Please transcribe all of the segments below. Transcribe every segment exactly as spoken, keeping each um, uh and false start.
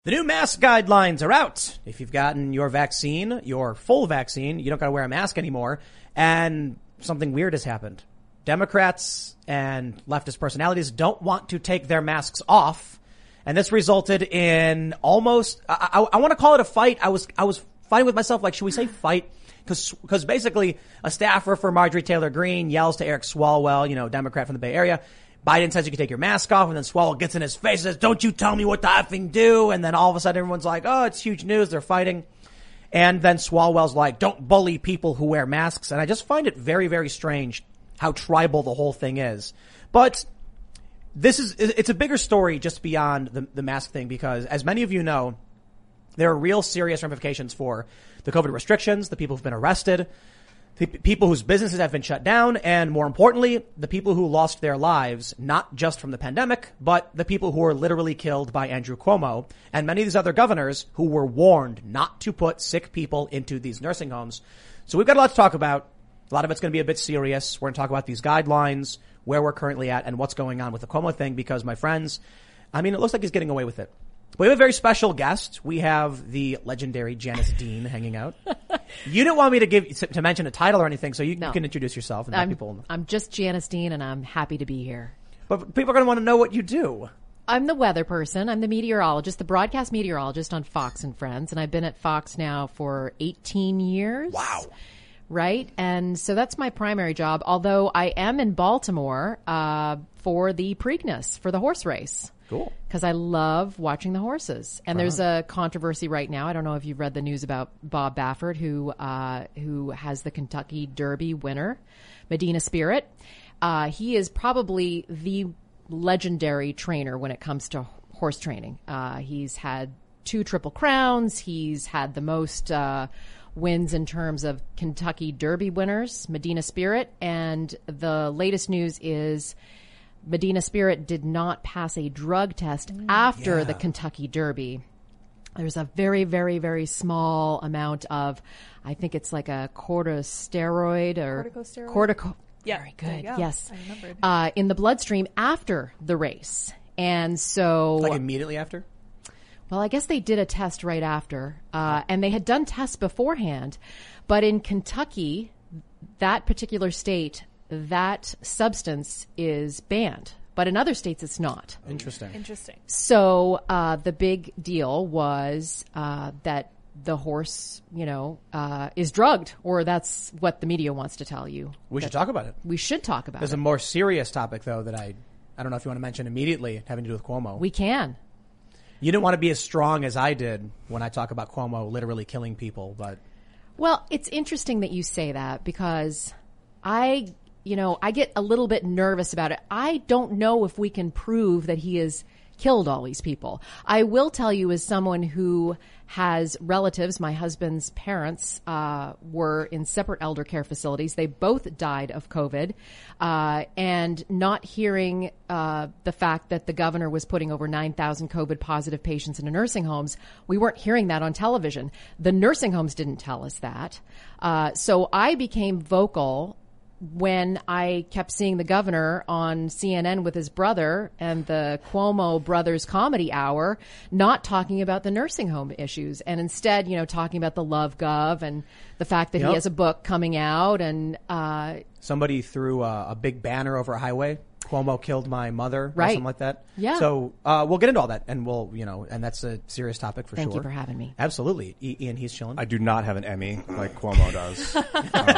The new mask guidelines are out. If you've gotten your vaccine, your full vaccine, you don't got to wear a mask anymore. And something weird has happened. Democrats and leftist personalities don't want to take their masks off. And this resulted in almost, I, I, I want to call it a fight. I was, I was fighting with myself, like, should we say fight? Cause, cause basically a staffer for Marjorie Taylor Greene yells to Eric Swalwell, you know, Democrat from the Bay Area. Biden says you can take your mask off, and then Swalwell gets in his face and says, don't you tell me what to effing do. And then all of a sudden everyone's like, oh, it's huge news. They're fighting. And then Swalwell's like, don't bully people who wear masks. And I just find it very, very strange how tribal the whole thing is. But this is, it's a bigger story just beyond the, the mask thing, because as many of you know, there are real serious ramifications for the COVID restrictions, the people who've been arrested, the people whose businesses have been shut down, and more importantly, the people who lost their lives, not just from the pandemic, but the people who were literally killed by Andrew Cuomo and many of these other governors who were warned not to put sick people into these nursing homes. So we've got a lot to talk about. A lot of it's going to be a bit serious. We're going to talk about these guidelines, where we're currently at, and what's going on with the Cuomo thing, because my friends, I mean, it looks like he's getting away with it. We have a very special guest. We have the legendary Janice Dean hanging out. You didn't want me to give to mention a title or anything, so you, no. you can introduce yourself and let I'm, people. I'm just Janice Dean, and I'm happy to be here. But people are going to want to know what you do. I'm the weather person. I'm the meteorologist, the broadcast meteorologist on Fox and Friends, and I've been at Fox now for eighteen years. Wow. Right? And so that's my primary job, although I am in Baltimore uh for the Preakness, for the horse race. Cool. Because I love watching the horses. And uh-huh. there's a controversy right now. I don't know if you've read the news about Bob Baffert, who uh who has the Kentucky Derby winner, Medina Spirit. Uh he is probably the legendary trainer when it comes to horse training. Uh he's had two Triple Crowns. He's had the most uh wins in terms of Kentucky Derby winners, Medina Spirit. And the latest news is Medina Spirit did not pass a drug test mm, after yeah. the Kentucky Derby. There's a very, very, very small amount of, I think it's like a corticosteroid or corticosteroid. Cortico. Yeah, very good. go. Yes, I remembered. Uh, in the bloodstream after the race, and so like immediately after. Well, I guess they did a test right after, uh, and they had done tests beforehand, but in Kentucky, that particular state, that substance is banned, but in other states it's not. Interesting. Interesting. So uh, the big deal was uh, that the horse, you know, uh, is drugged, or that's what the media wants to tell you. We should talk about it. We should talk about There's it. There's a more serious topic, though, that I, I don't know if you want to mention immediately, having to do with Cuomo. We can. You didn't want to be as strong as I did when I talk about Cuomo literally killing people, but. Well, it's interesting that you say that, because I, you know, I get a little bit nervous about it. I don't know if we can prove that he has killed all these people. I will tell you, as someone who has relatives, my husband's parents uh were in separate elder care facilities. They both died of COVID. Uh and not hearing uh the fact that the governor was putting over nine thousand COVID positive patients into nursing homes, we weren't hearing that on television. The nursing homes didn't tell us that. Uh so I became vocal when I kept seeing the governor on C N N with his brother and the Cuomo Brothers Comedy Hour not talking about the nursing home issues, and instead, you know, talking about the Love Gov and the fact that yep. he has a book coming out. And uh somebody threw a, a big banner over a highway. Cuomo killed my mother, right. or something like that. Yeah. So uh we'll get into all that, and we'll, you know, and that's a serious topic for Thank sure. Thank you for having me. Absolutely. I- Ian, he's chilling. I do not have an Emmy like Cuomo does. um,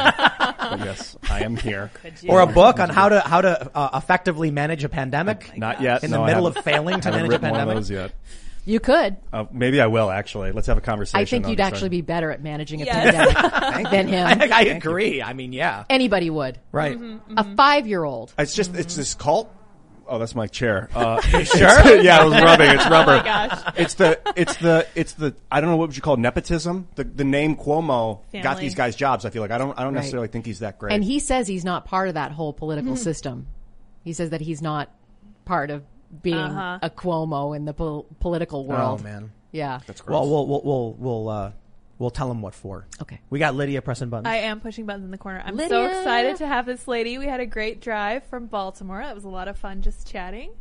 but yes, I am here. Or a book on how to how to uh, effectively manage a pandemic. Oh not yet. In no, the middle of failing to manage a written pandemic. One of those yet. You could. Uh, maybe I will, actually. Let's have a conversation. I think you'd on actually be better at managing a yes. pandemic than him. I, I agree. I mean, yeah. Anybody would. Right. Mm-hmm, mm-hmm. A five-year-old. It's just, it's this cult. Oh, that's my chair. Uh, sure? Yeah, I was rubbing. It's rubber. Oh my gosh. It's the, it's the, it's the, I don't know, what would you call it, nepotism? The, the name Cuomo Family. got these guys jobs, I feel like. I don't, I don't Right. necessarily think he's that great. And he says he's not part of that whole political Mm-hmm. system. He says that he's not part of being Uh-huh. a Cuomo in the pol- political world. Oh, man. Yeah. That's gross. Well, we'll, we'll, we'll, we'll, uh, we'll tell him what for. Okay. We got Lydia pressing buttons. I am pushing buttons in the corner. I'm so Lydia. excited to have this lady. We had a great drive from Baltimore. It was a lot of fun just chatting.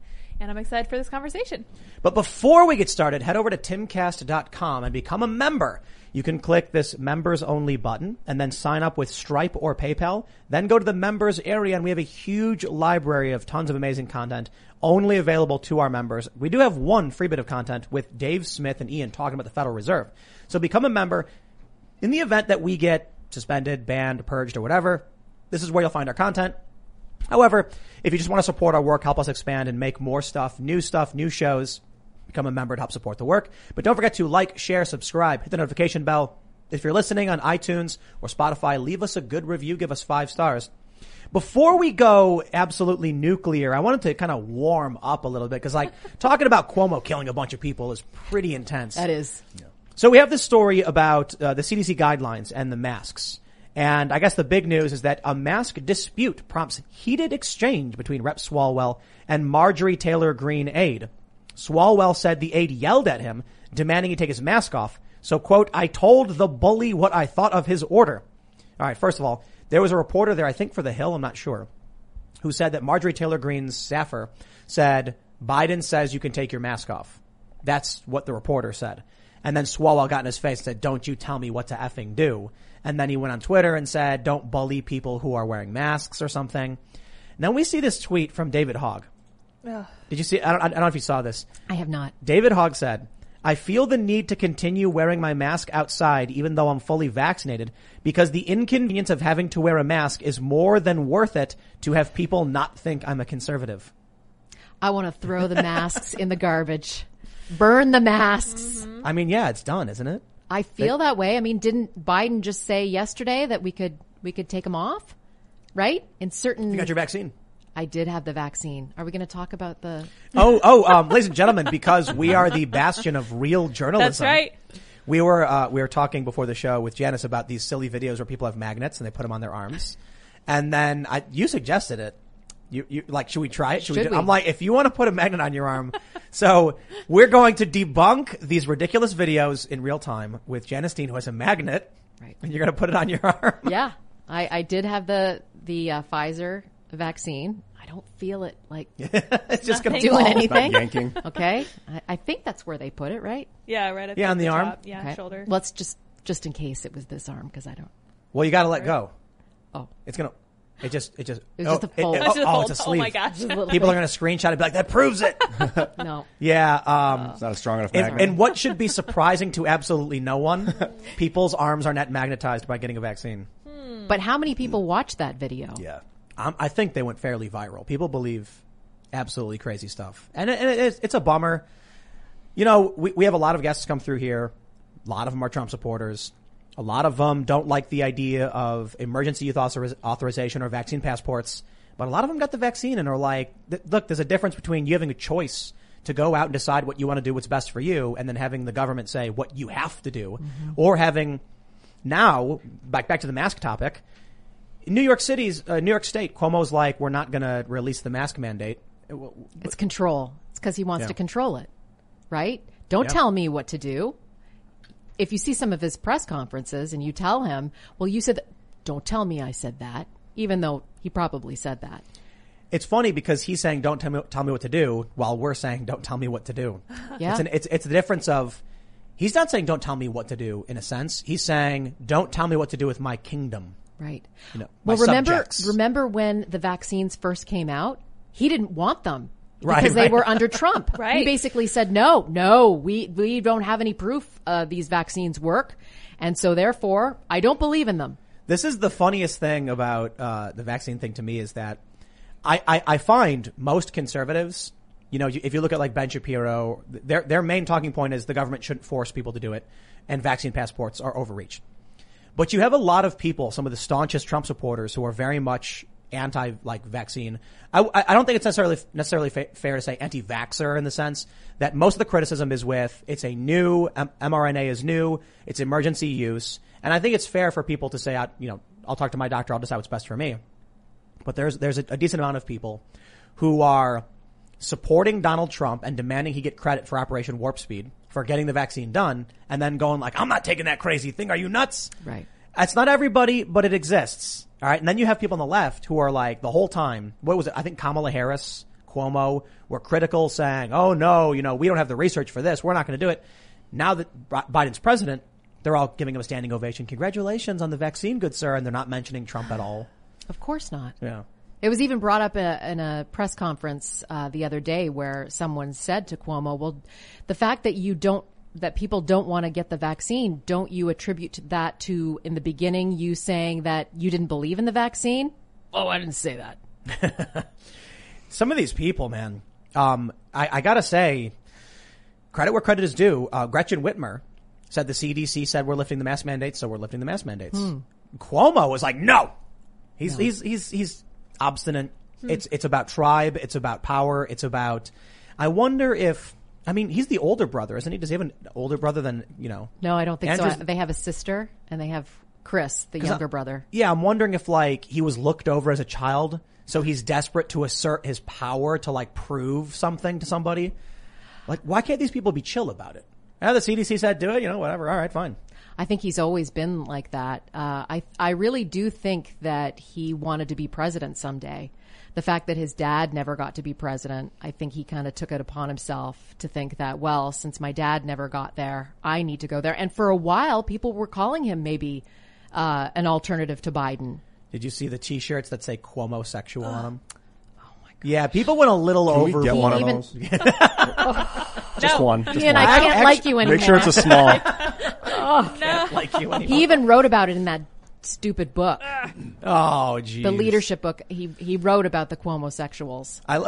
And I'm excited for this conversation. But before we get started, head over to timcast dot com and become a member. You can click this members only button and then sign up with Stripe or PayPal. Then go to the members area and we have a huge library of tons of amazing content only available to our members. We do have one free bit of content with Dave Smith and Ian talking about the Federal Reserve. So become a member. In the event that we get suspended, banned, purged, or whatever, this is where you'll find our content. However, if you just want to support our work, help us expand and make more stuff, new stuff, new shows, become a member to help support the work. But don't forget to like, share, subscribe, hit the notification bell. If you're listening on iTunes or Spotify, leave us a good review, give us five stars. Before we go absolutely nuclear, I wanted to kind of warm up a little bit because, like, talking about Cuomo killing a bunch of people is pretty intense. That is. Yeah. So we have this story about uh, the C D C guidelines and the masks. And I guess the big news is that a mask dispute prompts heated exchange between Rep Swalwell and Marjorie Taylor Greene aide. Swalwell said the aide yelled at him, demanding he take his mask off. So, quote, I told the bully what I thought of his order. All right, first of all, there was a reporter there, I think for The Hill, I'm not sure, who said that Marjorie Taylor Greene's staffer said, Biden says you can take your mask off. That's what the reporter said. And then Swalwell got in his face and said, don't you tell me what to effing do. And then he went on Twitter and said, don't bully people who are wearing masks or something. And then we see this tweet from David Hogg. Ugh. Did you see? I don't, I don't know if you saw this. I have not. David Hogg said, I feel the need to continue wearing my mask outside even though I'm fully vaccinated because the inconvenience of having to wear a mask is more than worth it to have people not think I'm a conservative. I want to throw the masks in the garbage. Burn the masks. Mm-hmm. I mean, yeah, it's done, isn't it? I feel that way. I mean, didn't Biden just say yesterday that we could we could take them off? Right? In certain You got your vaccine. I did have the vaccine. Are we going to talk about the Oh, oh, um, ladies and gentlemen, because we are the bastion of real journalism. That's right. We were, uh, we were talking before the show with Janice about these silly videos where people have magnets and they put them on their arms. And then I, you suggested it. You, you, like, should we try it? Should, Should we do we? I'm like, if you want to put a magnet on your arm. So we're going to debunk these ridiculous videos in real time with Janice Dean, who has a magnet. Right. And you're going to put it on your arm. Yeah. I, I did have the the uh, Pfizer vaccine. I don't feel it like It's just going to doing Not anything. yanking. Okay. I, I think that's where they put it, right? Yeah, right at Yeah, the, on the arm? top. Yeah, Okay. shoulder. Let's just just in case it was this arm because I don't. Well, you got to let go. Oh, It's going to, it just, it just, It was just a fold. it- It's just oh, a oh, fold. it's a Oh sleeve. my gosh. just a little People are going to screenshot it and be like, that proves it. no. Yeah. Um, It's not a strong enough And, magnet. and what should be surprising to absolutely no one, people's arms are net magnetized by getting a vaccine. But how many people watched that video? Yeah. Um, I think they went fairly viral. People believe absolutely crazy stuff. And, it, and it is, it's a bummer. You know, we, we have a lot of guests come through here. A lot of them are Trump supporters. A lot of them don't like the idea of emergency use authoriz- authorization or vaccine passports. But a lot of them got the vaccine and are like, th- look, there's a difference between you having a choice to go out and decide what you want to do, what's best for you, and then having the government say what you have to do, mm-hmm. or having now, back back to the mask topic, in New York City's, uh, New York State, Cuomo's like, we're not going to release the mask mandate. It's control. It's because he wants Yeah. to control it, right? Don't Yeah. tell me what to do. If you see some of his press conferences and you tell him, well, you said, that, don't tell me I said that, even though he probably said that. It's funny because he's saying, don't tell me, tell me what to do, while we're saying, don't tell me what to do. Yeah. It's, an, it's, it's the difference of, he's not saying, don't tell me what to do, in a sense. He's saying, don't tell me what to do with my kingdom. Right. You know, my well, remember, subjects. remember when the vaccines first came out? He didn't want them Right, because they right. were under Trump. Right. He basically said, no, no, we, we don't have any proof uh, these vaccines work. And so therefore, I don't believe in them. This is the funniest thing about uh, the vaccine thing to me is that I, I, I find most conservatives, you know, if you look at like Ben Shapiro, their their main talking point is the government shouldn't force people to do it, and vaccine passports are overreach. But you have a lot of people, some of the staunchest Trump supporters, who are very much anti like vaccine. I, I don't think it's necessarily necessarily fa- fair to say anti-vaxxer in the sense that most of the criticism is with it's a new M- mRNA is new, it's emergency use, and I think it's fair for people to say, I, you know, I'll talk to my doctor, I'll decide what's best for me. But there's there's a, a decent amount of people who are supporting Donald Trump and demanding he get credit for Operation Warp Speed for getting the vaccine done, and then going like, I'm not taking that crazy thing. Are you nuts? Right. It's not everybody, but it exists. All right. And then you have people on the left who are like the whole time, what was it? I think Kamala Harris Cuomo were critical, saying, oh, no, you know, we don't have the research for this. We're not going to do it. Now that Biden's president, they're all giving him a standing ovation. Congratulations on the vaccine, good sir. And they're not mentioning Trump at all. Of course not. Yeah. It was even brought up in a, in a press conference uh, the other day where someone said to Cuomo, well, the fact that you don't, that people don't want to get the vaccine, don't you attribute that to, in the beginning, you saying that you didn't believe in the vaccine? Oh, I didn't say that. Some of these people, man, um, I, I gotta say, credit where credit is due. Uh, Gretchen Whitmer said the C D C said we're lifting the mask mandates, so we're lifting the mask mandates. Hmm. Cuomo was like, no. He's, no. he's, he's, he's obstinate. Hmm. It's, it's about tribe. It's about power. It's about, I wonder if, I mean, he's the older brother, isn't he? Does he have an older brother than, you know? No, I don't think Andrew's, so. They have a sister and they have Chris, the younger I, brother. Yeah. I'm wondering if like he was looked over as a child. So he's desperate to assert his power to like prove something to somebody. Like, why can't these people be chill about it? Yeah, the C D C said do it, you know, whatever. All right, fine. I think he's always been like that. Uh, I, I really do think that he wanted to be president someday. The fact that his dad never got to be president, I think he kind of took it upon himself to think that, well, since my dad never got there, I need to go there. And for a while, people were calling him maybe, uh, an alternative to Biden. Did you see the T-shirts that say Cuomo sexual uh, on them? Oh my God! Yeah, people went a little Can over. we get one even, of those? Just no. one. Just Ian, one. I can't Actually, like you anymore. Make sure it's a small. Oh, no. Like you anymore. He even wrote about it in that stupid book, oh, geez. the leadership book. He he wrote about the Cuomo-sexuals. I, lo-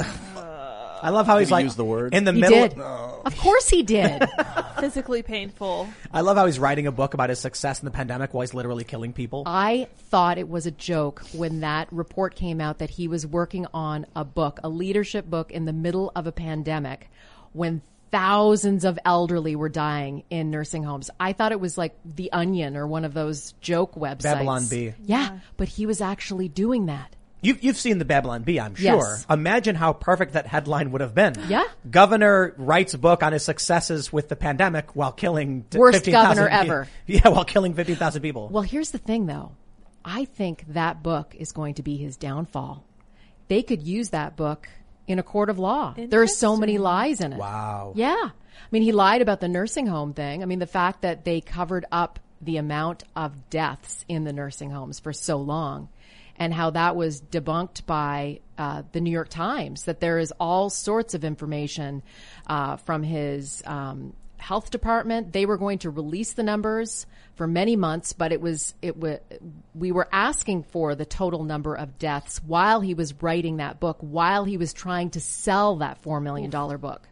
I love how he's he like use the word? in the He middle. did. Of course he did. Physically painful. I love how he's writing a book about his success in the pandemic while he's literally killing people. I thought it was a joke when that report came out that he was working on a book, a leadership book in the middle of a pandemic when thousands of elderly were dying in nursing homes. I thought it was like The Onion or one of those joke websites. Babylon Bee. Yeah, but he was actually doing that. You've, you've seen the Babylon Bee, I'm sure. Yes. Imagine how perfect that headline would have been. Yeah. Governor writes a book on his successes with the pandemic while killing t- Worst fifteen thousand governor pe- ever. Yeah, while killing fifteen thousand people. Well, here's the thing, though. I think that book is going to be his downfall. They could use that book in a court of law. There are so many lies in it. Wow. Yeah. I mean, he lied about the nursing home thing. I mean, the fact that they covered up the amount of deaths in the nursing homes for so long and how that was debunked by uh, the New York Times, that there is all sorts of information uh, from his um, health department. They were going to release the numbers for many months, but it was it was we were asking for the total number of deaths while he was writing that book, while he was trying to sell that four million dollars book.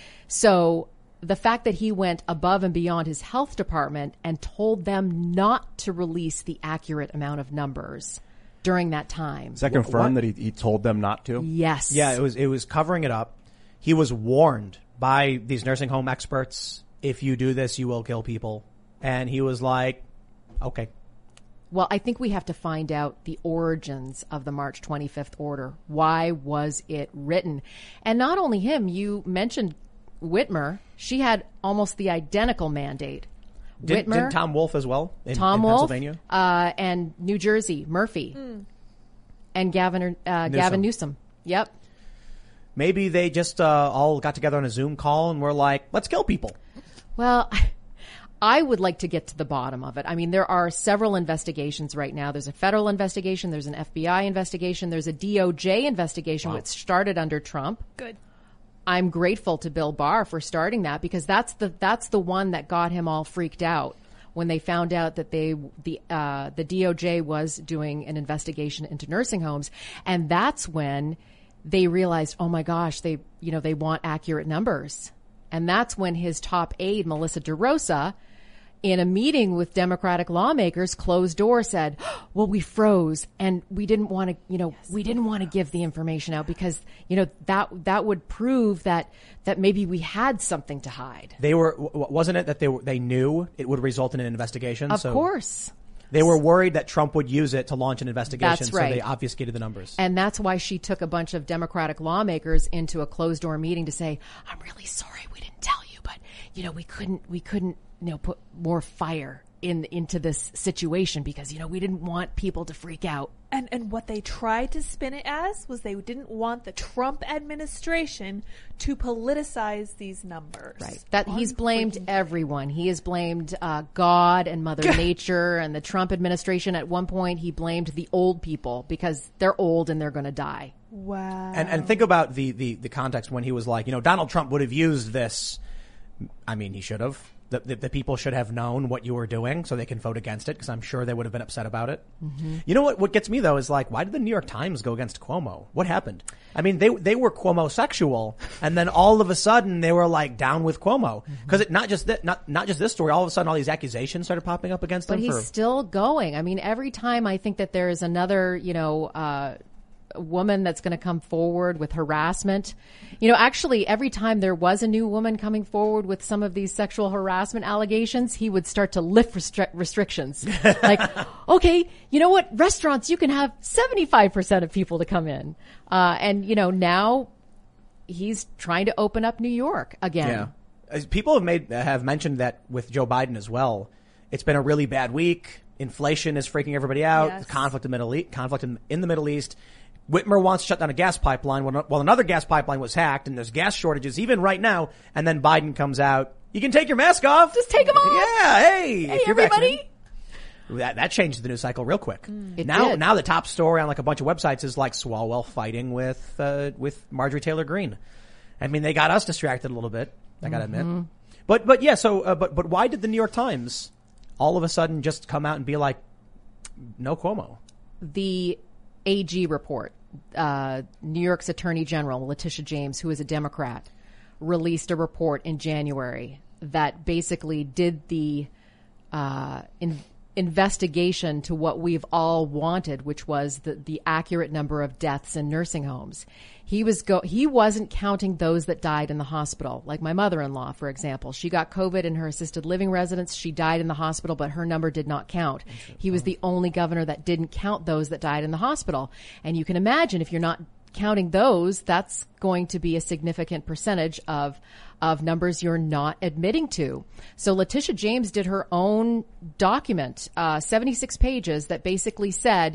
So the fact that he went above and beyond his health department and told them not to release the accurate amount of numbers during that time. Is that confirmed that he, he told them not to? Yes. Yeah, it was it was covering it up. He was warned by these nursing home experts, if you do this, you will kill people. And he was like, okay. Well, I think we have to find out the origins of the March twenty-fifth order. Why was it written? And not only him, you mentioned Whitmer. She had almost the identical mandate. Did, Whitmer, didn't Tom Wolfe as well in, Tom in Wolfe, Pennsylvania? uh, and New Jersey, Murphy, mm. and Gavin, uh, Newsom. Gavin Newsom. Yep. Maybe they just uh, all got together on a Zoom call and were like, let's kill people. Well, I would like to get to the bottom of it. I mean, there are several investigations right now. There's a federal investigation. There's an F B I investigation. There's a D O J investigation, wow. which started under Trump. Good. I'm grateful to Bill Barr for starting that because that's the that's the one that got him all freaked out when they found out that they the uh, the D O J was doing an investigation into nursing homes, and that's when they realized, oh my gosh, they you know they want accurate numbers, and that's when his top aide Melissa DeRosa, in a meeting with Democratic lawmakers, closed door said, well, we froze and we didn't want to, you know, yes. we didn't want to give the information out because, you know, that, that would prove that, that maybe we had something to hide. They were, wasn't it that they were, they knew it would result in an investigation? Of so course. They were worried that Trump would use it to launch an investigation. That's right. So they obfuscated the numbers. And that's why she took a bunch of Democratic lawmakers into a closed door meeting to say, I'm really sorry we didn't tell you, but, you know, we couldn't, we couldn't, you know, put more fire in into this situation because, you know, we didn't want people to freak out. And and what they tried to spin it as was they didn't want the Trump administration to politicize these numbers. Right. That he's blamed everyone. He has blamed uh, God and Mother Nature and the Trump administration. At one point, he blamed the old people because they're old and they're going to die. Wow. And and think about the, the, the context when he was like, you know, Donald Trump would have used this. I mean, he should have. The, the, the people should have known what you were doing so they can vote against it because I'm sure they would have been upset about it. Mm-hmm. You know what, what gets me though is like, why did the New York Times go against Cuomo? What happened? I mean, they, they were Cuomo-sexual and then all of a sudden they were like down with Cuomo. Mm-hmm. Cause it, not just that, not, not just this story, all of a sudden all these accusations started popping up against but him. But he's for, still going. I mean, every time I think that there is another, you know, uh, woman that's going to come forward with harassment. You know, actually, every time there was a new woman coming forward with some of these sexual harassment allegations, he would start to lift restri- restrictions. Like, okay, you know what? Restaurants, you can have seventy-five percent of people to come in. Uh, and, you know, now he's trying to open up New York again. Yeah. As people have made, have mentioned that with Joe Biden as well. It's been a really bad week. Inflation is freaking everybody out. Yes. Conflict in the Middle East, conflict in, in the Middle East. Whitmer wants to shut down a gas pipeline while another gas pipeline was hacked and there's gas shortages even right now. And then Biden comes out. You can take your mask off. Just take them off. Yeah. Hey. Hey, if you're everybody. vaccinated. That, that changed the news cycle real quick. Mm. It now, did. now the top story on like a bunch of websites is like Swalwell fighting with, uh, with Marjorie Taylor Greene. I mean, they got us distracted a little bit. I gotta Mm-hmm. admit. But, but yeah, so, uh, but, but why did the New York Times all of a sudden just come out and be like, no Cuomo? The A G report. Uh, New York's Attorney General, Letitia James, who is a Democrat, released a report in January that basically did the uh, in, investigation to what we've all wanted, which was the, the accurate number of deaths in nursing homes. He was go he wasn't counting those that died in the hospital. Like my mother-in-law, for example, she got COVID in her assisted living residence. She died in the hospital, but her number did not count. He was the only governor that didn't count those that died in the hospital. And you can imagine if you're not counting those, that's going to be a significant percentage of of numbers you're not admitting to. So Letitia James did her own document, uh, seventy-six pages, that basically said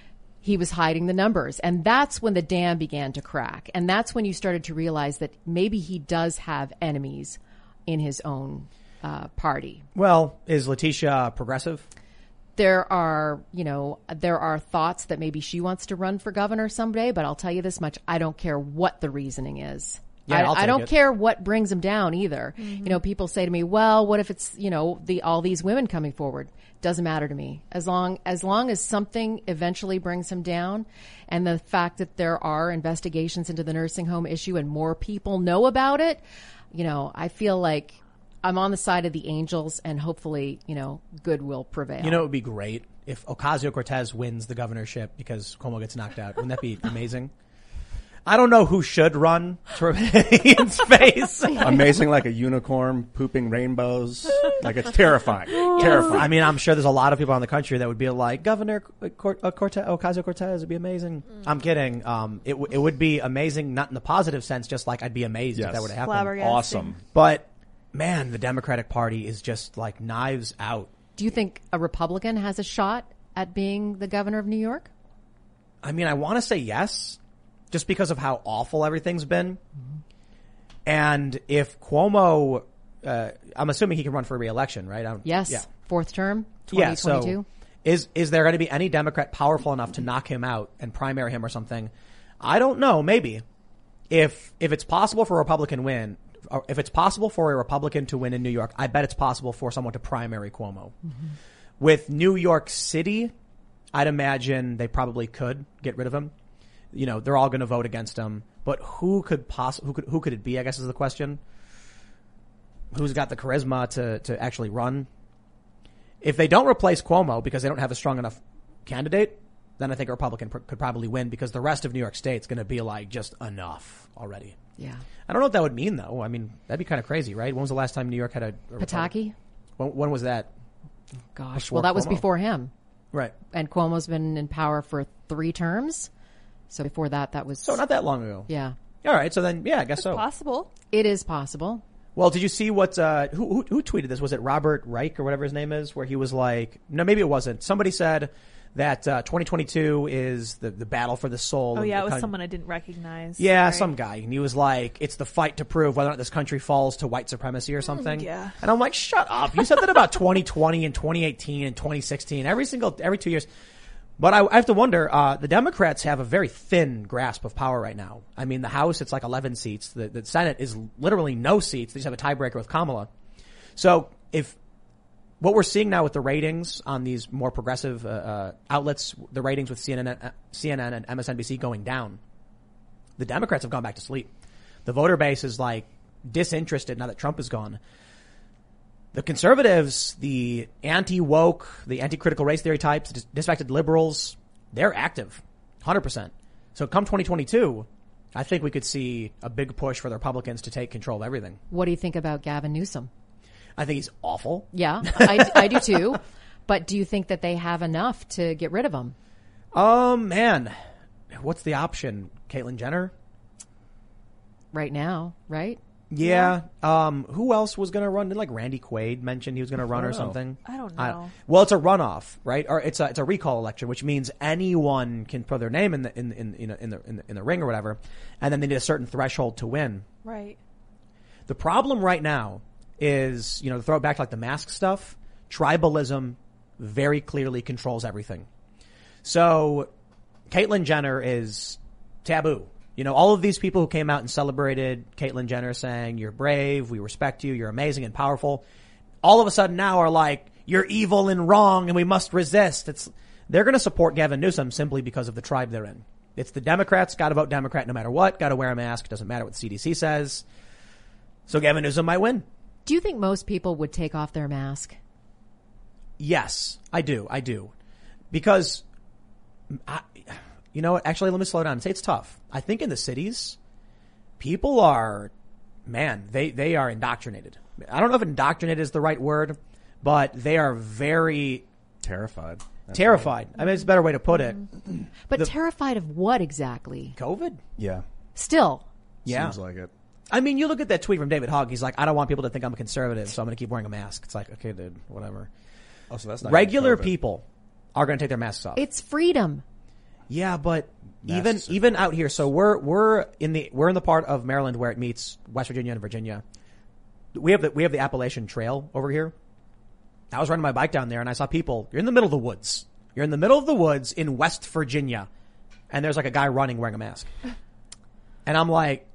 he was hiding the numbers. And that's when the dam began to crack. And that's when you started to realize that maybe he does have enemies in his own uh, party. Well, is Letitia progressive? There are, you know, there are thoughts that maybe she wants to run for governor someday, but I'll tell you this much. I don't care what the reasoning is. Yeah, I'll I, I take don't it. care what brings him down either. Mm-hmm. You know, people say to me, well, what if it's, you know, the, all these women coming forward? Doesn't matter to me. As long, as long as something eventually brings him down, and the fact that there are investigations into the nursing home issue and more people know about it, you know, I feel like I'm on the side of the angels, and hopefully, you know, good will prevail. You know, it would be great if Ocasio-Cortez wins the governorship because Cuomo gets knocked out. Wouldn't that be amazing? I don't know who should run to Ian's face. Amazing, like a unicorn pooping rainbows. Like it's terrifying. Terrifying. I mean, I'm sure there's a lot of people in the country that would be like, Governor Cor- uh, Cortez, Ocasio-Cortez would be amazing. Mm. I'm kidding. Um, it, w- it would be amazing, not in the positive sense, just like I'd be amazed Yes. if that would have happened. Flabbergasting. Awesome. But man, the Democratic Party is just like knives out. Do you think a Republican has a shot at being the governor of New York? I mean, I want to say yes, just because of how awful everything's been. Mm-hmm. And if Cuomo, uh, I'm assuming he can run for re-election, right? I don't, Yes. Yeah. Fourth term, Yeah, twenty twenty-two. so is, is there going to be any Democrat powerful enough to knock him out and primary him or something? I don't know. Maybe. If, if it's possible for a Republican win, or if it's possible for a Republican to win in New York, I bet it's possible for someone to primary Cuomo. Mm-hmm. With New York City, I'd imagine they probably could get rid of him. You know, they're all going to vote against him, but who could possibly, who could, who could it be? I guess is the question. Who's got the charisma to, to actually run? If they don't replace Cuomo because they don't have a strong enough candidate, then I think a Republican pr- could probably win because the rest of New York State's going to be like just enough already. Yeah. I don't know what that would mean though. I mean, that'd be kind of crazy, right? When was the last time New York had a, a Pataki? When, when was that? Gosh. Before Well, that was Cuomo. before him. Right. And Cuomo's been in power for three terms. So before that, that was. So not that long ago. Yeah. All right. So then, yeah, I guess so. Possible. It is possible. Well, did you see what, uh, who, who, who tweeted this? Was it Robert Reich or whatever his name is? Where he was like, no, maybe it wasn't. Somebody said that, uh, twenty twenty-two is the, the battle for the soul. Oh yeah, it was kind of, someone I didn't recognize. Yeah, Sorry. some guy. And he was like, it's the fight to prove whether or not this country falls to white supremacy or something. yeah. And I'm like, shut up. You said that about twenty twenty and twenty eighteen and twenty sixteen, every single, every two years. But I, I have to wonder, uh, the Democrats have a very thin grasp of power right now. I mean, the House, it's like eleven seats. The, the Senate is literally no seats. They just have a tiebreaker with Kamala. So if, what we're seeing now with the ratings on these more progressive, uh, uh outlets, the ratings with C N N, uh, C N N and M S N B C going down, the Democrats have gone back to sleep. The voter base is like disinterested now that Trump is gone. The conservatives, the anti-woke, the anti-critical race theory types, dis- disaffected liberals, they're active. one hundred percent. So come twenty twenty-two, I think we could see a big push for the Republicans to take control of everything. What do you think about Gavin Newsom? I think he's awful. Yeah, I, I do too. But do you think that they have enough to get rid of him? Um, man, what's the option? Caitlyn Jenner? Right now, right? Yeah. yeah. Um, who else was going to run? Did like Randy Quaid mention he was going to run or know. something? I don't know. I, well, it's a runoff, right? Or it's a it's a recall election, which means anyone can put their name in the in in in, in the in the in the ring or whatever, and then they need a certain threshold to win. Right. The problem right now is, you know, to throw it back to like the mask stuff, tribalism very clearly controls everything. So Caitlyn Jenner is taboo. You know, all of these people who came out and celebrated Caitlyn Jenner saying, you're brave, we respect you, you're amazing and powerful, all of a sudden now are like, you're evil and wrong and we must resist. It's, they're going to support Gavin Newsom simply because of the tribe they're in. It's the Democrats, got to vote Democrat no matter what, got to wear a mask, doesn't matter what the C D C says. So Gavin Newsom might win. Do you think most people would take off their mask? Yes, I do. I do. Because, I, you know what? Actually, let me slow down and say it's tough. I think in the cities, people are, man, they, they are indoctrinated. I don't know if indoctrinated is the right word, but they are very Terrified. That's terrified. I mean, it's a better way to put it. But The- terrified of what exactly? COVID? right. Yeah. Still. Yeah. Seems like it. I mean, you look at that tweet from David Hogg. He's like, I don't want people to think I'm a conservative, so I'm going to keep wearing a mask. It's like, okay, dude, whatever. Oh, so that's not Regular COVID. people are going to take their masks off. It's freedom. Yeah, but Masks even are even out here, so we're we're in the we're in the part of Maryland where it meets West Virginia and Virginia. We have the we have the Appalachian Trail over here. I was riding my bike down there and I saw people. You're in the middle of the woods. You're in the middle of the woods in West Virginia, and there's like a guy running wearing a mask. And I'm like,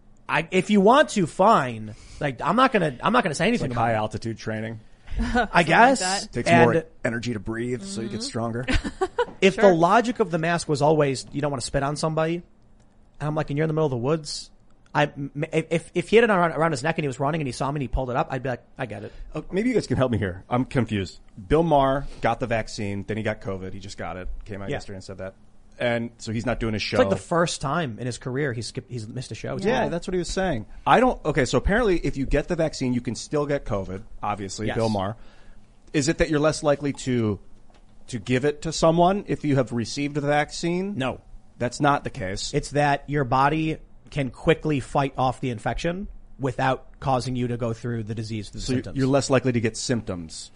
I if you want to, fine. Like I'm not gonna I'm not gonna say It's anything like about high it. altitude training. I guess that. Takes and more energy to breathe, so you get stronger. if Sure. the logic of the mask was always you don't want to spit on somebody, and I'm like, and you're in the middle of the woods. I if if he had it around, around his neck and he was running and he saw me and he pulled it up, I'd be like, I get it. Oh, maybe you guys can help me here. I'm confused. Bill Maher got the vaccine, then he got COVID. He just got it. Came out Yeah. yesterday and said that. And so he's not doing his show. It's like the first time in his career he's skipped, he's missed a show. Yeah, that's what he was saying. I don't. Okay, so apparently, if you get the vaccine, you can still get COVID. Obviously, Yes. Bill Maher. Is it that you're less likely to to give it to someone if you have received the vaccine? No, That's not the case. it's that your body can quickly fight off the infection without causing you to go through the disease, the so you're- symptoms. you're less likely to get symptoms.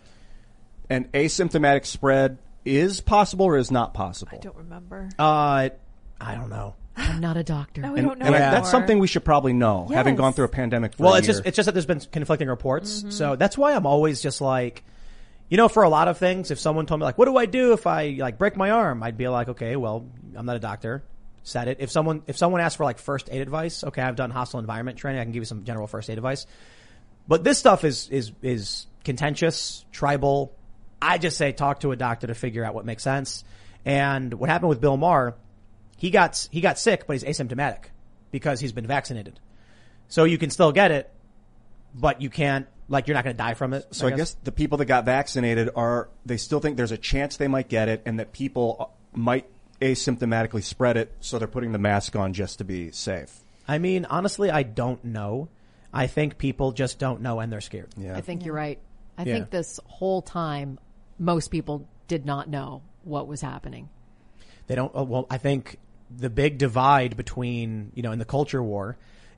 And asymptomatic spread is possible or is not possible. I don't remember. uh, I don't know. I'm not a doctor. No, we and don't know and I- Yeah. that's anymore. something we should probably know, having Yes. gone through a pandemic for Well, a it's year. just it's just that there's been conflicting reports, so that's why I'm always just like, you know, for a lot of things, if someone told me like, what do I do if I like break my arm? I'd be like, okay, well, I'm not a doctor. Said it. If someone if someone asked for like first aid advice, okay, I've done hostile environment training. I can give you some general first aid advice. But this stuff is is is contentious, tribal. I just say talk to a doctor to figure out what makes sense. And what happened with Bill Maher, he got he got sick, but he's asymptomatic because he's been vaccinated. So you can still get it, but you can't, like, you're not going to die from it. So I guess the people that got vaccinated are, they still think there's a chance they might get it and that people might asymptomatically spread it, so they're putting the mask on just to be safe. I mean, honestly, I don't know. I think people just don't know and they're scared. Yeah. I think you're right. I Yeah. think this whole time, most people did not know what was happening. They don't, oh, well, I think the big divide between, you know, in the culture war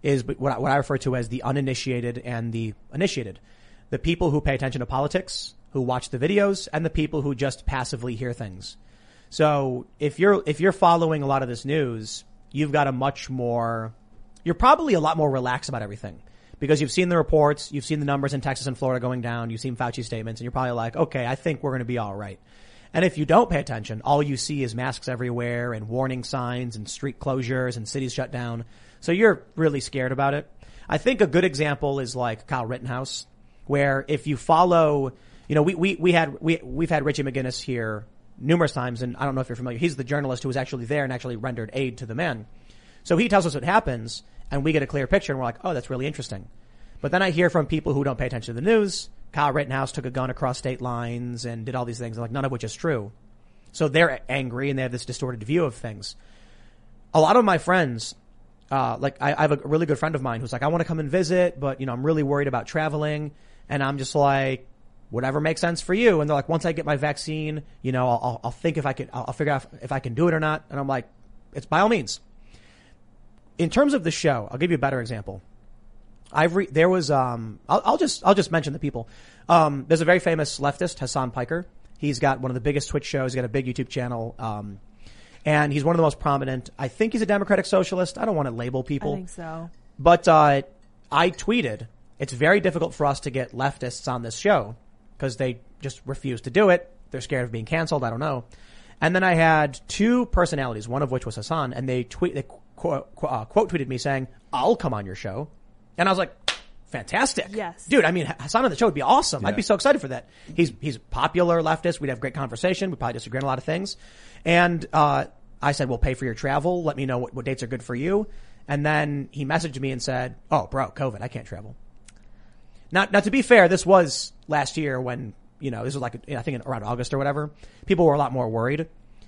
is what I, what I refer to as the uninitiated and the initiated. The people who pay attention to politics, who watch the videos, and the people who just passively hear things. So if you're, if you're following a lot of this news, you've got a much more, you're probably a lot more relaxed about everything because you've seen the reports, you've seen the numbers in Texas and Florida going down, you've seen Fauci's statements, and you're probably like, okay, I think we're going to be all right. And if you don't pay attention, all you see is masks everywhere and warning signs and street closures and cities shut down. So you're really scared about it. I think a good example is like Kyle Rittenhouse, where if you follow, you know, we, we, we had, we, we've had Richie McGinnis here numerous times, and I don't know if you're familiar. He's the journalist who was actually there and actually rendered aid to the men. So he tells us what happens, and we get a clear picture, and we're like, oh, that's really interesting. But then I hear from people who don't pay attention to the news, Kyle Rittenhouse took a gun across state lines and did all these things, like none of which is true. So they're angry, and they have this distorted view of things. A lot of my friends, uh, like I, I have a really good friend of mine who's like, I want to come and visit, but, you know, I'm really worried about traveling. And I'm just like, whatever makes sense for you. And they're like, once I get my vaccine, you know, I'll, I'll think if I can, I'll figure out if I can do it or not. And I'm like, it's by all means. In terms of the show, I'll give you a better example. I've re- there was, um, I'll, I'll just, I'll just mention the people. Um, there's a very famous leftist, Hassan Piker. He's got one of the biggest Twitch shows. He's got a big YouTube channel. Um, and he's one of the most prominent. I think he's a democratic socialist. I don't want to label people. I think so. But, uh, I tweeted, it's very difficult for us to get leftists on this show, because they just refuse to do it. They're scared of being canceled. I don't know. And then I had two personalities, one of which was Hassan, and they tweet, they quote, uh, quote tweeted me saying, I'll come on your show. And I was like, fantastic. Yes. Dude, I mean, Hassan on the show would be awesome. Yeah. I'd be so excited for that. He's, he's popular leftist. We'd have great conversation. We'd probably disagree on a lot of things. And, uh, I said, we'll pay for your travel. Let me know what, what dates are good for you. And then he messaged me and said, oh, bro, COVID, I can't travel. Now, now to be fair, this was last year when, you know, this was like, I think around August or whatever. People were a lot more worried.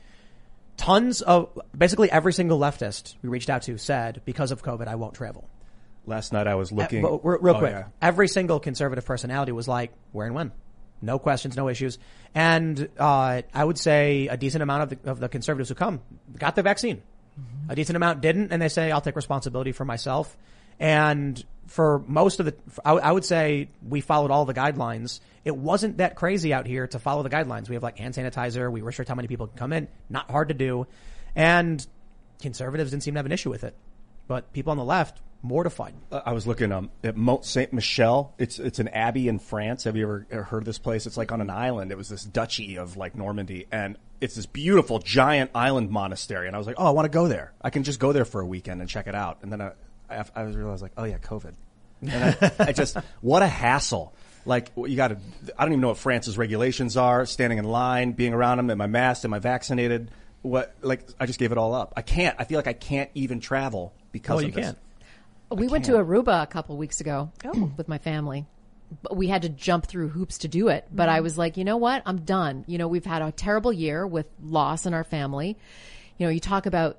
Tons of, basically every single leftist we reached out to said, because of COVID, I won't travel. Last night I was looking. Uh, but real oh, quick, yeah. every single conservative personality was like, where and when? No questions, no issues. And, uh, I would say a decent amount of the, of the conservatives who come got the vaccine. Mm-hmm. A decent amount didn't, and they say, I'll take responsibility for myself. And for most of the, I, I would say we followed all the guidelines. It wasn't that crazy out here to follow the guidelines. We have like hand sanitizer. We restrict how many people can come in. Not hard to do. And conservatives didn't seem to have an issue with it. But people on the left, mortified. Uh, I was looking um, at Mont Saint Michel. It's it's an abbey in France. Have you ever, ever heard of this place? It's like on an island. It was this duchy of like Normandy, and it's this beautiful giant island monastery. And I was like, oh, I want to go there. I can just go there for a weekend and check it out. And then I, I, I was realized like, oh yeah, COVID. And I, I just, what a hassle. Like, you got to, I don't even know what France's regulations are, standing in line, being around them, am I masked, am I vaccinated? What, like, I just gave it all up. I can't, I feel like I can't even travel because well, of you this. can't. We went to Aruba a couple weeks ago oh. with my family. But we had to jump through hoops to do it. But mm-hmm. I was like, you know what? I'm done. You know, we've had a terrible year with loss in our family. You know, you talk about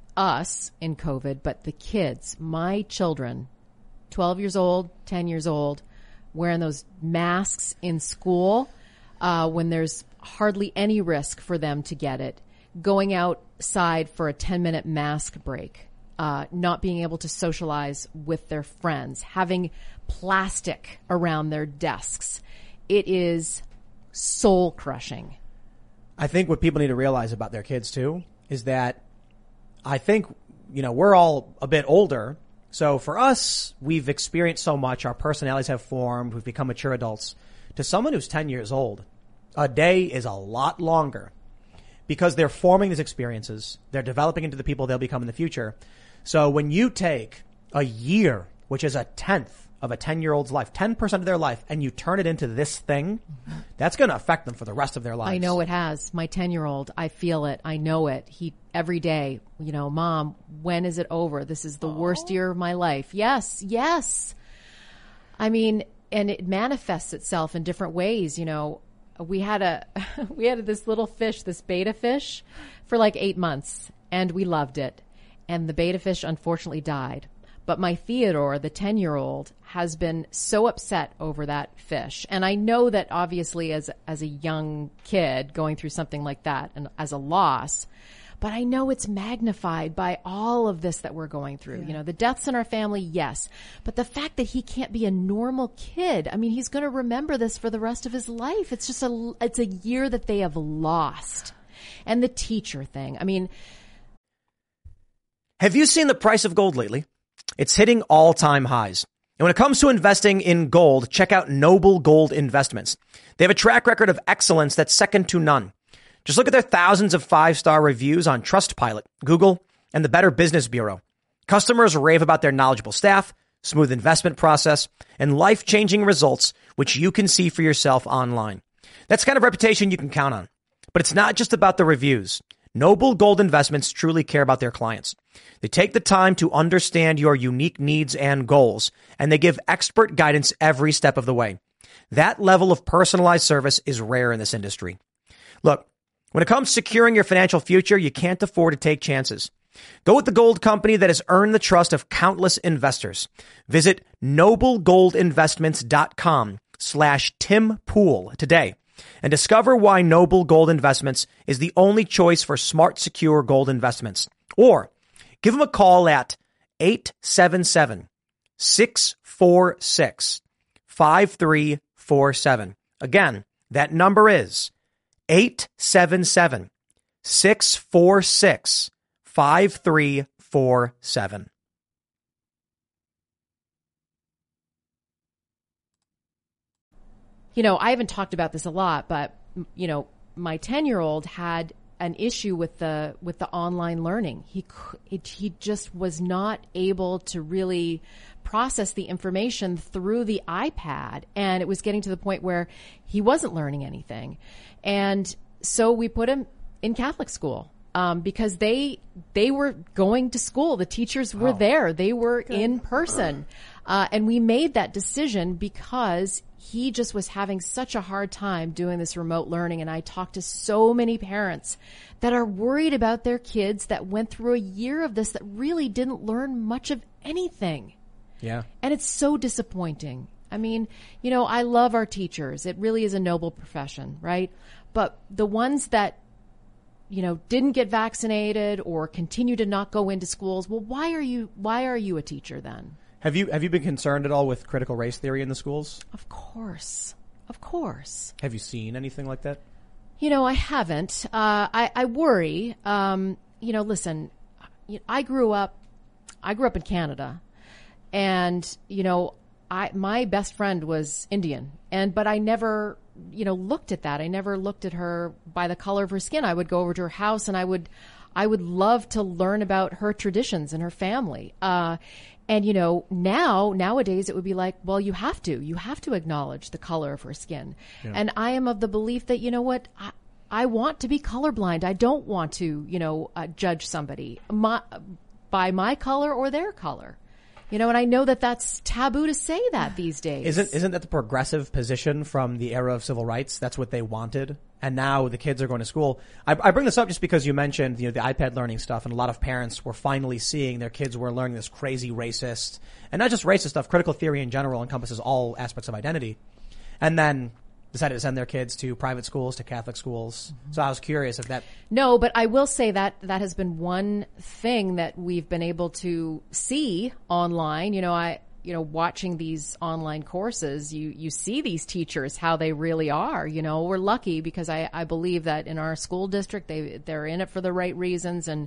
us in COVID, but the kids, my children, twelve years old, ten years old, wearing those masks in school uh, when there's hardly any risk for them to get it, going outside for a ten minute mask break. Uh, not being able to socialize with their friends, having plastic around their desks. It is soul crushing. I think what people need to realize about their kids too is that I think, you know, we're all a bit older. So for us, we've experienced so much. Our personalities have formed. We've become mature adults. To someone who's ten years old, a day is a lot longer because they're forming these experiences. They're developing into the people they'll become in the future. So when you take a year, which is a tenth of a ten-year-old's life, ten percent of their life, and you turn it into this thing, that's going to affect them for the rest of their lives. I know it has. My ten-year-old, I feel it. I know it. He, every day, you know, Mom, when is it over? This is the Aww. worst year of my life. Yes, yes. I mean, and it manifests itself in different ways. You know, we had a, we had this little fish, this betta fish, for like eight months, and we loved it. And the betta fish unfortunately died. But my Theodore, the ten-year-old, has been so upset over that fish. And I know that obviously as as a young kid going through something like that and as a loss, But I know it's magnified by all of this that we're going through. Yeah. You know, the deaths in our family, yes. But the fact that he can't be a normal kid, I mean, he's going to remember this for the rest of his life. It's just a, it's a year that they have lost. And the teacher thing, I mean. Have you seen the price of gold lately? It's hitting all-time highs. And when it comes to investing in gold, check out Noble Gold Investments. They have a track record of excellence that's second to none. Just look at their thousands of five-star reviews on Trustpilot, Google, and the Better Business Bureau. Customers rave about their knowledgeable staff, smooth investment process, and life-changing results, which you can see for yourself online. That's the kind of reputation you can count on. But it's not just about the reviews. Noble Gold Investments truly care about their clients. They take the time to understand your unique needs and goals, and they give expert guidance every step of the way. That level of personalized service is rare in this industry. Look, when it comes to securing your financial future, you can't afford to take chances. Go with the gold company that has earned the trust of countless investors. Visit noblegoldinvestments.com slash Tim Pool today and discover why Noble Gold Investments is the only choice for smart, secure gold investments. Or give them a call at eight seven seven, six four six, five three four seven. Again, that number is eight seven seven, six four six, five three four seven. You know, I haven't talked about this a lot, but, you know, my ten-year-old had an issue with the with the online learning. He it, he just was not able to really process the information through the iPad, and it was getting to the point where he wasn't learning anything. And so we put him in Catholic school um, because they they were going to school. The teachers were wow. there. They were Good. in person. Uh, and we made that decision because he just was having such a hard time doing this remote learning. And I talked to so many parents that are worried about their kids that went through a year of this that really didn't learn much of anything. Yeah. And it's so disappointing. I mean, you know, I love our teachers. It really is a noble profession, right? But the ones that, you know, didn't get vaccinated or continue to not go into schools, well, why are you, why are you a teacher then? Have you have you been concerned at all with critical race theory in the schools? Of course. Of course. Have you seen anything like that? You know, I haven't. Uh, I, I worry. Um, you know, listen, I grew up, I grew up in Canada, and, you know, I, my best friend was Indian, and, but I never, you know, looked at that. I never looked at her by the color of her skin. I would go over to her house and I would, I would love to learn about her traditions and her family. Uh, And, you know, now, nowadays it would be like, well, you have to, you have to acknowledge the color of her skin. Yeah. And I am of the belief that, you know what, I, I want to be colorblind. I don't want to, you know, uh, judge somebody my, by my color or their color. You know, and I know that that's taboo to say that these days. Isn't, isn't that the progressive position from the era of civil rights? That's what they wanted. And now the kids are going to school. I, I bring this up just because you mentioned, you know, the iPad learning stuff, and a lot of parents were finally seeing their kids were learning this crazy racist, and not just racist stuff, critical theory in general encompasses all aspects of identity. And then decided to send their kids to private schools, to Catholic schools. Mm-hmm. So I was curious if that... No, but I will say that that has been one thing that we've been able to see online. You know, I... you know, watching these online courses, you, you see these teachers, how they really are. You know, we're lucky because I, I believe that in our school district, they, they're in it for the right reasons. And,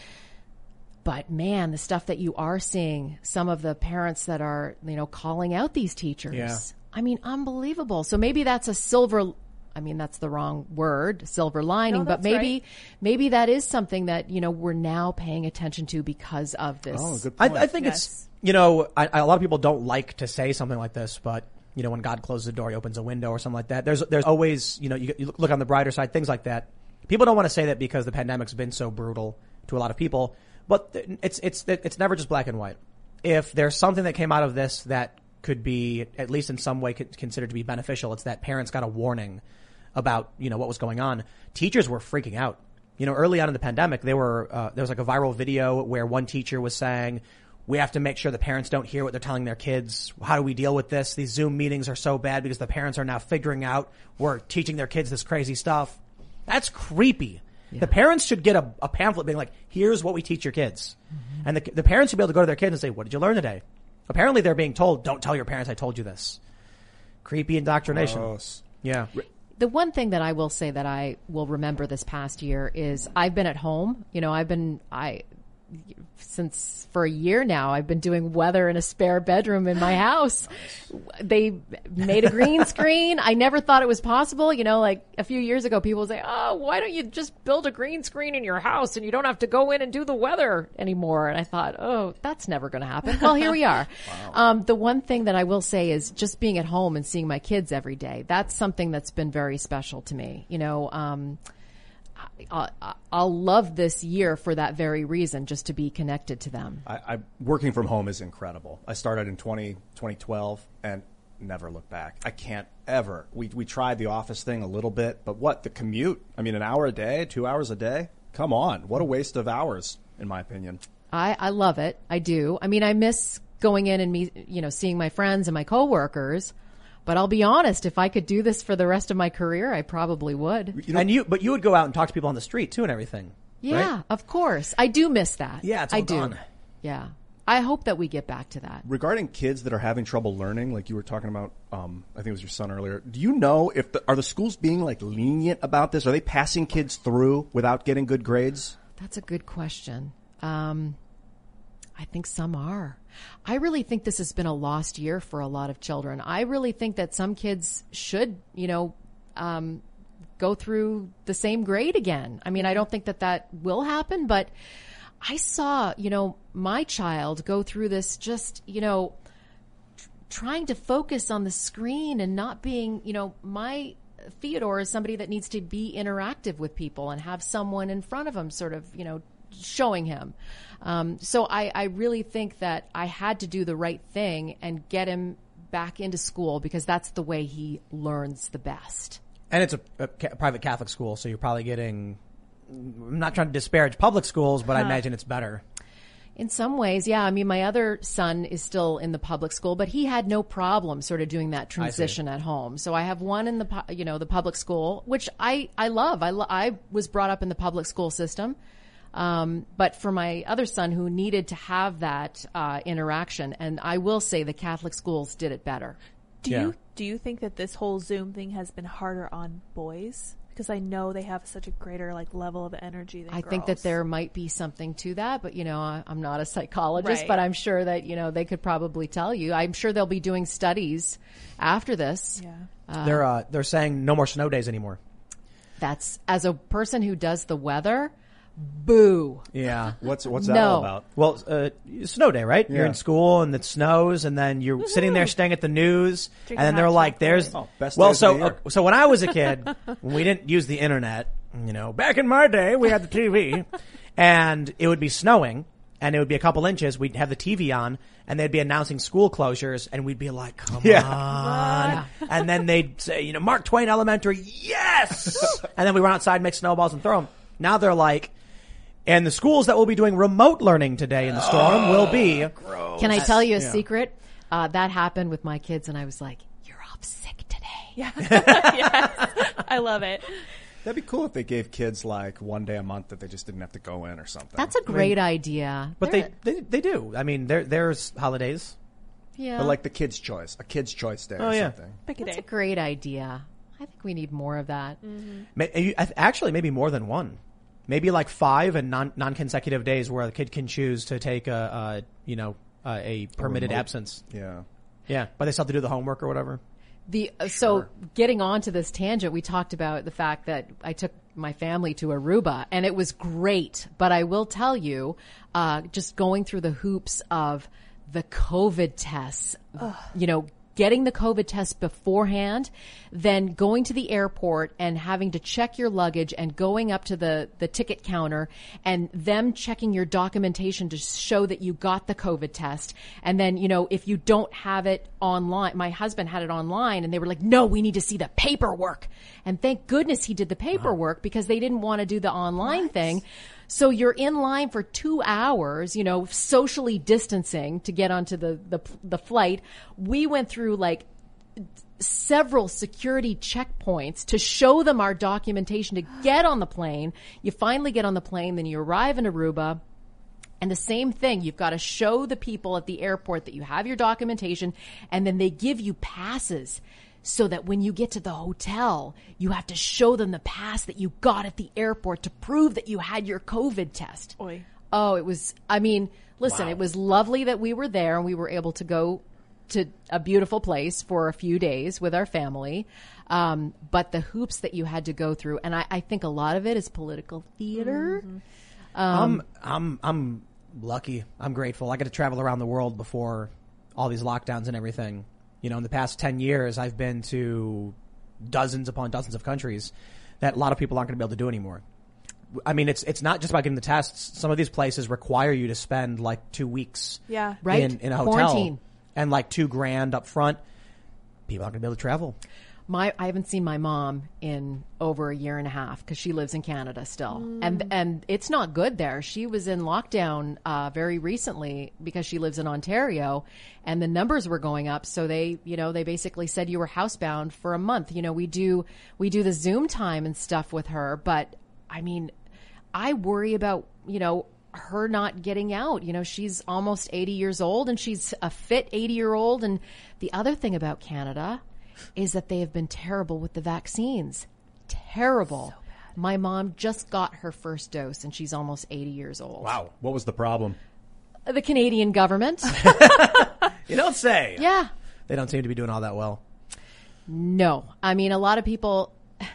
but man, the stuff that you are seeing, some of the parents that are, you know, calling out these teachers. Yeah. I mean, unbelievable. So maybe that's a silver, I mean, that's the wrong word, silver lining, No, but that's maybe, right. maybe that is something that, you know, we're now paying attention to because of this. Oh, good I, point. I think Yes. it's, you know, I, I, a lot of people don't like to say something like this, but, you know, when God closes a door, he opens a window or something like that. There's, there's always, you know, you, you look on the brighter side, things like that. People don't want to say that because the pandemic's been so brutal to a lot of people, but it's, it's, it's never just black and white. If there's something that came out of this that could be, at least in some way, considered to be beneficial, it's that parents got a warning about, you know, what was going on. Teachers were freaking out. You know, early on in the pandemic, they were, uh, there was like a viral video where one teacher was saying, we have to make sure the parents don't hear what they're telling their kids. How do we deal with this? These Zoom meetings are so bad because the parents are now figuring out we're teaching their kids this crazy stuff. That's creepy. The parents should get a, a pamphlet being like, here's what we teach your kids. Mm-hmm. And the, the parents should be able to go to their kids and say, what did you learn today? Apparently they're being told, don't tell your parents I told you this. Creepy indoctrination. Gross. Yeah. The one thing that I will say that I will remember this past year is I've been at home. You know, I've been, I, since for a year now, I've been doing weather in a spare bedroom in my house. They made a green screen. I never thought it was possible. You know, like a few years ago, people would say, oh, why don't you just build a green screen in your house and you don't have to go in and do the weather anymore? And I thought, oh, that's never going to happen. Well, here we are. Wow. Um, the one thing that I will say is just being at home and seeing my kids every day. That's something that's been very special to me. You know, um, I'll, I'll love this year for that very reason, just to be connected to them. I, I working from home is incredible. I started in twenty, twenty twelve and never looked back. I can't ever. We we tried the office thing a little bit, but what, the commute? I mean, an hour a day, two hours a day? Come on. What a waste of hours, in my opinion. I, I love it. I do. I mean, I miss going in and me, you know, seeing my friends and my coworkers. But I'll be honest, if I could do this for the rest of my career, I probably would. You know, and you, but you would go out and talk to people on the street too and everything. Yeah, right? Of course. I do miss that. Yeah, it's all I do. gone. Yeah. I hope that we get back to that. Regarding kids that are having trouble learning, like you were talking about, um, I think it was your son earlier. Do you know if the, are the schools being like lenient about this? Are they passing kids through without getting good grades? That's a good question. Um, I think some are. I really think this has been a lost year for a lot of children. I really think that some kids should, you know, um, go through the same grade again. I mean, I don't think that that will happen, but I saw, you know, my child go through this just, you know, tr- trying to focus on the screen and not being, you know, my Theodore is somebody that needs to be interactive with people and have someone in front of him sort of, you know, showing him. Um, so I, I really think that I had to do the right thing and get him back into school because that's the way he learns the best. And it's a, a ca- private Catholic school, so you're probably getting, I'm not trying to disparage public schools, but huh. I imagine it's better. In some ways, yeah. I mean, my other son is still in the public school, but he had no problem sort of doing that transition at home. So I have one in the, pu- you know, the public school, which I, I love. I, lo- I was brought up in the public school system. Um, but for my other son who needed to have that, uh, interaction, and I will say the Catholic schools did it better. Do yeah. you, do you think that this whole Zoom thing has been harder on boys? Because I know they have such a greater like level of energy than I girls. think that there might be something to that, but you know, I, I'm not a psychologist, Right. but I'm sure that, you know, they could probably tell you. I'm sure they'll be doing studies after this. Yeah. Uh, they're, uh, they're saying no more snow days anymore. That's, as a person who does the weather, boo. Yeah. What's what's that No. all about? Well, uh, snow day, right? You're Yeah. in school and it snows, and then you're Woohoo. sitting there staring at the news, Drinking and then they're hot like, chocolate. "There's Oh, best well." days of So, the year. uh, so when I was a kid, when we didn't use the internet, you know, back in my day, we had the T V, and it would be snowing, and it would be a couple inches. We'd have the T V on, and they'd be announcing school closures, and we'd be like, "Come Yeah. on!" And then they'd say, "You know, Mark Twain Elementary, yes!" And then we run outside, make snowballs, and throw them. Now they're like. And the schools that will be doing remote learning today in the storm Oh, will be. Gross. Can I tell you a Yeah. secret? Uh, that happened with my kids, and I was like, "You're off sick today." Yeah. Yes. I love it. That'd be cool if they gave kids like one day a month that they just didn't have to go in or something. That's a great idea. But They're- they, they they do. I mean, there there's holidays. yeah, But like the kids' choice, a kids' choice day Oh, or yeah. something. Pick a that's day. a great idea. I think we need more of that. May- you- I- Actually, maybe more than one. Maybe like five and non non consecutive days where the kid can choose to take a, a you know uh, a permitted remote. absence. Yeah. Yeah, but they still have to do the homework or whatever. The uh, so getting on to this tangent, we talked about the fact that I took my family to Aruba, and it was great. But I will tell you, uh, just going through the hoops of the COVID tests, you know, getting the COVID test beforehand, then going to the airport and having to check your luggage and going up to the, the ticket counter and them checking your documentation to show that you got the COVID test. And then, you know, if you don't have it online, my husband had it online and they were like, no, we need to see the paperwork. And thank goodness he did the paperwork because they didn't want to do the online thing. So you're in line for two hours, you know, socially distancing to get onto the, the, the flight. We went through like several security checkpoints to show them our documentation to get on the plane. You finally get on the plane, then you arrive in Aruba. And the same thing, you've got to show the people at the airport that you have your documentation, and then they give you passes so that when you get to the hotel, you have to show them the pass that you got at the airport to prove that you had your COVID test. Oy. Oh, it was, I mean, listen, Wow. it was lovely that we were there and we were able to go to a beautiful place for a few days with our family. Um, but the hoops that you had to go through, and I, I think a lot of it is political theater. Mm-hmm. Um, I'm, I'm, I'm lucky. I'm grateful. I got to travel around the world before all these lockdowns and everything. You know, in the past ten years, I've been to dozens upon dozens of countries that a lot of people aren't going to be able to do anymore. I mean, it's, it's not just about getting the tests. Some of these places require you to spend like two weeks Yeah. Right. in, in a hotel Quarantine. and like two grand up front. People aren't going to be able to travel. My, I haven't seen my mom in over a year and a half because she lives in Canada still. And, and it's not good there. She was in lockdown, uh, very recently because she lives in Ontario and the numbers were going up. So they, you know, they basically said you were housebound for a month. You know, we do, we do the Zoom time and stuff with her, but I mean, I worry about, you know, her not getting out. You know, she's almost eighty years old and she's a fit eighty year old. And the other thing about Canada is that they have been terrible with the vaccines. Terrible. So my mom just got her first dose and she's almost eighty years old. Wow. What was the problem? The Canadian government. You don't say. Yeah. They don't seem to be doing all that well. No. I mean, a lot of people,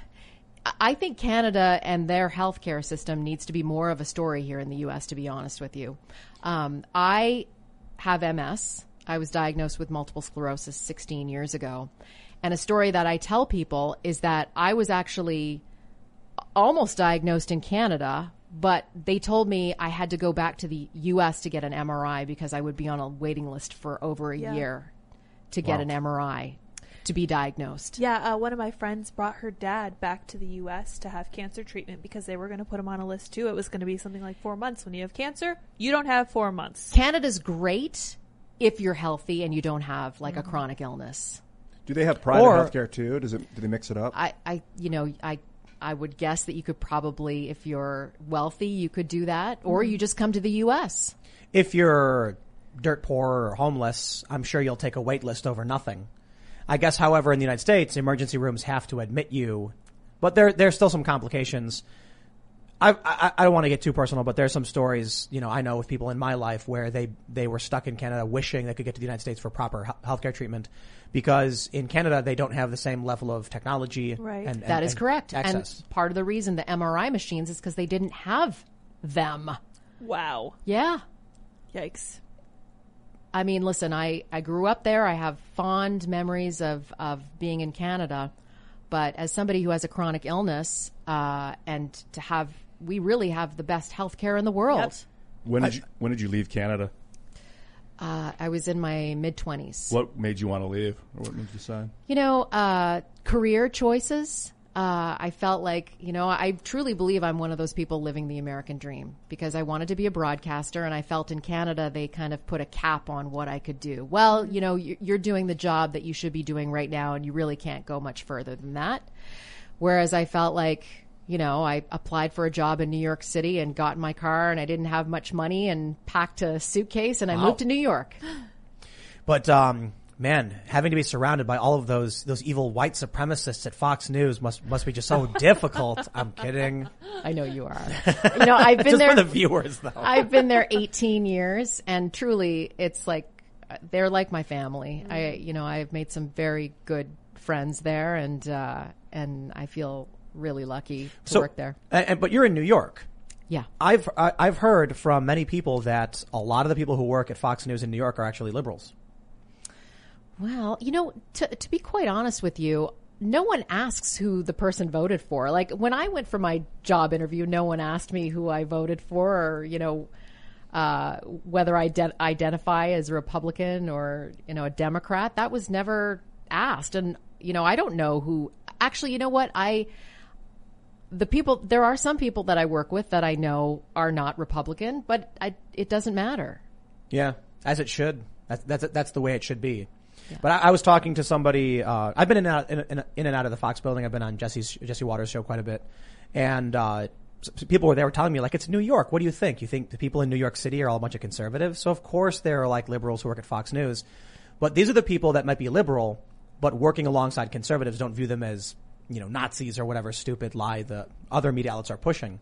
I think Canada and their healthcare system needs to be more of a story here in the U S, to be honest with you. Um, I have M S. I was diagnosed with multiple sclerosis sixteen years ago. And a story that I tell people is that I was actually almost diagnosed in Canada, but they told me I had to go back to the U S to get an M R I because I would be on a waiting list for over a Yeah. year to get Wow. an M R I to be diagnosed. Yeah, uh, one of my friends brought her dad back to the U S to have cancer treatment because they were going to put him on a list too. It was going to be something like four months. When you have cancer, you don't have four months. Canada's great if you're healthy and you don't have like a chronic illness. Do they have private Or- healthcare too? Does it? Do they mix it up? I, I, you know, I, I would guess that you could probably, if you're wealthy, you could do that, or you just come to the U S. If you're dirt poor or homeless, I'm sure you'll take a wait list over nothing. I guess, however, in the United States, emergency rooms have to admit you, but there there's still some complications. I, I, I don't want to get too personal, but there's some stories, you know, I know with people in my life where they, they were stuck in Canada wishing they could get to the United States for proper he- healthcare treatment because in Canada they don't have the same level of technology. Right. And, and, That is and correct. Access. And part of the reason the M R I machines is because they didn't have them. Wow. Yeah. Yikes. I mean, listen, I, I grew up there. I have fond memories of, of being in Canada. But as somebody who has a chronic illness, uh, and to have, we really have the best health care in the world. Yep. When did you, when did you leave Canada? Uh, I was in my mid twenties. What made you want to leave, or what made you sign? You know, uh, career choices. Uh, I felt like, you know, I truly believe I'm one of those people living the American dream because I wanted to be a broadcaster and I felt in Canada they kind of put a cap on what I could do. Well, you know, you're doing the job that you should be doing right now and you really can't go much further than that. Whereas I felt like, you know, I applied for a job in New York City and got in my car and I didn't have much money and packed a suitcase and I Wow. moved to New York. But, um, man, having to be surrounded by all of those those evil white supremacists at Fox News must must be just so difficult. I'm kidding. I know you are. You know, I've been Just there. for the viewers, though. I've been there eighteen years and truly it's like, they're like my family. I, you know, I've made some very good friends there and, uh, and I feel really lucky to work there. And, and- but you're in New York. Yeah. I've I, I've heard from many people that a lot of the people who work at Fox News in New York are actually liberals. Well, you know, to, to be quite honest with you, no one asks who the person voted for. Like when I went for my job interview, no one asked me who I voted for or, you know, uh, whether I de- identify as a Republican or, you know, a Democrat. That was never asked. And, you know, I don't know who actually, you know what? I, the people, there are some people that I work with that I know are not Republican, but I, it doesn't matter. Yeah, as it should. That's that's that's the way it should be. Yeah. But I, I was talking to somebody. Uh, I've been in and, out, in, in, in and out of the Fox building. I've been on Jesse's Jesse Waters' show quite a bit, and uh, people were there were telling me like, it's New York. What do you think? You think the people in New York City are all a bunch of conservatives? So of course there are like liberals who work at Fox News, but these are the people that might be liberal, but working alongside conservatives don't view them as, you know, Nazis or whatever stupid lie the other media outlets are pushing.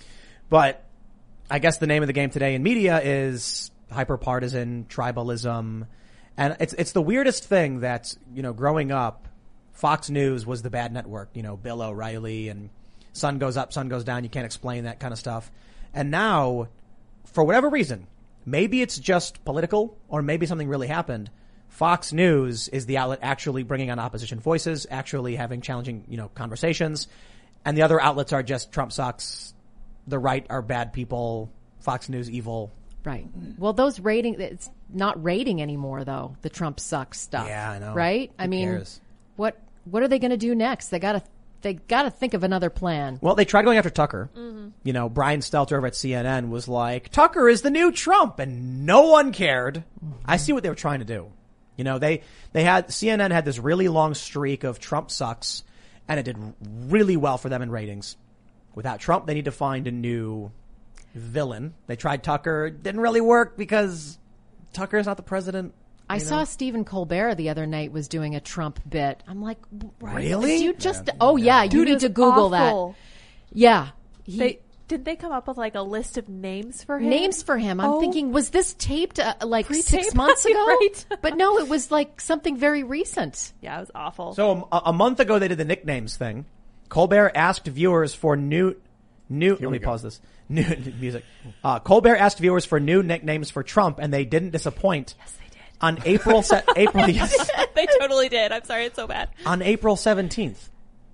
But I guess the name of the game today in media is hyperpartisan tribalism. And it's, it's the weirdest thing that, you know, growing up, Fox News was the bad network, you know, Bill O'Reilly and sun goes up, sun goes down. You can't explain that kind of stuff. And now, for whatever reason, maybe it's just political or maybe something really happened. Fox News is the outlet actually bringing on opposition voices, actually having challenging, you know, conversations. And the other outlets are just Trump sucks. The right are bad people. Fox News evil. Right. Well, those rating, it's not rating anymore though, the Trump sucks stuff. Yeah, I know. Right? Who I mean, cares? what, what are they going to do next? They gotta, they gotta think of another plan. Well, they tried going after Tucker. Mm-hmm. You know, Brian Stelter over at C N N was like, Tucker is the new Trump, and no one cared. I see what they were trying to do. You know, they, they had, C N N had this really long streak of Trump sucks, and it did really well for them in ratings. Without Trump, they need to find a new villain. They tried Tucker. Didn't really work because Tucker is not the president. I you saw know? Stephen Colbert the other night was doing a Trump bit. I'm like, Really? You just, oh yeah, you Dude, need it to was Google awful. that. Yeah. He, They did they come up with like a list of names for him? names for him. I'm Oh. thinking, was this taped uh, like Pre-taped? six months ago? Right. But no, it was like something very recent. Yeah, it was awful. So a, a month ago, they did the nicknames thing. Colbert asked viewers for new, new. Let me we go. pause this. New music. Uh, Colbert asked viewers for new nicknames for Trump, and they didn't disappoint. yes, they did. On April, se- April, yes, They totally did. I'm sorry, it's so bad. on April seventeenth.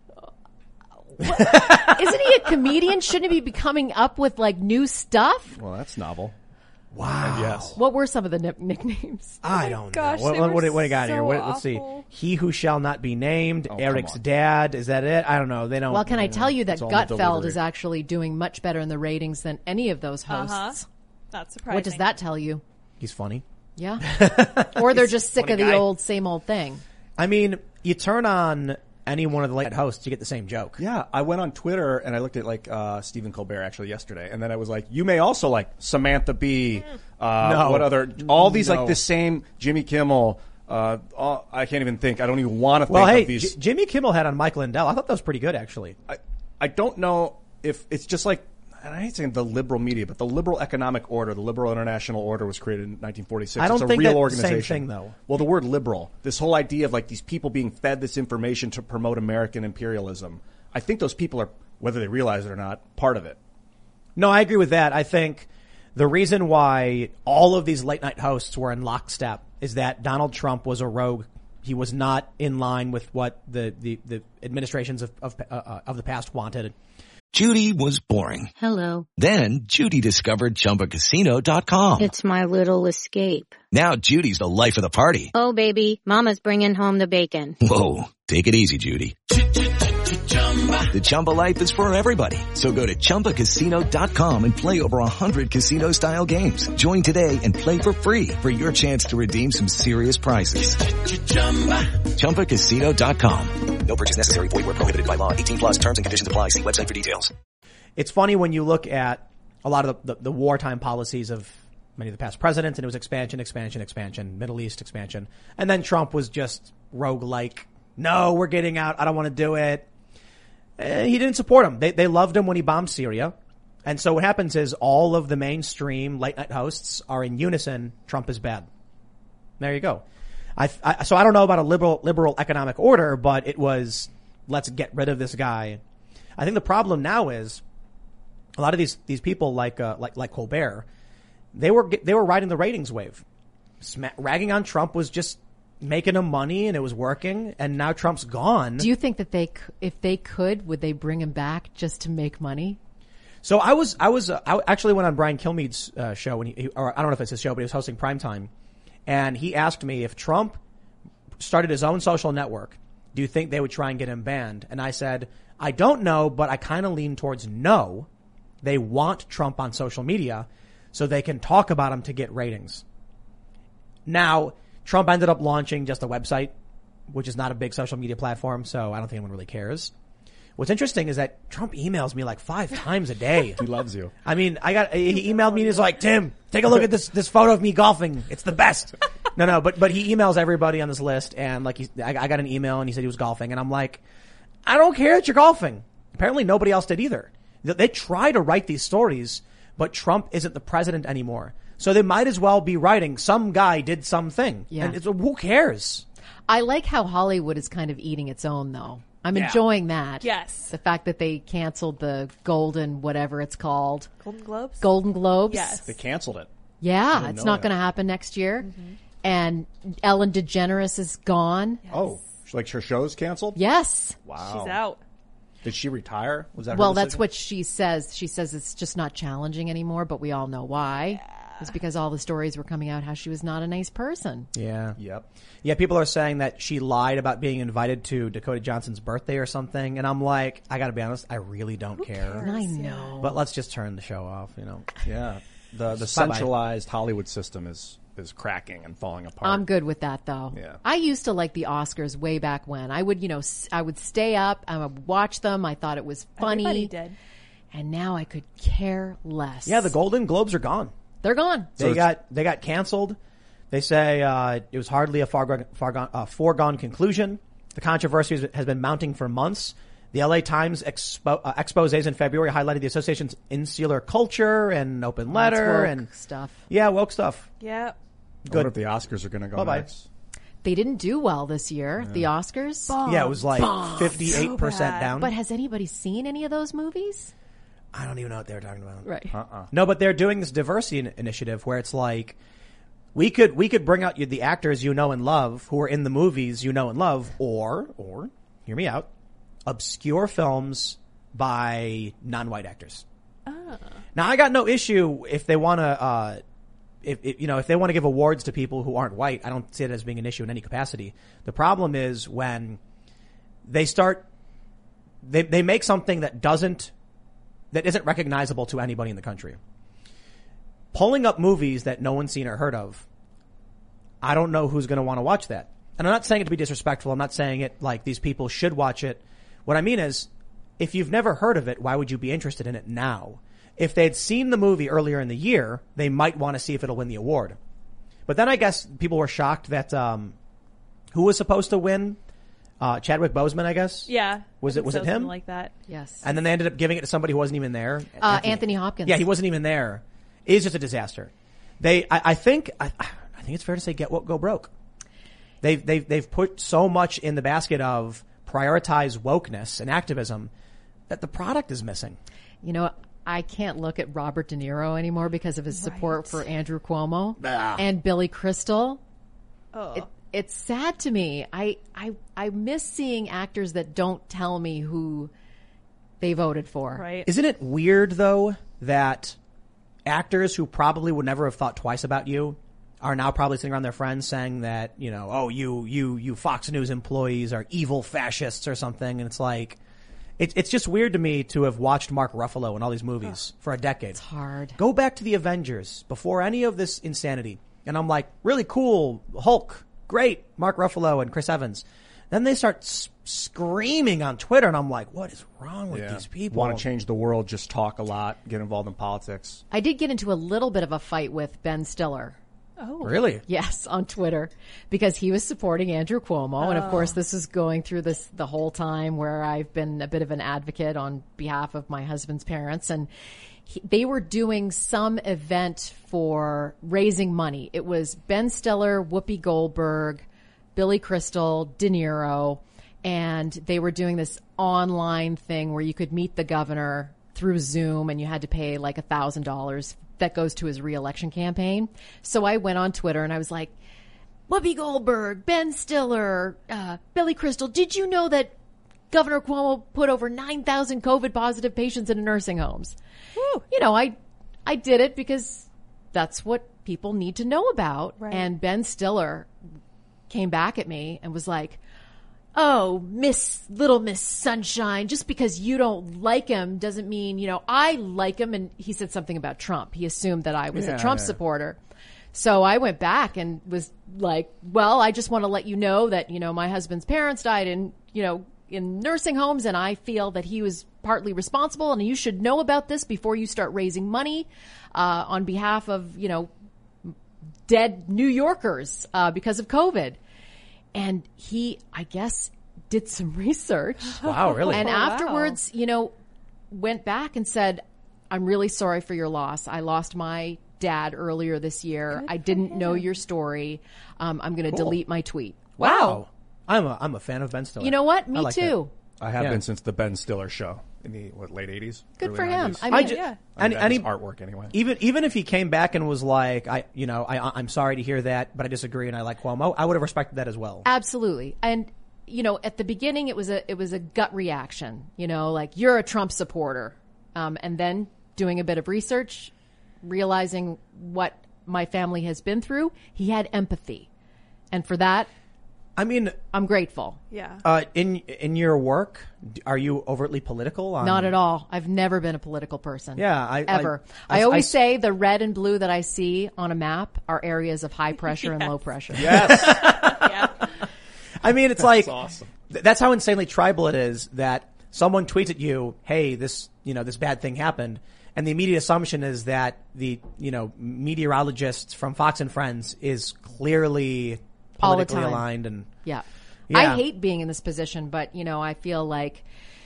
Isn't he a comedian? Shouldn't he be coming up with like new stuff? Well, that's novel. Wow. Yes. What were some of the ni- nicknames? I don't gosh, know. What, they what, were what, do- what do you got here? so What, let's see. awful. He who shall not be named. Oh, come Eric's on. dad. Is that it? I don't know. They don't. Well, can I tell you that It's all in the Gutfeld delivery. is actually doing much better in the ratings than any of those hosts? Uh-huh. That's surprising. What does that tell you? He's funny. Yeah. Or they're just sick funny of the guy. old, same old thing. I mean, you turn on any one of the late hosts, you get the same joke. Yeah, I went on Twitter and I looked at like uh Stephen Colbert actually yesterday, and then I was like, you may also like Samantha Bee. Uh, No. What other? All these No. like the same Jimmy Kimmel. Uh, all, I can't even think. I don't even want to think Well, hey, of these. J- Jimmy Kimmel had on Mike Lindell. I thought that was pretty good, actually. I, I don't know if it's just like, and I hate saying the liberal media, but the liberal economic order, the liberal international order was created in nineteen forty-six. I don't it's a think real that's the same organization. thing, though. Well, the word liberal, this whole idea of like these people being fed this information to promote American imperialism, I think those people are, whether they realize it or not, part of it. No, I agree with that. I think the reason why all of these late night hosts were in lockstep is that Donald Trump was a rogue. He was not in line with what the, the, the administrations of, of, uh, of the past wanted. Judy was boring. Hello. Then Judy discovered Chumba Casino dot com. It's my little escape. Now Judy's the life of the party. Oh, baby, mama's bringing home the bacon. Whoa, take it easy, Judy. The Chumba life is for everybody. So go to Chumba Casino dot com and play over one hundred casino-style games. Join today and play for free for your chance to redeem some serious prizes. Chumba Casino dot com. No purchase necessary. Void where prohibited by law. eighteen plus terms and conditions apply. See website for details. It's funny when you look at a lot of the, the, the wartime policies of many of the past presidents, and it was expansion, expansion, expansion, Middle East expansion. And then Trump was just rogue-like. No, we're getting out. I don't want to do it. Uh, he didn't support him. They, they loved him when he bombed Syria. And so what happens is all of the mainstream late night hosts are in unison. Trump is bad. There you go. I, I, so I don't know about a liberal, liberal economic order, but it was, let's get rid of this guy. I think the problem now is a lot of these, these people like, uh, like, like Colbert, they were, they were riding the ratings wave. Sma- ragging on Trump was just making him money and it was working, and now Trump's gone. Do you think that they, c- if they could, would they bring him back just to make money? So I was, I was, uh, I actually went on Brian Kilmeade's uh, show when he, he, or I don't know if it's his show, but he was hosting Primetime, and he asked me if Trump started his own social network, do you think they would try and get him banned? And I said, I don't know, but I kind of lean towards no. They want Trump on social media so they can talk about him to get ratings. Now, Trump ended up launching just a website, which is not a big social media platform, so I don't think anyone really cares. What's interesting is that Trump emails me like five times a day. He loves you. I mean, I got, he emailed me and he's like, Tim, take a look at this, this photo of me golfing. It's the best. No, no, but, but he emails everybody on this list and like he, I, I got an email and he said he was golfing and I'm like, I don't care that you're golfing. Apparently nobody else did either. They, they try to write these stories, but Trump isn't the president anymore. So they might as well be writing some guy did something. Yeah. And it's, who cares? I like how Hollywood is kind of eating its own, though. I'm Yeah. enjoying that. Yes. The fact that they canceled the Golden, whatever it's called. Golden Globes? Golden Globes. Yes. They canceled it. Yeah, didn't it's know not that. going to happen next year. And Ellen DeGeneres is gone. Oh, like her show's canceled? Yes. Wow. She's out. Did she retire? Was that her Well, that's decision? what she says. She says it's just not challenging anymore, but we all know why. It's because all the stories were coming out how she was not a nice person. Yeah. Yep. Yeah, people are saying that she lied about being invited to Dakota Johnson's birthday or something. And I'm like, I gotta be honest, I really don't care. I know. But let's just turn the show off, you know. Yeah. The the Bye-bye. centralized Hollywood system is is cracking and falling apart. I'm good with that, though. Yeah. I used to like the Oscars way back when. I would, you know, s- I would stay up, I would watch them. I thought it was funny. Everybody did. And now I could care less. Yeah, the Golden Globes are gone. They're gone. They got they got canceled. They say uh, it was hardly a foregone, foregone, uh, foregone conclusion. The controversy has, has been mounting for months. The L A Times expo- uh, exposés in February highlighted the association's insular culture and open letter Woke and stuff. yeah, woke stuff. Yeah. I wonder if the Oscars are going to go Bye-bye. next. They didn't do well this year, the Oscars. Yeah, it was like fifty-eight percent bad. down. But has anybody seen any of those movies? I don't even know what they're talking about. Right. Uh-uh. No, but they're doing this diversity in- initiative where it's like we could we could bring out you- the actors you know and love who are in the movies you know and love, or or hear me out, obscure films by non-white actors. Now I got no issue if they want to, uh, if, if you know if they want to give awards to people who aren't white. I don't see it as being an issue in any capacity. The problem is when they start, they they make something that doesn't. that isn't recognizable to anybody in the country. Pulling up movies that no one's seen or heard of, I don't know who's going to want to watch that. And I'm not saying it to be disrespectful. I'm not saying it like these people should watch it. What I mean is, if you've never heard of it, why would you be interested in it now? If they'd seen the movie earlier in the year, they might want to see if it'll win the award. But then I guess people were shocked that, um, who was supposed to win? Uh, Chadwick Boseman, I guess? Yeah. Was I it- think was so, it him? something like that. Yes. And then they ended up giving it to somebody who wasn't even there. Uh, Anthony Hopkins. Yeah, he wasn't even there. It's just a disaster. They, I, I think, I, I think it's fair to say, get woke, go broke. They've, they've, they've put so much in the basket of prioritize wokeness and activism that the product is missing. You know, I can't look at Robert De Niro anymore because of his support for Andrew Cuomo Ah. and Billy Crystal. Oh. It, it's sad to me. I, I, I miss seeing actors that don't tell me who they voted for. Right. Isn't it weird though that actors who probably would never have thought twice about you are now probably sitting around their friends saying that, you know, oh, you, you, you Fox News employees are evil fascists or something. And it's like, it, it's just weird to me to have watched Mark Ruffalo in all these movies for a decade. It's hard. Go back to the Avengers before any of this insanity. And I'm like, really cool. Hulk. Great. Mark Ruffalo and Chris Evans. Then they start s- screaming on Twitter and I'm like, what is wrong with these people? Want to change the world, just talk a lot, get involved in politics. I did get into a little bit of a fight with Ben Stiller. Oh. Really? Yes, on Twitter, because he was supporting Andrew Cuomo. And of course, this is going through this the whole time where I've been a bit of an advocate on behalf of my husband's parents. And he, they were doing some event for raising money. It was Ben Stiller, Whoopi Goldberg, Billy Crystal, De Niro, and they were doing this online thing where you could meet the governor through Zoom and you had to pay like a thousand dollars that goes to his reelection campaign. So I went on Twitter and I was like, Whoopi Goldberg, Ben Stiller, uh, Billy Crystal, did you know that Governor Cuomo put over nine thousand COVID positive patients in nursing homes? Woo. You know, I, I did it because that's what people need to know about. Right. And Ben Stiller came back at me and was like, oh, Miss Little Miss Sunshine, just because you don't like him doesn't mean, you know, I like him. And he said something about Trump. He assumed that I was Yeah, a Trump yeah. supporter. So I went back and was like, well, I just want to let you know that, you know, my husband's parents died in, you know, in nursing homes, and I feel that he was partly responsible, and you should know about this before you start raising money uh, on behalf of, you know, dead New Yorkers uh, because of COVID. And he, I guess, did some research. Wow, really? And Oh, wow. afterwards, you know, went back and said, I'm really sorry for your loss. I lost my dad earlier this year. I didn't know your story. Um, I'm going to delete my tweet. Wow. I'm a, I'm a fan of Ben Stiller. You know what? Me I like too. I have Yeah. been since the Ben Stiller show in the what, late eighties. Good early for him. nineties. I I mean, ju- yeah. and, That and is he, artwork anyway. even even if he came back and was like, I, you know, I, I'm sorry to hear that, but I disagree and I like Cuomo, I would have respected that as well. absolutely. And, you know, at the beginning, it was a, it was a gut reaction, you know, like you're a Trump supporter. Um, and then doing a bit of research, realizing what my family has been through, he had empathy. And for that, I mean, I'm grateful. Yeah. uh, in in your work, d- are you overtly political? On, Not at all. I've never been a political person. Yeah, I- ever. I- I, I- always I- say the red and blue that I see on a map are areas of high pressure and low pressure. Yes. I mean, it's like awesome. th- that's how insanely tribal it is that someone tweets at you, "Hey, this you know this bad thing happened," and the immediate assumption is that the you know meteorologist from Fox and Friends is clearly All the politically time. aligned and. Yeah. Yeah. I hate being in this position, but you know, I feel like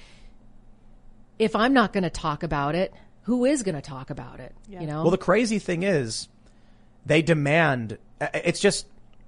if I'm not going to talk about it, who is going to talk about it? Yeah. You know? Well, the crazy thing is, they demand. uh, It's just,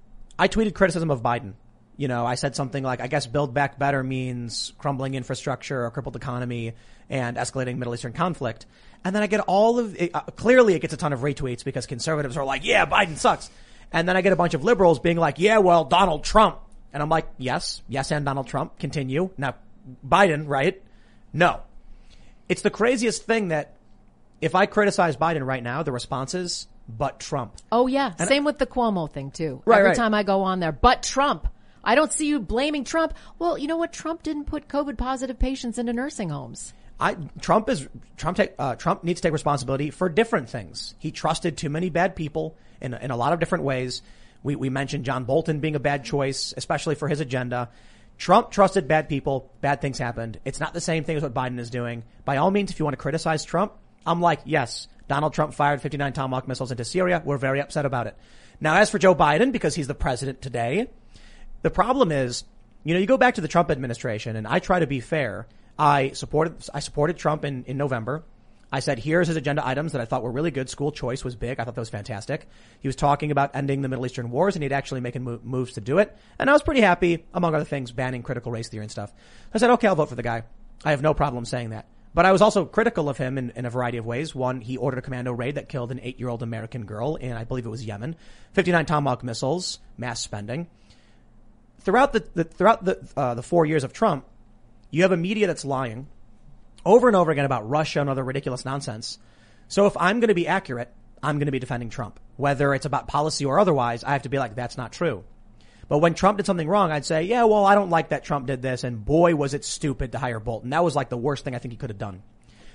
I tweeted criticism of Biden. You know, I said something like, I guess Build Back Better means crumbling infrastructure, a crippled economy, and escalating Middle Eastern conflict. And then I get all of, it, uh, clearly it gets a ton of retweets because conservatives are like, yeah, Biden sucks. And then I get a bunch of liberals being like, yeah, well, Donald Trump. And I'm like, yes, yes, and Donald Trump, continue. Now, Biden, right? No. It's the craziest thing that if I criticize Biden right now, the response is, but Trump. oh yeah. Same with the Cuomo thing too. Right, Every right. time I go on there, but Trump. I don't see you blaming Trump. Well, you know what? Trump didn't put COVID positive patients into nursing homes. I, Trump is, Trump take, uh, Trump needs to take responsibility for different things. He trusted too many bad people in, in a lot of different ways. We, we mentioned John Bolton being a bad choice, especially for his agenda. Trump trusted bad people. Bad things happened. It's not the same thing as what Biden is doing. By all means, if you want to criticize Trump, I'm like, yes, Donald Trump fired fifty-nine Tomahawk missiles into Syria. We're very upset about it. Now, as for Joe Biden, because he's the president today, the problem is, you know, you go back to the Trump administration, and I try to be fair. I supported, I supported Trump in, in November. I said, here's his agenda items that I thought were really good. School choice was big. I thought that was fantastic. He was talking about ending the Middle Eastern wars, and he'd actually making mo- moves to do it. And I was pretty happy, among other things, banning critical race theory and stuff. I said, okay, I'll vote for the guy. I have no problem saying that. But I was also critical of him in, in a variety of ways. One, he ordered a commando raid that killed an eight-year-old American girl in, I believe it was Yemen. fifty-nine Tomahawk missiles, mass spending. Throughout the, the throughout the uh, the four years of Trump, you have a media that's lying over and over again about Russia and other ridiculous nonsense. So if I'm going to be accurate, I'm going to be defending Trump. Whether it's about policy or otherwise, I have to be like, that's not true. But when Trump did something wrong, I'd say, yeah, well, I don't like that Trump did this, and boy, was it stupid to hire Bolton. That was like the worst thing I think he could have done.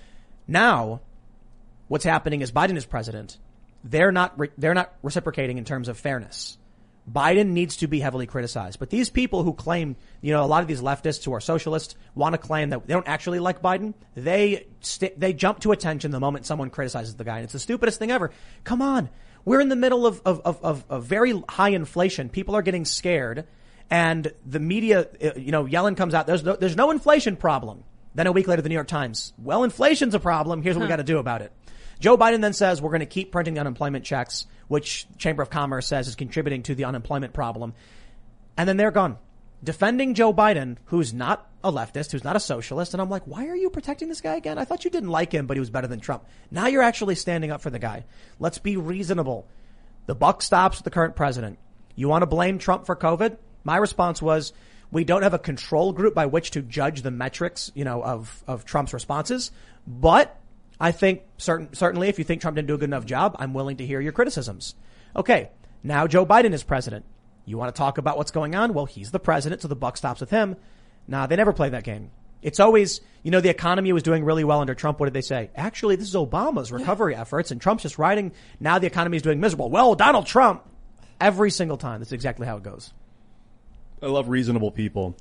Now, what's happening is Biden is president. They're not, re- they're not reciprocating in terms of fairness. Biden needs to be heavily criticized. But these people who claim, you know, a lot of these leftists who are socialists want to claim that they don't actually like Biden. They st- they jump to attention the moment someone criticizes the guy. And it's the stupidest thing ever. Come on. We're in the middle of, of, of, of, of very high inflation. People are getting scared. And the media, you know, Yellen comes out. There's no, there's no inflation problem. Then a week later, the New York Times. Well, inflation's a problem. Here's what we got to do about it. Joe Biden then says we're going to keep printing the unemployment checks, which Chamber of Commerce says is contributing to the unemployment problem. And then they're gone. Defending Joe Biden, who's not a leftist, who's not a socialist. And I'm like, why are you protecting this guy again? I thought you didn't like him, but he was better than Trump. Now you're actually standing up for the guy. Let's be reasonable. The buck stops with the current president. You want to blame Trump for COVID? My response was, we don't have a control group by which to judge the metrics, you know, of, of Trump's responses. But I think certain, certainly if you think Trump didn't do a good enough job, I'm willing to hear your criticisms. Okay. Now Joe Biden is president. You want to talk about what's going on? Well, he's the president, so the buck stops with him. Nah, they never play that game. It's always, you know, the economy was doing really well under Trump. What did they say? Actually, this is Obama's recovery efforts and Trump's just riding. Now the economy is doing miserable. Well, Donald Trump, every single time. That's exactly how it goes. I love reasonable people.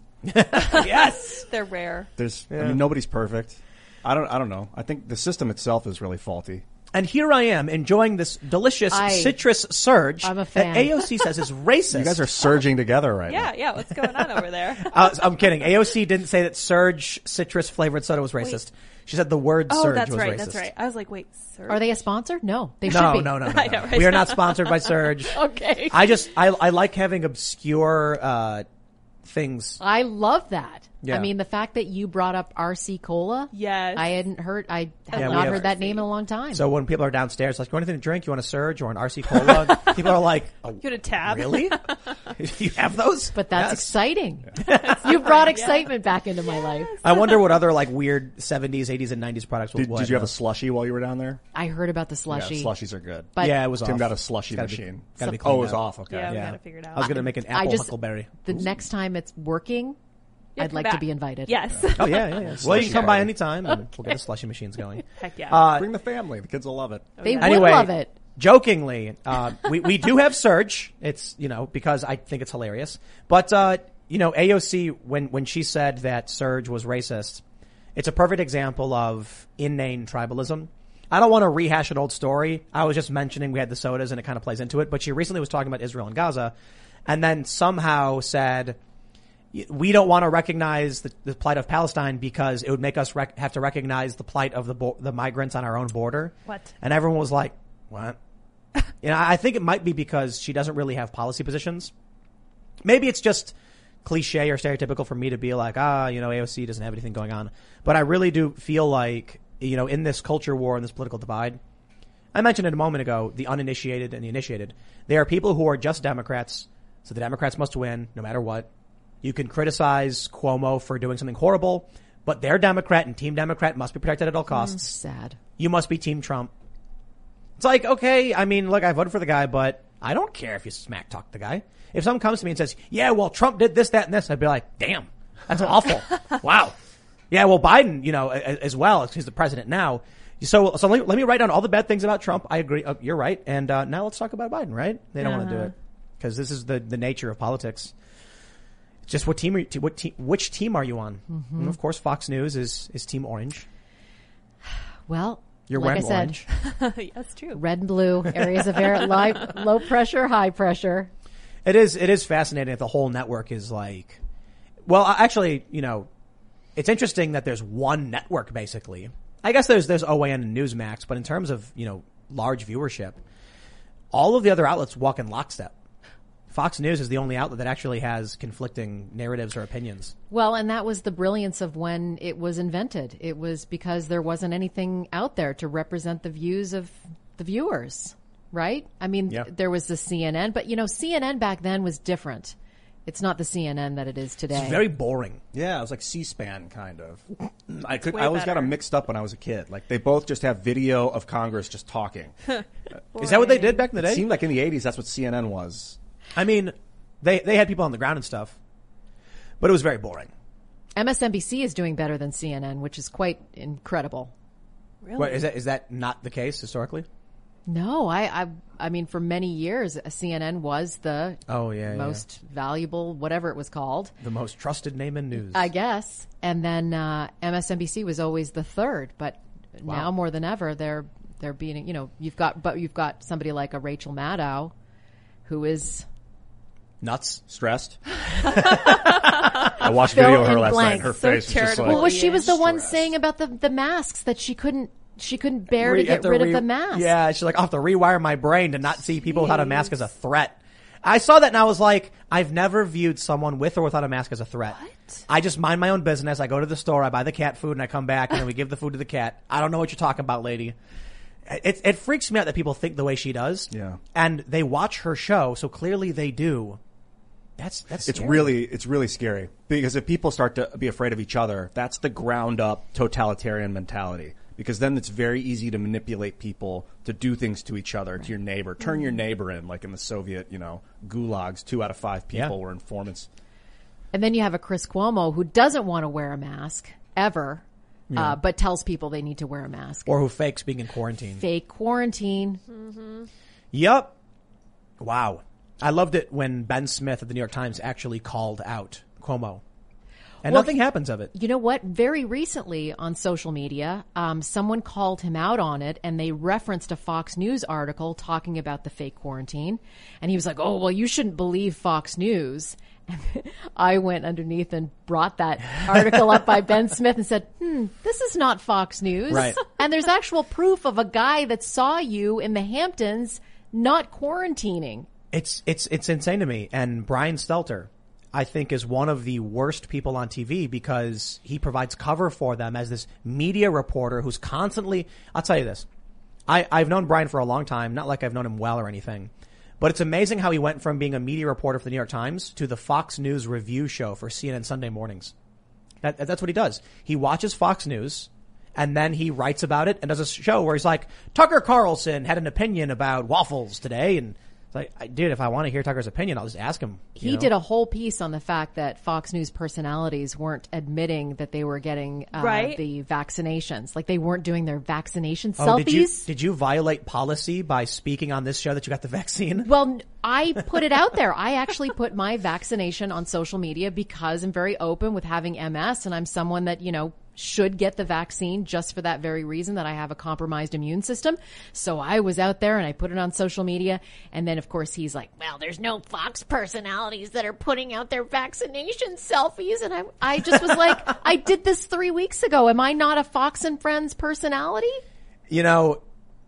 Yes. They're rare. There's, I mean, nobody's perfect. I don't, I don't know. I think the system itself is really faulty. And here I am enjoying this delicious I- citrus surge I'm a fan. that A O C says is racist. You guys are surging together right Yeah, now. yeah. What's going on over there? Uh, I'm kidding. A O C didn't say that Surge citrus flavored soda was racist. She said the word Oh, Surge that's was right. racist. That's right. I was like, wait, sir. Are they a sponsor? No, they should No, be. no, no, no, I know, no. right? We are not sponsored by Surge. Okay. I just, I, I like having obscure, uh, things. I love that. Yeah. I mean, the fact that you brought up R C Cola. Yes. I hadn't heard, I have Yeah, we not have heard that R C. name in a long time. So when people are downstairs, like, you want anything to drink? You want a Surge or an R C Cola? People are like, oh, You had a tab. really? You have those? but that's Yes. exciting. You brought excitement back into my life. I wonder what other, like, weird seventies, eighties, and nineties products will Did, would, did you have uh, a slushie while you were down there? I heard about the slushy. Yeah, slushies are good. But yeah, it was Tim off. got a slushy Gotta be- machine. gotta be oh, cleaned it was up. off. Okay. Yeah, we Yeah. gotta figure it out. I was going to make an I apple just- huckleberry. the next time it's working, Yeah, I'd come like to back. be invited. Yes. Oh, yeah, yeah, yeah. Well, you can come by anytime and we'll get the slushy machines going. Heck yeah. Uh, Bring the family. The kids will love it. They would Anyway, love it. jokingly, uh, we, we do have Surge. It's, you know, because I think it's hilarious. But, uh, you know, A O C, when, when she said that Surge was racist, it's a perfect example of inane tribalism. I don't want to rehash an old story. I was just mentioning we had the sodas and it kind of plays into it. But she recently was talking about Israel and Gaza and then somehow said, we don't want to recognize the, the plight of Palestine because it would make us rec- have to recognize the plight of the bo- the migrants on our own border. What? And everyone was like, what? You know, I think it might be because she doesn't really have policy positions. Maybe it's just cliche or stereotypical for me to be like, ah, you know, A O C doesn't have anything going on. But I really do feel like, you know, in this culture war and this political divide, I mentioned it a moment ago, the uninitiated and the initiated. There are people who are just Democrats, so the Democrats must win no matter what. You can criticize Cuomo for doing something horrible, but their Democrat and Team Democrat must be protected at all costs. Sad. You must be Team Trump. It's like, okay, I mean, look, I voted for the guy, but I don't care if you smack talk the guy. If someone comes to me and says, yeah, well, Trump did this, that, and this, I'd be like, damn, that's awful. Wow. Yeah, well, Biden, you know, as, as well, he's the president now. So, so let me, let me write down all the bad things about Trump. I agree. Uh, you're right. And, uh, now let's talk about Biden, right? They don't want to do it because this is the, the nature of politics. Just what team are you, what team, which team are you on? Mm-hmm. And of course, Fox News is, is Team Orange. Well, You're like I wearing said, orange. That's true. red and blue areas of air, low, low pressure, high pressure. It is, it is fascinating that the whole network is like, well, actually, you know, it's interesting that there's one network basically. I guess there's, there's O A N and Newsmax, but in terms of, you know, large viewership, all of the other outlets walk in lockstep. Fox News is the only outlet that actually has conflicting narratives or opinions. Well, and that was the brilliance of when it was invented. It was because there wasn't anything out there to represent the views of the viewers, right? I mean, Yeah. th- there was the C N N, but you know, C N N back then was different. It's not the C N N that it is today. It's very boring. Yeah, it was like C-SPAN kind of. I could. way I always got better. them mixed up when I was a kid. Like they both just have video of Congress just talking. Is that what they did back in the It day? seemed like in the eighties that's what C N N was. I mean, they, they had people on the ground and stuff, but it was very boring. M S N B C is doing better than C N N, which is quite incredible. Really? What, is that, is that not the case historically? No, I, I, I mean, for many years, C N N was the Oh, yeah, yeah. most valuable, whatever it was called, The most trusted name in news. I guess. And then uh, M S N B C was always the third, but now more than ever, they're they're being, you know, you've got, but you've got somebody like a Rachel Maddow, who is Nuts. Stressed. I watched video of her in last night. blank. And her So face was just charitable. like. well, was she was the one stressed. saying about the the masks that she couldn't she couldn't bear Re- to have get rid re- of the mask. Yeah, she's like, I have to rewire my brain to not see people without a mask as a threat. I saw that and I was like, I've never viewed someone with or without a mask as a threat. What? I just mind my own business. I go to the store, I buy the cat food, and I come back, and then we give the food to the cat. I don't know what you're talking about, lady. It, it freaks me out that people think the way she does. Yeah. And they watch her show, so clearly they do. That's, that's It's scary. really, it's really scary because if people start to be afraid of each other, that's the ground up totalitarian mentality. Because then it's very easy to manipulate people to do things to each other, to your neighbor, turn your neighbor in, like in the Soviet, you know, gulags. Two out of five people Yeah. were informants. And then you have a Chris Cuomo who doesn't want to wear a mask ever, uh, but tells people they need to wear a mask. Or who fakes being in quarantine. Fake quarantine. Mm-hmm. Yep. Wow. I loved it when Ben Smith of the New York Times actually called out Cuomo. And Well, nothing happens of it. You know what? Very recently on social media, um, someone called him out on it, and they referenced a Fox News article talking about the fake quarantine. And he was like, oh, well, you shouldn't believe Fox News. And I went underneath and brought that article up by Ben Smith and said, hmm, this is not Fox News. Right. And there's actual proof of a guy that saw you in the Hamptons not quarantining. It's, it's, it's insane to me. And Brian Stelter, I think, is one of the worst people on T V because he provides cover for them as this media reporter who's constantly, I'll tell you this. I, I've known Brian for a long time, not like I've known him well or anything, but it's amazing how he went from being a media reporter for the New York Times to the Fox News review show for C N N Sunday mornings. That, that's what he does. He watches Fox News and then he writes about it and does a show where he's like, Tucker Carlson had an opinion about waffles today, and it's like, I- dude, if I want to hear Tucker's opinion, I'll just ask him. you He know? did a whole piece on the fact that Fox News personalities weren't admitting that they were getting uh, Right. the vaccinations. Like they weren't doing their vaccination Oh, selfies. did you, did you violate policy by speaking on this show that you got the vaccine? Well, n- I put it out there. I actually put my vaccination on social media because I'm very open with having M S, and I'm someone that, you know, should get the vaccine just for that very reason, that I have a compromised immune system. So I was out there and I put it on social media. And then, of course, he's like, well, there's no Fox personalities that are putting out their vaccination selfies. And I, I just was like, I did this three weeks ago. Am I not a Fox and Friends personality? You know,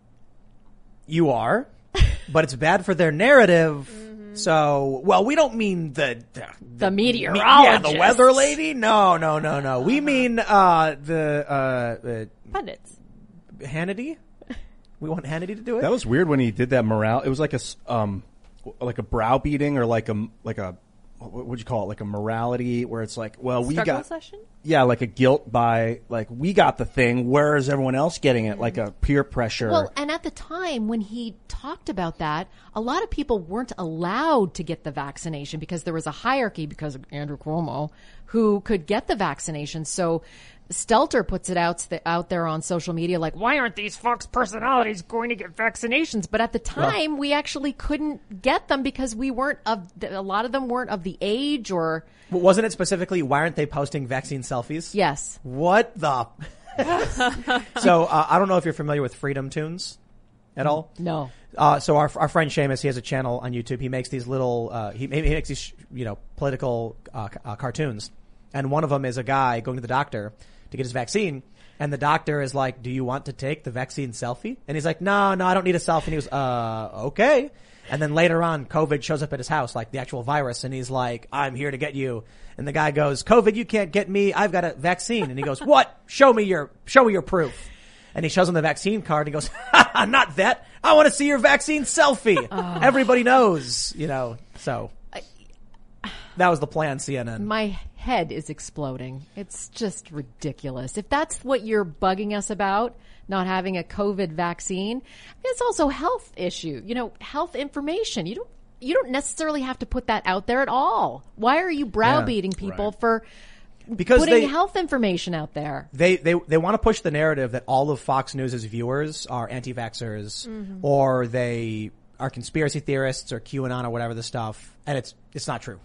you are, but it's bad for their narrative. So, well, we don't mean the the, The me- yeah, meteorologist. the weather lady. No, no, no, no. We mean uh, the uh, Pundits. uh, Hannity. We want Hannity to do it. That was weird when he did that morale. It was like a s- um, like a browbeating or like a like a what would you call it? Like a morality where it's like, well, we Struggle got session? yeah, like a guilt by like we got the thing. Where is everyone else getting it? Like a peer pressure. Well, and at the time when he talked about that, a lot of people weren't allowed to get the vaccination because there was a hierarchy because of Andrew Cuomo who could get the vaccination. So Stelter puts it out out there on social media like, why aren't these Fox personalities going to get vaccinations? But at the time, we actually couldn't get them because we weren't of a lot of them weren't of the age or Well, wasn't it specifically why aren't they posting vaccine selfies? yes. What the? So uh, I don't know if you're familiar with Freedom Tunes at all. No. Uh, so our our friend Seamus, he has a channel on YouTube. He makes these little, uh, he, he makes these, you know, political uh, c- uh, cartoons, and one of them is a guy going to the doctor to get his vaccine, and the doctor is like, "Do you want to take the vaccine selfie?" And he's like, "No, no, I don't need a selfie." And he goes, "Uh, okay." And then later on, COVID shows up at his house, like the actual virus, and he's like, "I'm here to get you." And the guy goes, "COVID, you can't get me. I've got a vaccine." And he goes, "What? Show me your, show me your proof." And he shows him the vaccine card. And he goes, ha, ha, "Not that. I want to see your vaccine selfie." Everybody knows, you know. So that was the plan, C N N. My head is exploding. It's just ridiculous. If that's what you're bugging us about, not having a COVID vaccine, it's also a health issue. You know, health information. You don't you don't necessarily have to put that out there at all. Why are you browbeating people right. for Because putting they, health information out there? they they they want to push the narrative that all of Fox News' viewers are anti-vaxxers or they are conspiracy theorists or QAnon or whatever the stuff, and it's it's not true.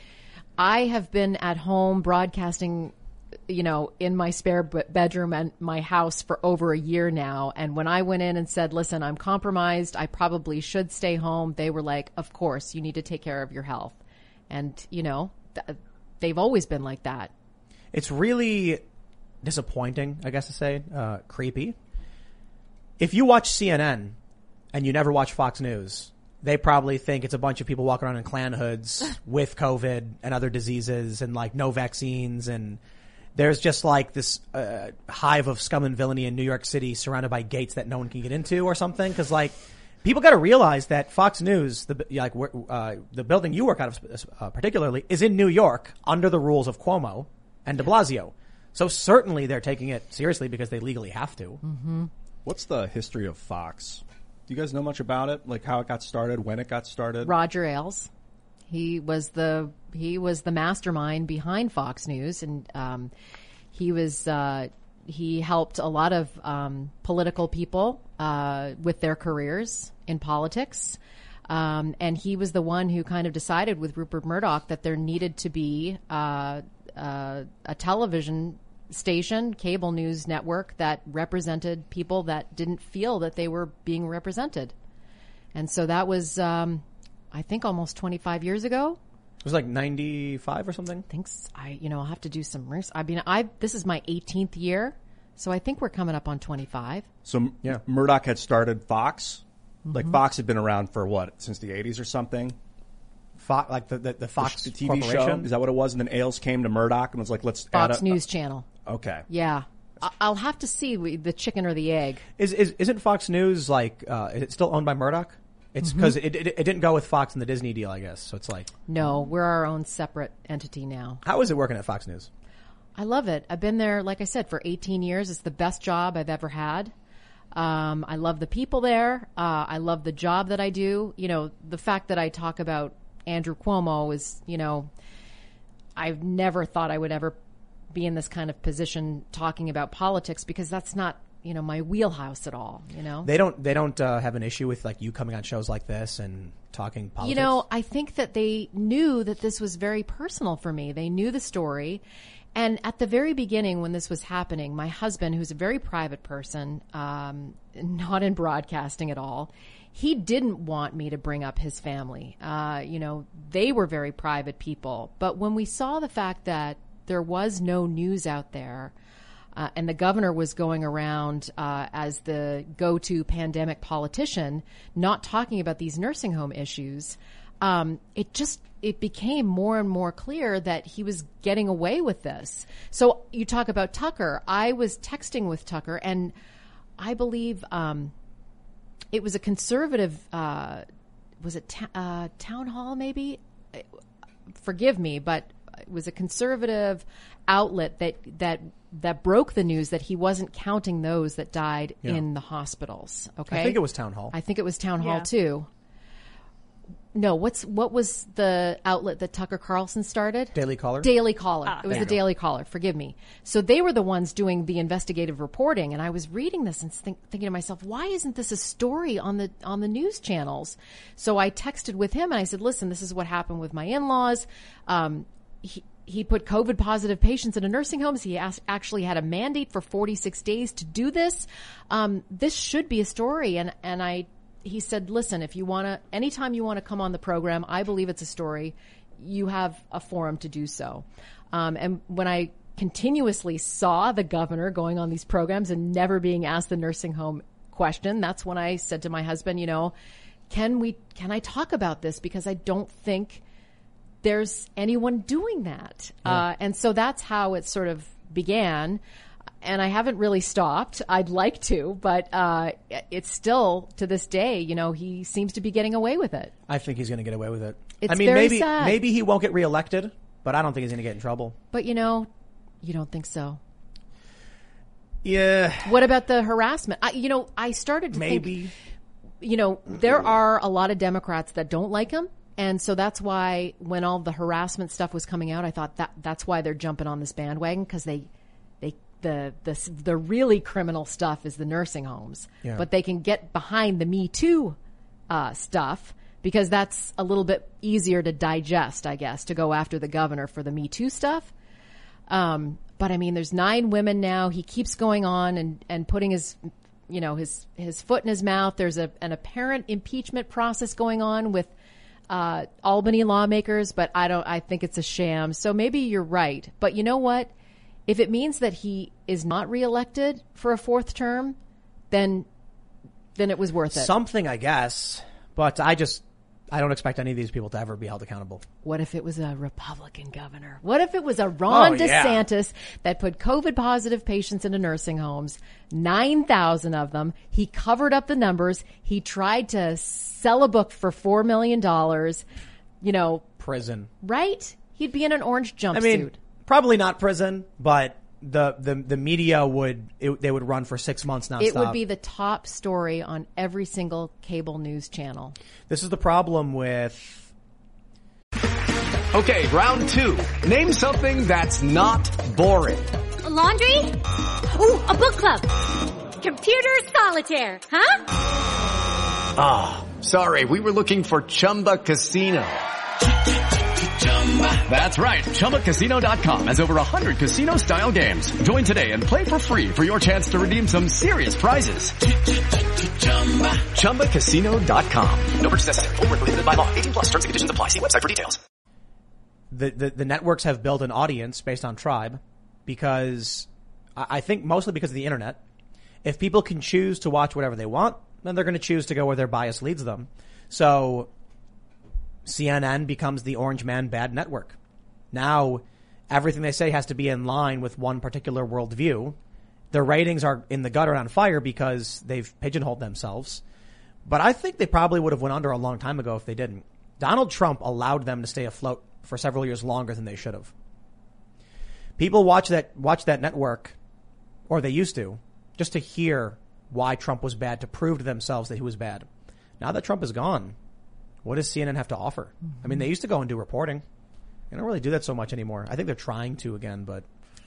I have been at home broadcasting, you know, in my spare b- bedroom and my house for over a year now. And when I went in and said, listen, I'm compromised, I probably should stay home, they were like, of course, you need to take care of your health. And, you know, th- they've always been like that. It's really disappointing, I guess to say, uh, creepy. If you watch C N N and you never watch Fox News, they probably think it's a bunch of people walking around in Klan hoods with COVID and other diseases and like no vaccines, and there's just like this uh, hive of scum and villainy in New York City surrounded by gates that no one can get into or something. Cause like people got to realize that Fox News, the, like, uh, the building you work out of uh, particularly is in New York under the rules of Cuomo and de Blasio. So certainly they're taking it seriously because they legally have to. Mm-hmm. What's the history of Fox? Do you guys know much about it? Like how it got started, when it got started? Roger Ailes. He was the he was the mastermind behind Fox News, and um, He was, uh, he helped a lot of, um, political people, uh, with their careers in politics. Um, and he was the one who kind of decided with Rupert Murdoch that there needed to be, uh, uh, a television station, cable news network that represented people that didn't feel that they were being represented. And so that was, um, I think almost twenty-five years ago. It was like ninety-five or something. Thinks I, you know, I'll have to do some research. I mean, I, this is my eighteenth year. So I think we're coming up on twenty-five. So yeah. Murdoch had started Fox. Mm-hmm. Like Fox had been around for what, since the eighties or something? Fox, like the, the, the Fox the T V Corporation? show? Is that what it was? And then Ailes came to Murdoch and was like, let's Fox add a, News Channel. Okay. Yeah. I'll have to see the chicken or the egg. Is, is, isn't Fox News like, uh, is it still owned by Murdoch? It's because mm-hmm. it, it, it didn't go with Fox in the Disney deal, I guess. So it's like. No, we're our own separate entity now. How is it working at Fox News? I love it. I've been there, like I said, for eighteen years. It's the best job I've ever had. Um, I love the people there. Uh, I love the job that I do. You know, the fact that I talk about Andrew Cuomo is, you know, I've never thought I would ever be in this kind of position talking about politics because that's not, you know, my wheelhouse at all, you know? They don't, they don't, uh, have an issue with like you coming on shows like this and talking politics? You know, I think that they knew that this was very personal for me. They knew the story. And at the very beginning when this was happening, my husband, who's a very private person, um, not in broadcasting at all, he didn't want me to bring up his family. Uh, you know, they were very private people. But when we saw the fact that there was no news out there, uh, and the governor was going around uh, as the go-to pandemic politician, not talking about these nursing home issues, um, it just it became more and more clear that he was getting away with this. So you talk about Tucker. I was texting with Tucker, and I believe um, it was a conservative. Uh, was it ta- uh, town hall? Maybe. Forgive me, but it was a conservative outlet that that that broke the news that he wasn't counting those that died yeah. in the hospitals. Okay, I think it was Town Hall. I think it was Town Hall yeah. too. No, what's what was the outlet that Tucker Carlson started? Daily Caller. Daily Caller. Ah, it was there the you go. Daily Caller. Forgive me. So they were the ones doing the investigative reporting, and I was reading this and think, thinking to myself, why isn't this a story on the on the news channels? So I texted with him and I said, listen, this is what happened with my in-laws. Um, he, he put COVID positive patients into nursing homes. He asked, actually had a mandate for forty-six days to do this. Um, this should be a story. And, and I, he said, listen, if you want to, anytime you want to come on the program, I believe it's a story. You have a forum to do so. Um, and when I continuously saw the governor going on these programs and never being asked the nursing home question, that's when I said to my husband, you know, can we, can I talk about this? Because I don't think there's anyone doing that. Yeah. Uh, and so that's how it sort of began. And I haven't really stopped. I'd like to, but uh, it's still, to this day, you know, he seems to be getting away with it. I think he's going to get away with it. It's I mean, very maybe sad. maybe he won't get reelected, but I don't think he's going to get in trouble. But, you know, you don't think so? Yeah. What about the harassment? I, you know, I started to Maybe. think, you know, there are a lot of Democrats that don't like him. And so that's why when all the harassment stuff was coming out, I thought that that's why they're jumping on this bandwagon, because they, they, the, the, the really criminal stuff is the nursing homes, Yeah. but they can get behind the Me Too, uh, stuff because that's a little bit easier to digest, I guess, to go after the governor for the Me Too stuff. Um, but I mean, there's nine women now. He keeps going on and, and putting his, you know, his, his foot in his mouth. There's a, an apparent impeachment process going on with, Uh, Albany lawmakers, but I don't, I think it's a sham. So maybe you're right. But you know what? If it means that he is not reelected for a fourth term, then, then it was worth it. Something, I guess. But I just, I don't expect any of these people to ever be held accountable. What if it was a Republican governor? What if it was a Ron Oh, yeah. DeSantis that put COVID positive patients into nursing homes, nine thousand of them. He covered up the numbers. He tried to sell a book for four million dollars, you know, Prison. right? He'd be in an orange jumpsuit. I mean, probably not prison, but the, the, the media would, it, they would run for six months nonstop. it would be the top story on every single cable news channel. This is the problem with, Okay, round two. Name something that's not boring. A Laundry? Ooh, a book club. Computer solitaire, huh? Ah, oh, sorry, we were looking for Chumba Casino. That's right, Chumba Casino dot com has over one hundred casino-style games. Join today and play for free for your chance to redeem some serious prizes. Chumba Casino dot com. No purchase necessary. Void where prohibited by law. eighteen plus terms and conditions apply. See website for details. The, the, the networks have built an audience based on tribe because I think mostly because of the internet. If people can choose to watch whatever they want, then they're going to choose to go where their bias leads them. So C N N becomes the orange man bad network. Now everything they say has to be in line with one particular worldview. Their ratings are in the gutter and on fire because they've pigeonholed themselves. But I think they probably would have went under a long time ago if they didn't. Donald Trump allowed them to stay afloat for several years longer than they should have. People watch that, watch that network, or they used to, just to hear why Trump was bad, to prove to themselves that he was bad. Now that Trump is gone, what does C N N have to offer? Mm-hmm. I mean, they used to go and do reporting. They don't really do that so much anymore. I think they're trying to again, but.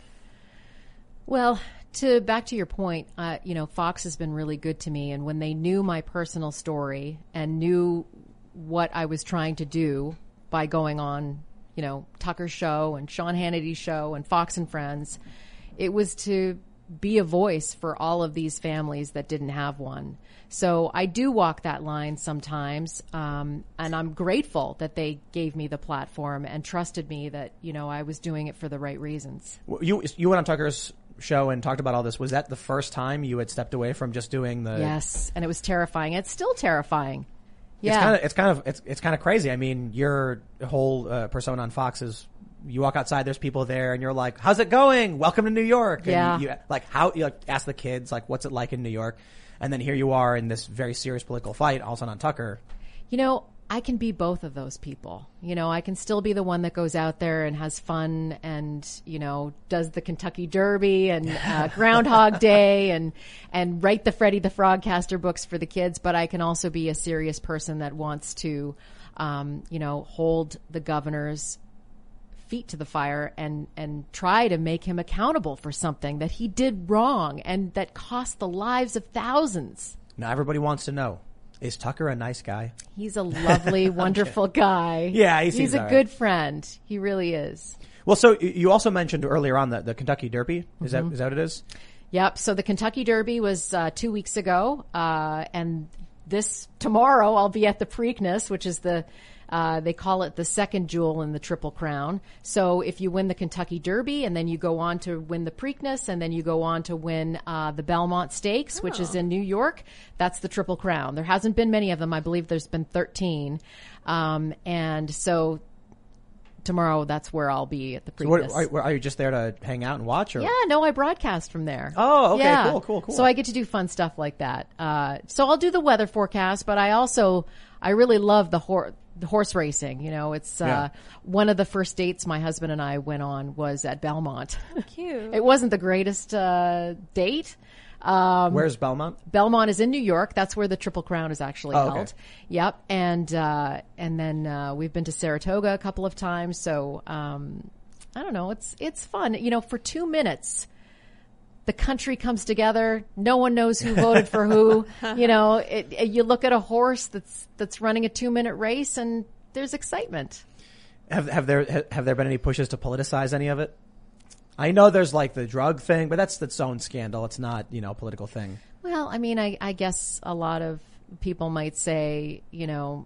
Well, to back to your point, uh, you know, Fox has been really good to me. And when they knew my personal story and knew what I was trying to do by going on, you know, Tucker's show and Sean Hannity's show and Fox and Friends, it was to be a voice for all of these families that didn't have one. So I do walk that line sometimes, um, and I'm grateful that they gave me the platform and trusted me that, you know, I was doing it for the right reasons. You you went on Tucker's show and talked about all this. Was that the first time you had stepped away from just doing the? Yes, and it was terrifying. It's still terrifying. Yeah, it's kind of it's kind of it's it's kind of crazy. I mean, your whole uh, persona on Fox is. You walk outside, there's people there, and you're like, "How's it going? Welcome to New York." And yeah. You, like how you like, ask the kids like, "What's it like in New York?" And then here you are in this very serious political fight, also on Tucker. You know, I can be both of those people. You know, I can still be the one that goes out there and has fun, and you know, does the Kentucky Derby and uh, Groundhog Day, and and write the Freddie the Frogcaster books for the kids. But I can also be a serious person that wants to, um, you know, hold the governor's feet to the fire and and try to make him accountable for something that he did wrong and that cost the lives of thousands. Now everybody wants to know, is Tucker a nice guy? He's a lovely, wonderful guy. Yeah, he he's a all right. good friend. He really is. Well, so you also mentioned earlier on the, the Kentucky Derby. Is Mm-hmm. that is that what it is? Yep. So the Kentucky Derby was uh, two weeks ago, uh, and this tomorrow I'll be at the Preakness, which is the Uh, they call it the second jewel in the Triple Crown. So if you win the Kentucky Derby and then you go on to win the Preakness and then you go on to win uh, the Belmont Stakes, oh. which is in New York, that's the Triple Crown. There hasn't been many of them. I believe there's been thirteen. Um, and so tomorrow, that's where I'll be at the Preakness. So what, are, are you just there to hang out and watch? Or? Yeah, no, I broadcast from there. Oh, okay, yeah. cool, cool, cool. So I get to do fun stuff like that. Uh, so I'll do the weather forecast, but I also, I really love the horse. The horse racing, you know, it's uh, yeah. one of the first dates my husband and I went on was at Belmont. Cute. It wasn't the greatest uh, date. Um, Where's Belmont? Belmont is in New York. That's where the Triple Crown is actually oh, okay. held. Yep. And uh, and then uh, we've been to Saratoga a couple of times. So um, I don't know. It's it's fun. You know, for two minutes. The country comes together. No one knows who voted for who. You know, it, it, you look at a horse that's that's running a two-minute race, and there's excitement. Have have there have there been any pushes to politicize any of it? I know there's like the drug thing, but that's its own scandal. It's not, you know, a political thing. Well, I mean, I, I guess a lot of people might say, you know,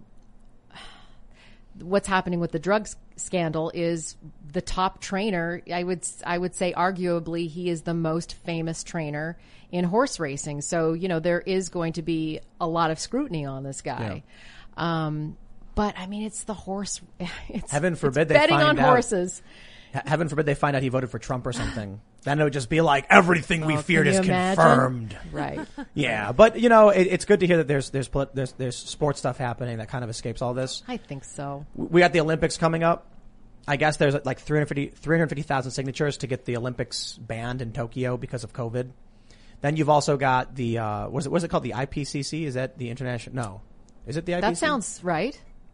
what's happening with the drugs scandal is the top trainer. I would I would say arguably he is the most famous trainer in horse racing. So, you know, there is going to be a lot of scrutiny on this guy. Yeah. Um, but I mean, it's the horse. It's, Heaven forbid it's they betting find on out, horses. Heaven forbid they find out he voted for Trump or something. Then it would just be like everything we oh, feared is imagine? confirmed. Right. Yeah, but you know, it, it's good to hear that there's there's there's there's sports stuff happening that kind of escapes all this. I think so. We got the Olympics coming up. I guess there's like three hundred fifty thousand signatures to get the Olympics banned in Tokyo because of COVID. Then you've also got the uh, what is it? What is it called? The I P C C? Is that the international? No, is it the I P C C? That sounds right.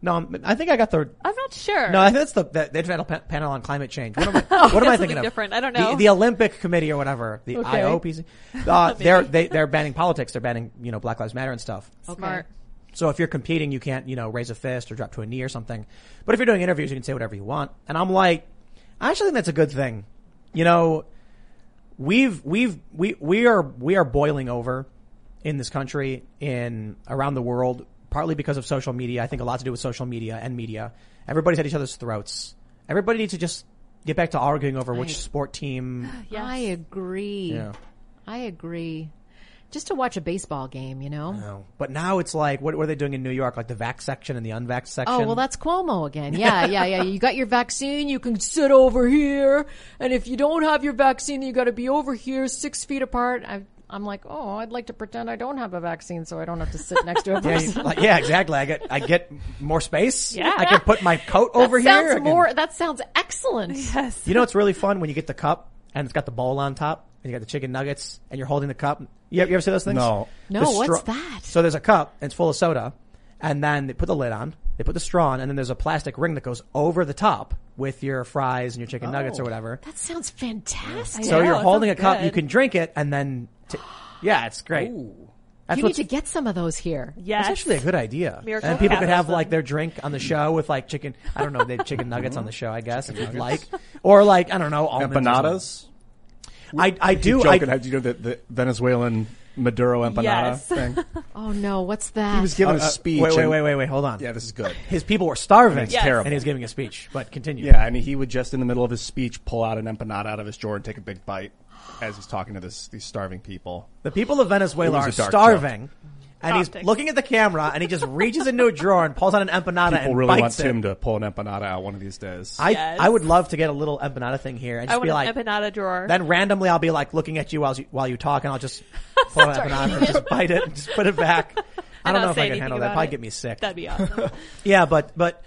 No, I'm- I think I got the. I'm not sure. No, I think that's the, the, the Intergovernmental Pa- Panel on Climate Change. What am I, what am I something thinking of? different. I don't know. The, the Olympic Committee or whatever. The Okay. I O P C. Uh, they're, they, they're banning politics. They're banning, you know, Black Lives Matter and stuff. Smart. So if you're competing, you can't, you know, raise a fist or drop to a knee or something. But if you're doing interviews, you can say whatever you want. And I'm like, I actually think that's a good thing. You know, we've, we've, we, we are, we are boiling over in this country, in around the world, partly because of social media. I think a lot to do with social media and media. Everybody's at each other's throats. Everybody needs to just get back to arguing over which Right. sport team. Yes. I agree. Yeah. I agree. Just to watch a baseball game, you know? No. But now it's like, what were they doing in New York? Like the vax section and the unvax section? Oh, well, that's Cuomo again. Yeah, yeah, yeah. You got your vaccine, you can sit over here. And if you don't have your vaccine, you got to be over here six feet apart. I, I'm like, oh, I'd like to pretend I don't have a vaccine so I don't have to sit next to a Yeah, person. you- like, yeah, exactly. I get, I get more space. Yeah. I can put my coat over that sounds here. I can- more, that sounds excellent. Yes. You know what's really fun when you get the cup and it's got the bowl on top and you got the chicken nuggets and you're holding the cup. You ever, you ever see those things? No. No, The what's straw- that? So there's a cup and it's full of soda, and then they put the lid on, they put the straw on, and then there's a plastic ring that goes over the top with your fries and your chicken nuggets or whatever. That sounds fantastic. So know, you're it holding a sounds cup, good. you can drink it, and then t- yeah, it's great. That's You need what's to get some of those here. Yes. That's actually a good idea. Miracle And people could have capitalism. like their drink on the show with like chicken. I don't know, they have chicken nuggets on the show, I guess, if you'd like, or like I don't know, almonds or something. Empanadas. I I do. You I, joking? Do you know the, the Venezuelan Maduro empanada Yes. thing? Oh no, what's that? He was giving Uh, a speech. Wait, wait, and- wait, wait, wait. Hold on. Yeah, this is good. His people were starving. Yes. terrible. And he was giving a speech. But continue. Yeah, and he would just in the middle of his speech pull out an empanada out of his drawer and take a big bite as he's talking to this these starving people. The people of Venezuela It are was a dark starving. And he's Optics. looking at the camera and he just reaches into a drawer and pulls out an empanada People and really want bites it. Tim to pull an empanada out one of these days. I Yes. I would love to get a little empanada thing here and I just want be an like, empanada drawer. then randomly I'll be like looking at you while you, while you talk and I'll just pull an empanada and just bite it and just put it back. I And don't know I'll if say I can anything handle that. about Probably it. get me sick. That'd be awesome. Yeah, but but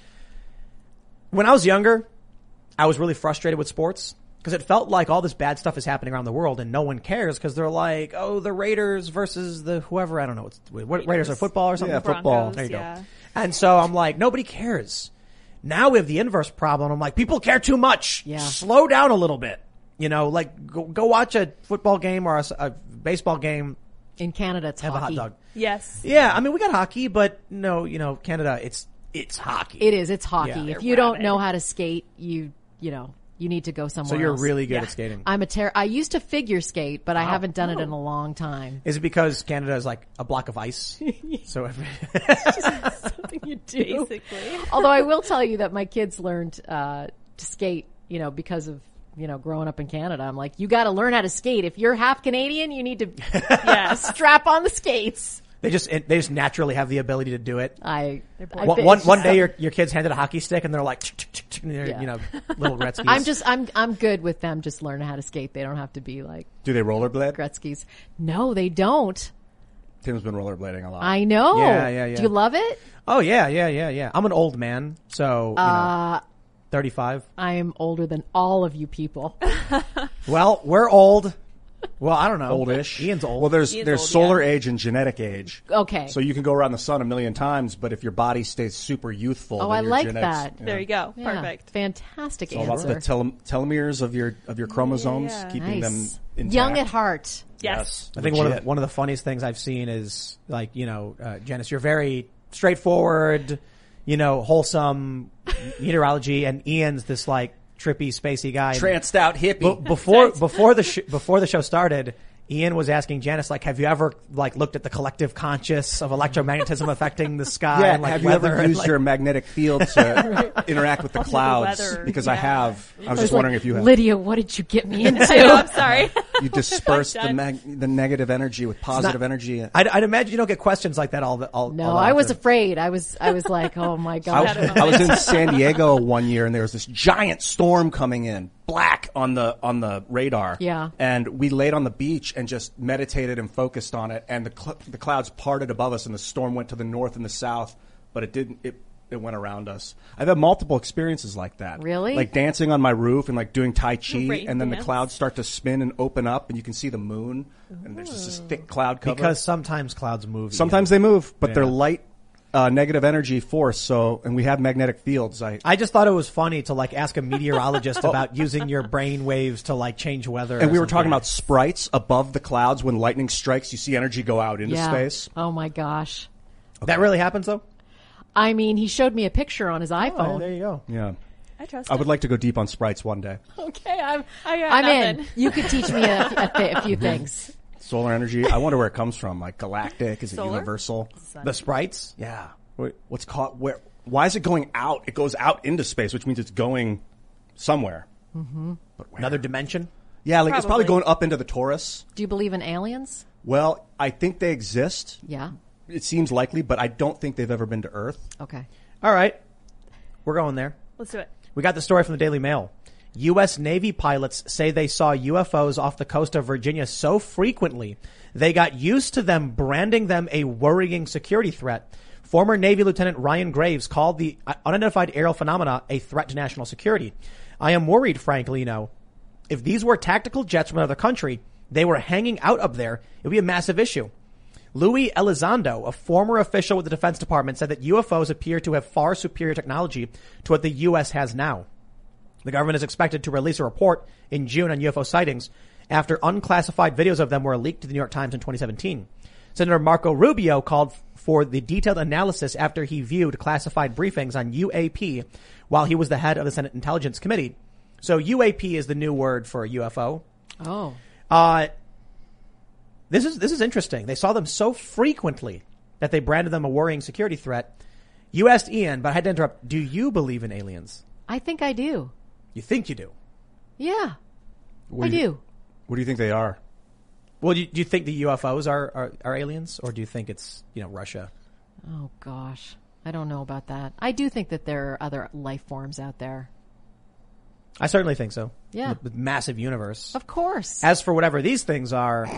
when I was younger, I was really frustrated with sports because it felt like all this bad stuff is happening around the world and no one cares because they're like, oh, the Raiders versus the whoever, I don't know, what's what Raiders, Raiders are football or something. Yeah, football. Broncos, There you yeah. go. And so I'm like, nobody cares. Now we have the inverse problem. I'm like, people care too much. Yeah. Slow down a little bit. You know, like go, go watch a football game or a, a baseball game. In Canada, it's Have hockey. a hot dog. Yes. Yeah, I mean, we got hockey, but no, you know, Canada, it's it's hockey. It is. It's hockey. Yeah. If you don't rabid. know how to skate, you you know you need to go somewhere. So you're else. really good Yeah. at skating. I'm a ter- I used to figure skate, but I Wow. haven't done it Oh. in a long time. Is it because Canada is like a block of ice? So every, Something you do. Basically. Although I will tell you that my kids learned uh, to skate, you know, because of you know growing up in Canada. I'm like, you got to learn how to skate. If you're half Canadian, you need to Yes. strap on the skates. they just they just naturally have the ability to do it. I, I One, bet one, it's one just- day your your kids handed a hockey stick and they're like, "Chick, chick, chick, chick," and they're, Yeah. you know, little Gretzky's. I'm just I'm I'm good with them just learning how to skate. They don't have to be like Do they rollerblade? Gretzky's. No, they don't. Tim's been rollerblading a lot. I know. Yeah, yeah, yeah. Do you love it? Oh yeah, yeah, yeah, yeah. I'm an old man, so you know, Uh, thirty-five. I am older than all of you people. Well, we're old. Well, I don't know. Oldish. Ian's old. Well, there's Ian's there's old, solar yeah. age and genetic age. Okay. So you can go around the sun a million times, but if your body stays super youthful, Oh, then I your like genetics, that. yeah. There you go. Yeah, Perfect. Fantastic It's all about answer. the tele- telomeres of your of your chromosomes, yeah. keeping them Nice. intact. Young at heart. Yes. I think one of the, Legit. one of the funniest things I've seen is like, you know, uh, Janice, you're very straightforward, you know, wholesome meteorology, and Ian's this like trippy, spacey guy. tranced out hippie. Be- before before the sh- before the show started, Ian was asking Janice like, "Have you ever like looked at the collective conscious of electromagnetism affecting the sky yeah, and like have you weather?" ever and, used like- your magnetic field to interact with the Also the clouds? weather, Because I yeah. have. I was I was just wondering like, if you have. Lydia, what did you get me into? I know, I'm sorry. You disperse the done. mag- the negative energy with positive energy. I'd, I'd imagine you don't get questions like that all the all. No, all I was often. afraid. I was I was like, oh my I, god. was- I was in San Diego one year, and there was this giant storm coming in, black on the on the radar. Yeah. And we laid on the beach and just meditated and focused on it, and the cl- the clouds parted above us, and the storm went to the north and the south, but it didn't. It it went around us. I've had multiple experiences like that. Really? Like dancing on my roof and like doing Tai Chi, Rain and then the dance. clouds start to spin and open up, and you can see the moon, and there's just this thick cloud cover. because sometimes clouds move. Sometimes they move, but they're Yeah. light uh, negative energy force. So, and we have magnetic fields. I, I just thought it was funny to like ask a meteorologist about using your brain waves to like change weather. and or we were something. talking about sprites above the clouds. When lightning strikes, you see energy go out into Yeah. space. Oh my gosh. That really happens though? I mean, he showed me a picture on his Oh, iPhone. there you go. Yeah. I trust I him. would like to go deep on sprites one day. Okay, I'm, I got I'm nothing. in. You could teach me a, a, th- a few things. Solar energy. I wonder where it comes from. Like galactic? Is it Solar? universal? The sprites? Yeah. Wait, What's called where? Why is it going out? It goes out into space, which means it's going somewhere. Mm-hmm. But where? Another dimension? Yeah, like it's probably Probably. going up into the Taurus. Do you believe in aliens? Well, I think they exist. Yeah. It seems likely, but I don't think they've ever been to Earth. Okay. All right. We're going there. Let's do it. We got the story from the Daily Mail. U S. Navy pilots say they saw U F Os off the coast of Virginia so frequently they got used to them branding them a worrying security threat. Former Navy Lieutenant Ryan Graves called the unidentified aerial phenomena a threat to national security. I am worried, Frank Lino. If these were tactical jets from another country, they were hanging out up there, it would be a massive issue. Louis Elizondo, a former official with the Defense Department, said that U F Os appear to have far superior technology to what the U S has now. The government is expected to release a report in June on U F O sightings after unclassified videos of them were leaked to the New York Times in twenty seventeen. Senator Marco Rubio called for the detailed analysis after he viewed classified briefings on U A P while he was the head of the Senate Intelligence Committee. So U A P is the new word for a U F O. Oh. Uh, this is, this is interesting. They saw them so frequently that they branded them a worrying security threat. You asked Ian, but I had to interrupt. Do you believe in aliens? I think I do. You think you do? Yeah. What I do you- do. What do you think they are? Well, do you, do you think the U F Os are, are, are aliens, or do you think it's, you know, Russia? Oh gosh. I don't know about that. I do think that there are other life forms out there. I certainly think so. Yeah. The, the massive universe. Of course. As for whatever these things are,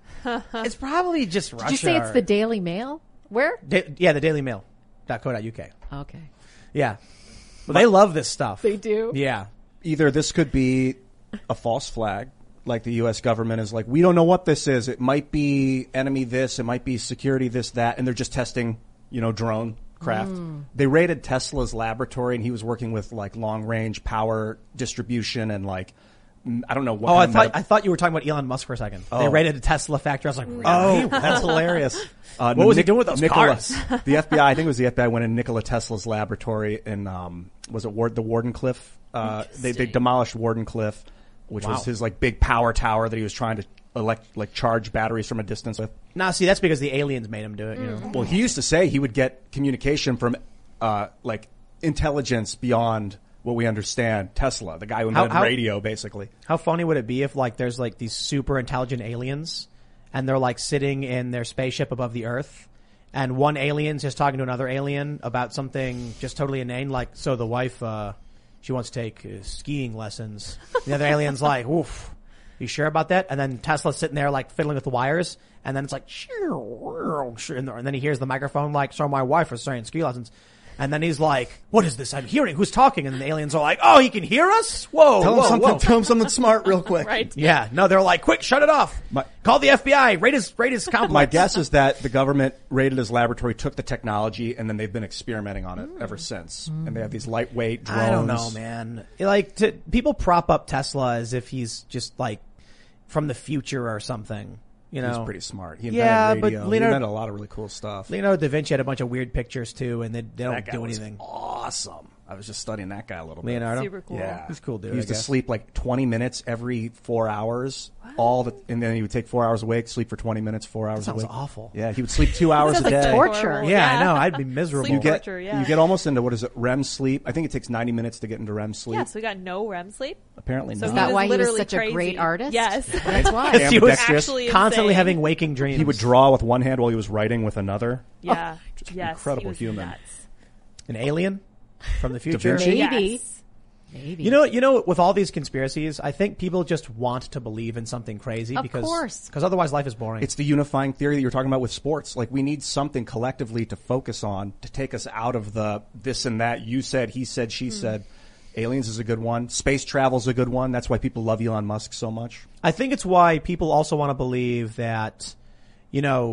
it's probably just Russia. Did you say it's or- the Daily Mail? Where? Da- yeah, the Daily Mail dot co dot U K. Okay. Yeah. Well, they love this stuff. They do? Yeah. Either this could be a false flag, like the U S government is like, we don't know what this is. It might be enemy this, it might be security this, that, and they're just testing, you know, drone craft. Mm. They raided Tesla's laboratory, and he was working with like long range power distribution and like, mm, I don't know what. Oh, I kind of thought meta- I thought you were talking about Elon Musk for a second. They Oh. raided a Tesla factory. I was like, really? Oh, that's hilarious. Uh, What was he Nic- doing with those Nikola- cars? The F B I, I think it was the F B I, went in Nikola Tesla's laboratory in, um, was it Ward, the Wardenclyffe? Uh, they, they demolished Wardenclyffe, which Wow. was his like big power tower that he was trying to elect, like charge batteries from a distance with. Nah, see, that's because the aliens made him do it. You know. Well, he used to say he would get communication from, uh, like intelligence beyond what we understand. Tesla, the guy who invented how- radio, basically. How funny would it be if like there's like these super intelligent aliens and they're like sitting in their spaceship above the Earth, and one alien's just talking to another alien about something just totally inane, like, so the wife, uh, she wants to take uh, skiing lessons. The other alien's like, oof, you sure about that? And then Tesla's sitting there like fiddling with the wires, and then it's like, and then he hears the microphone like, so my wife was saying ski lessons. And then he's like, what is this I'm hearing? Who's talking? And the aliens are like, oh, he can hear us? Whoa, Tell him whoa, something. whoa. Tell him something smart, real quick. Right. Yeah, no, they're like, quick, shut it off. My- Call the F B I. Rate his, rate his complex. My guess is that the government raided his laboratory, took the technology, and then they've been experimenting on it ever since. And they have these lightweight drones. I don't know, man. Like, to, people prop up Tesla as if he's just like from the future or something. You know, He's pretty smart. He Yeah, invented but radio. he Leonardo- invented a lot of really cool stuff. Leonardo da Vinci had a bunch of weird pictures too, and they, they don't That guy do was anything. awesome. I was just studying that guy a little bit. Leonardo, Super cool. Yeah, he's a cool dude. He used I to guess. sleep like twenty minutes every four hours, all the, and then he would take four hours awake, sleep for twenty minutes, four hours sounds awake. awful. Yeah, he would sleep two hours a Sounds like day. torture. Horrible. Yeah, I Yeah. know. I'd be miserable. Sleep You get torture, yeah. you get almost into what is it, R E M sleep? I think it takes ninety minutes to get into R E M sleep. Yeah, so we got no R E M sleep. Apparently So not. Is that was why he was literally such a crazy. great artist? Yes. That's why. Yes, he was Ambidextrous. Actually constantly insane. having waking dreams. He would draw with one hand while he was writing with another. Yeah. just yes. incredible he was human. Nuts. An alien from the future. Vinci? Maybe. Yes. Maybe. You know, you know, with all these conspiracies, I think people just want to believe in something crazy Of because, course. because otherwise life is boring. It's the unifying theory that you were talking about with sports. Like, we need something collectively to focus on to take us out of the this and that. You said, he said, she said. Aliens is a good one. Space travel is a good one. That's why people love Elon Musk so much. I think it's why people also want to believe that, you know,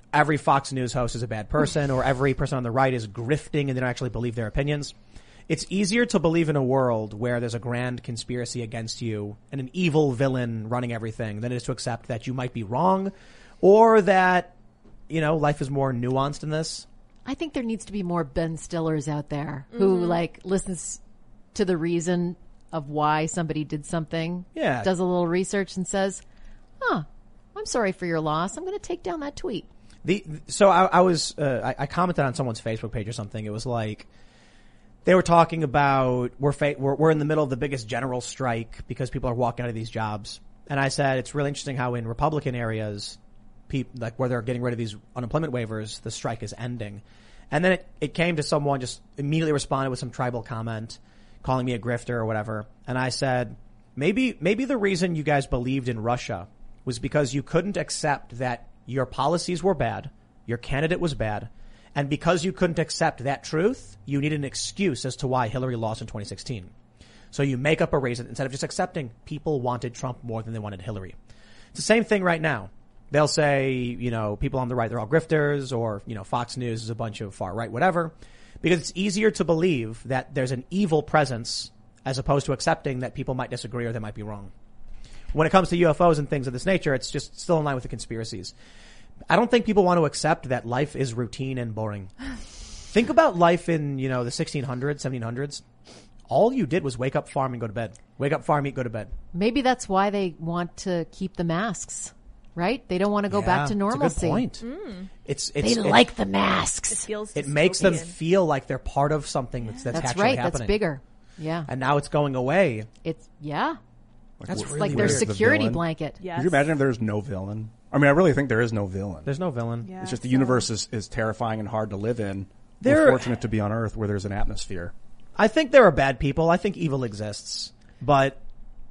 every Fox News host is a bad person or every person on the right is grifting and they don't actually believe their opinions. It's easier to believe in a world where there's a grand conspiracy against you and an evil villain running everything than it is to accept that you might be wrong or that, you know, life is more nuanced in this. I think there needs to be more Ben Stillers out there who mm-hmm. like listens to the reason of why somebody did something. Yeah. Does a little research and says, huh, I'm sorry for your loss. I'm going to take down that tweet. The, so I, I was, uh, I, I commented on someone's Facebook page or something. It was like, they were talking about, we're, fa- we're, we're in the middle of the biggest general strike because people are walking out of these jobs. And I said, it's really interesting how in Republican areas, people, like where they're getting rid of these unemployment waivers, the strike is ending. And then it, it came to someone just immediately responded with some tribal comment, calling me a grifter or whatever. And I said, maybe, maybe the reason you guys believed in Russia was because you couldn't accept that your policies were bad, your candidate was bad, and because you couldn't accept that truth, you needed an excuse as to why Hillary lost in twenty sixteen. So you make up a reason instead of just accepting people wanted Trump more than they wanted Hillary. It's the same thing right now. They'll say, you know, people on the right, they're all grifters, or, you know, Fox News is a bunch of far right, whatever, because it's easier to believe that there's an evil presence as opposed to accepting that people might disagree or they might be wrong. When it comes to U F Os and things of this nature, it's just still in line with the conspiracies. I don't think people want to accept that life is routine and boring. Think about life in, you know, the sixteen hundreds, seventeen hundreds. All you did was wake up, farm, and go to bed. Wake up, farm, eat, go to bed. Maybe that's why they want to keep the masks, right? They don't want to go yeah, back to normalcy. It's a good point. Mm. It's, it's, they it, like the masks. It, feels it makes them feel like they're part of something that's, that's, that's actually right. happening. That's bigger. Yeah. And now it's going away. It's, yeah. Like, That's it's really like their weird. security The blanket. Yes. Could you imagine if there's no villain? I mean, I really think there is no villain. There's no villain. Yeah, it's just the so- universe is, is terrifying and hard to live in. There- We're fortunate to be on Earth where there's an atmosphere. I think there are bad people. I think evil exists, but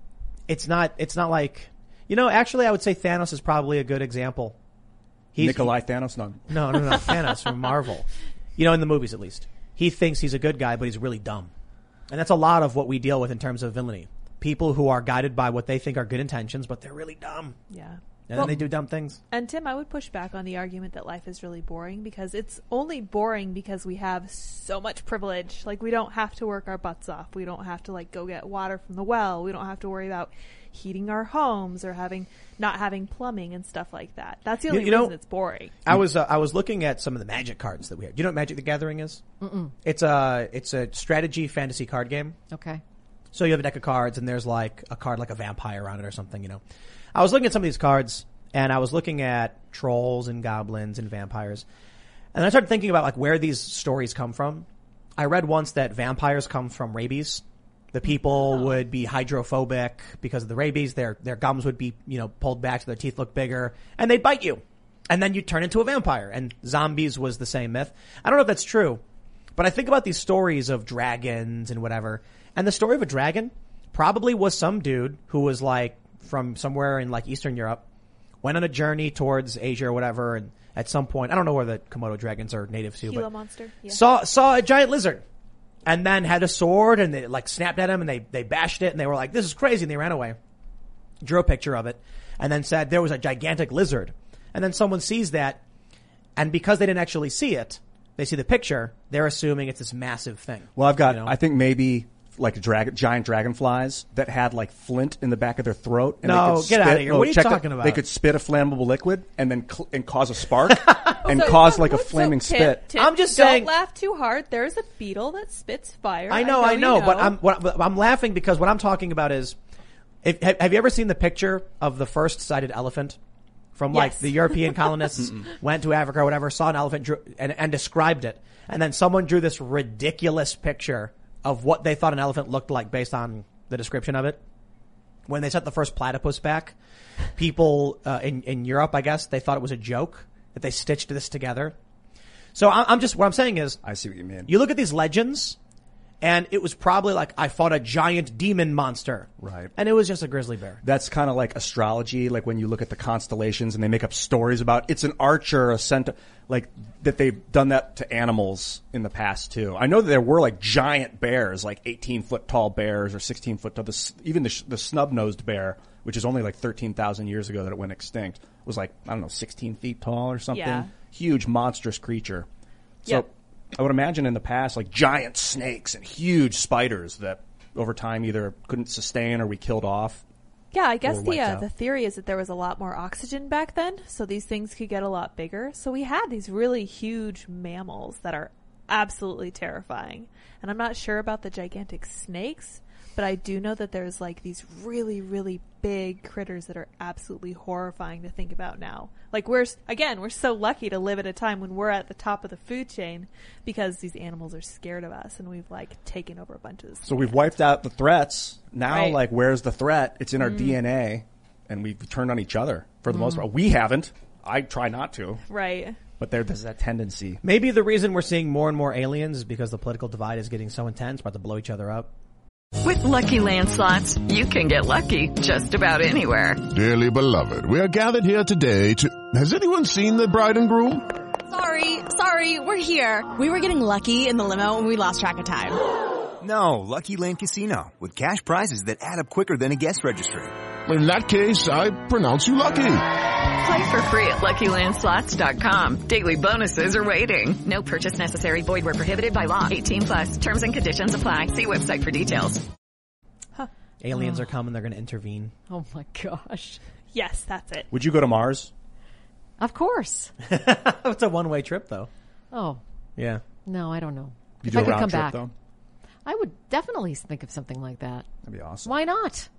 it's not, it's not like, you know, actually I would say Thanos is probably a good example. He's, Nikolai Thanos? No. No, no, no, Thanos from Marvel. You know, in the movies at least. He thinks he's a good guy, but he's really dumb. And that's a lot of what we deal with in terms of villainy. People who are guided by what they think are good intentions, but they're really dumb. Yeah. And Well- then they do dumb things. And Tim, I would push back on the argument that life is really boring because it's only boring because we have so much privilege. Like, we don't have to work our butts off. We don't have to, like, go get water from the well. We don't have to worry about heating our homes or having, not having plumbing and stuff like that. That's the only you know- reason it's boring. I was uh, I was looking at some of the Magic cards that we have. Do you know what Magic the Gathering is? Mm-mm. It's a it's a strategy fantasy card game. Okay. So you have a deck of cards and there's like a card like a vampire on it or something, you know. I was looking at some of these cards and I was looking at trolls and goblins and vampires. And I started thinking about like where these stories come from. I read once that vampires come from rabies. The people Oh. would be hydrophobic because of the rabies. Their their gums would be, you know, pulled back so their teeth look bigger and they'd bite you. And then you turn into a vampire. And zombies was the same myth. I don't know if that's true, but I think about these stories of dragons and whatever. And the story of a dragon probably was some dude who was like from somewhere in like Eastern Europe, went on a journey towards Asia or whatever, and at some point, I don't know where the Komodo dragons are native to, Gila but monster. Yeah. saw saw a giant lizard, and then had a sword, and they like snapped at him, and they they bashed it, and they were like, "This is crazy," and they ran away. Drew a picture of it, and then said there was a gigantic lizard, and then someone sees that, and because they didn't actually see it, they see the picture, they're assuming it's this massive thing. Well, I've got, you know? I think maybe like drag, giant dragonflies that had like flint in the back of their throat. And No, they could get spit, outta here. no, What are you check it. talking about? They could spit a flammable liquid and then cl- and cause a spark and So- cause like a so, flaming Tim, spit. Tim, I'm just don't saying- laugh too hard. There's a beetle that spits fire. I know, I you know, but I'm what, but I'm laughing because what I'm talking about is, if, have, have you ever seen the picture of the first sighted elephant? From like Yes. the European colonists went to Africa or whatever, saw an elephant drew, and, and described it, and then someone drew this ridiculous picture of what they thought an elephant looked like based on the description of it. When they sent the first platypus back, people uh, in in Europe, I guess, they thought it was a joke that they stitched this together. So I, I'm just what I'm saying is, I see what you mean. you look at these legends, and it was probably like I fought a giant demon monster, Right. And it was just a grizzly bear. That's kind of like astrology, like when you look at the constellations and they make up stories about it's an archer, a centaur, like that they've done that to animals in the past too. I know that there were like giant bears, like eighteen foot tall bears or sixteen foot tall. The, even the, the snub nosed bear which is only like thirteen thousand years ago that it went extinct, was like, I don't know, sixteen feet tall or something. Yeah. Huge, monstrous creature. So Yep. I would imagine in the past, like giant snakes and huge spiders that over time either couldn't sustain or we killed off. Yeah, I guess Or the wiped uh, out. the theory is that there was a lot more oxygen back then, so these things could get a lot bigger. So we had these really huge mammals that are absolutely terrifying. And I'm not sure about the gigantic snakes, but I do know that there's like these really, really big critters that are absolutely horrifying to think about now. Like we're, again, we're so lucky to live at a time when we're at the top of the food chain because these animals are scared of us and we've like taken over a bunch of this. So we've wiped out the threats. Now, Right. like, where's the threat? It's in our D N A, and we've turned on each other for the most part. We haven't. I try not to, Right. but there- there's that tendency. Maybe the reason we're seeing more and more aliens is because the political divide is getting so intense, we're about to blow each other up. With Lucky Land Slots, you can get lucky just about anywhere. Dearly beloved, we are gathered here today to... Has anyone seen the bride and groom? Sorry, sorry, we're here. We were getting lucky in the limo and we lost track of time. No, Lucky Land Casino, with cash prizes that add up quicker than a guest registry. In that case, I pronounce you lucky. Play for free at Lucky Land Slots dot com. Daily bonuses are waiting. No purchase necessary. Void where prohibited by law. eighteen plus. Terms and conditions apply. See website for details. Aliens are coming, they're going to intervene. Oh my gosh. Yes, that's it. Would you go to Mars? Of course. It's a one-way trip, though. Oh, Yeah. no, I don't know. You if do I a could round come trip, back, though? I would definitely think of something like that. That'd be awesome. Why not?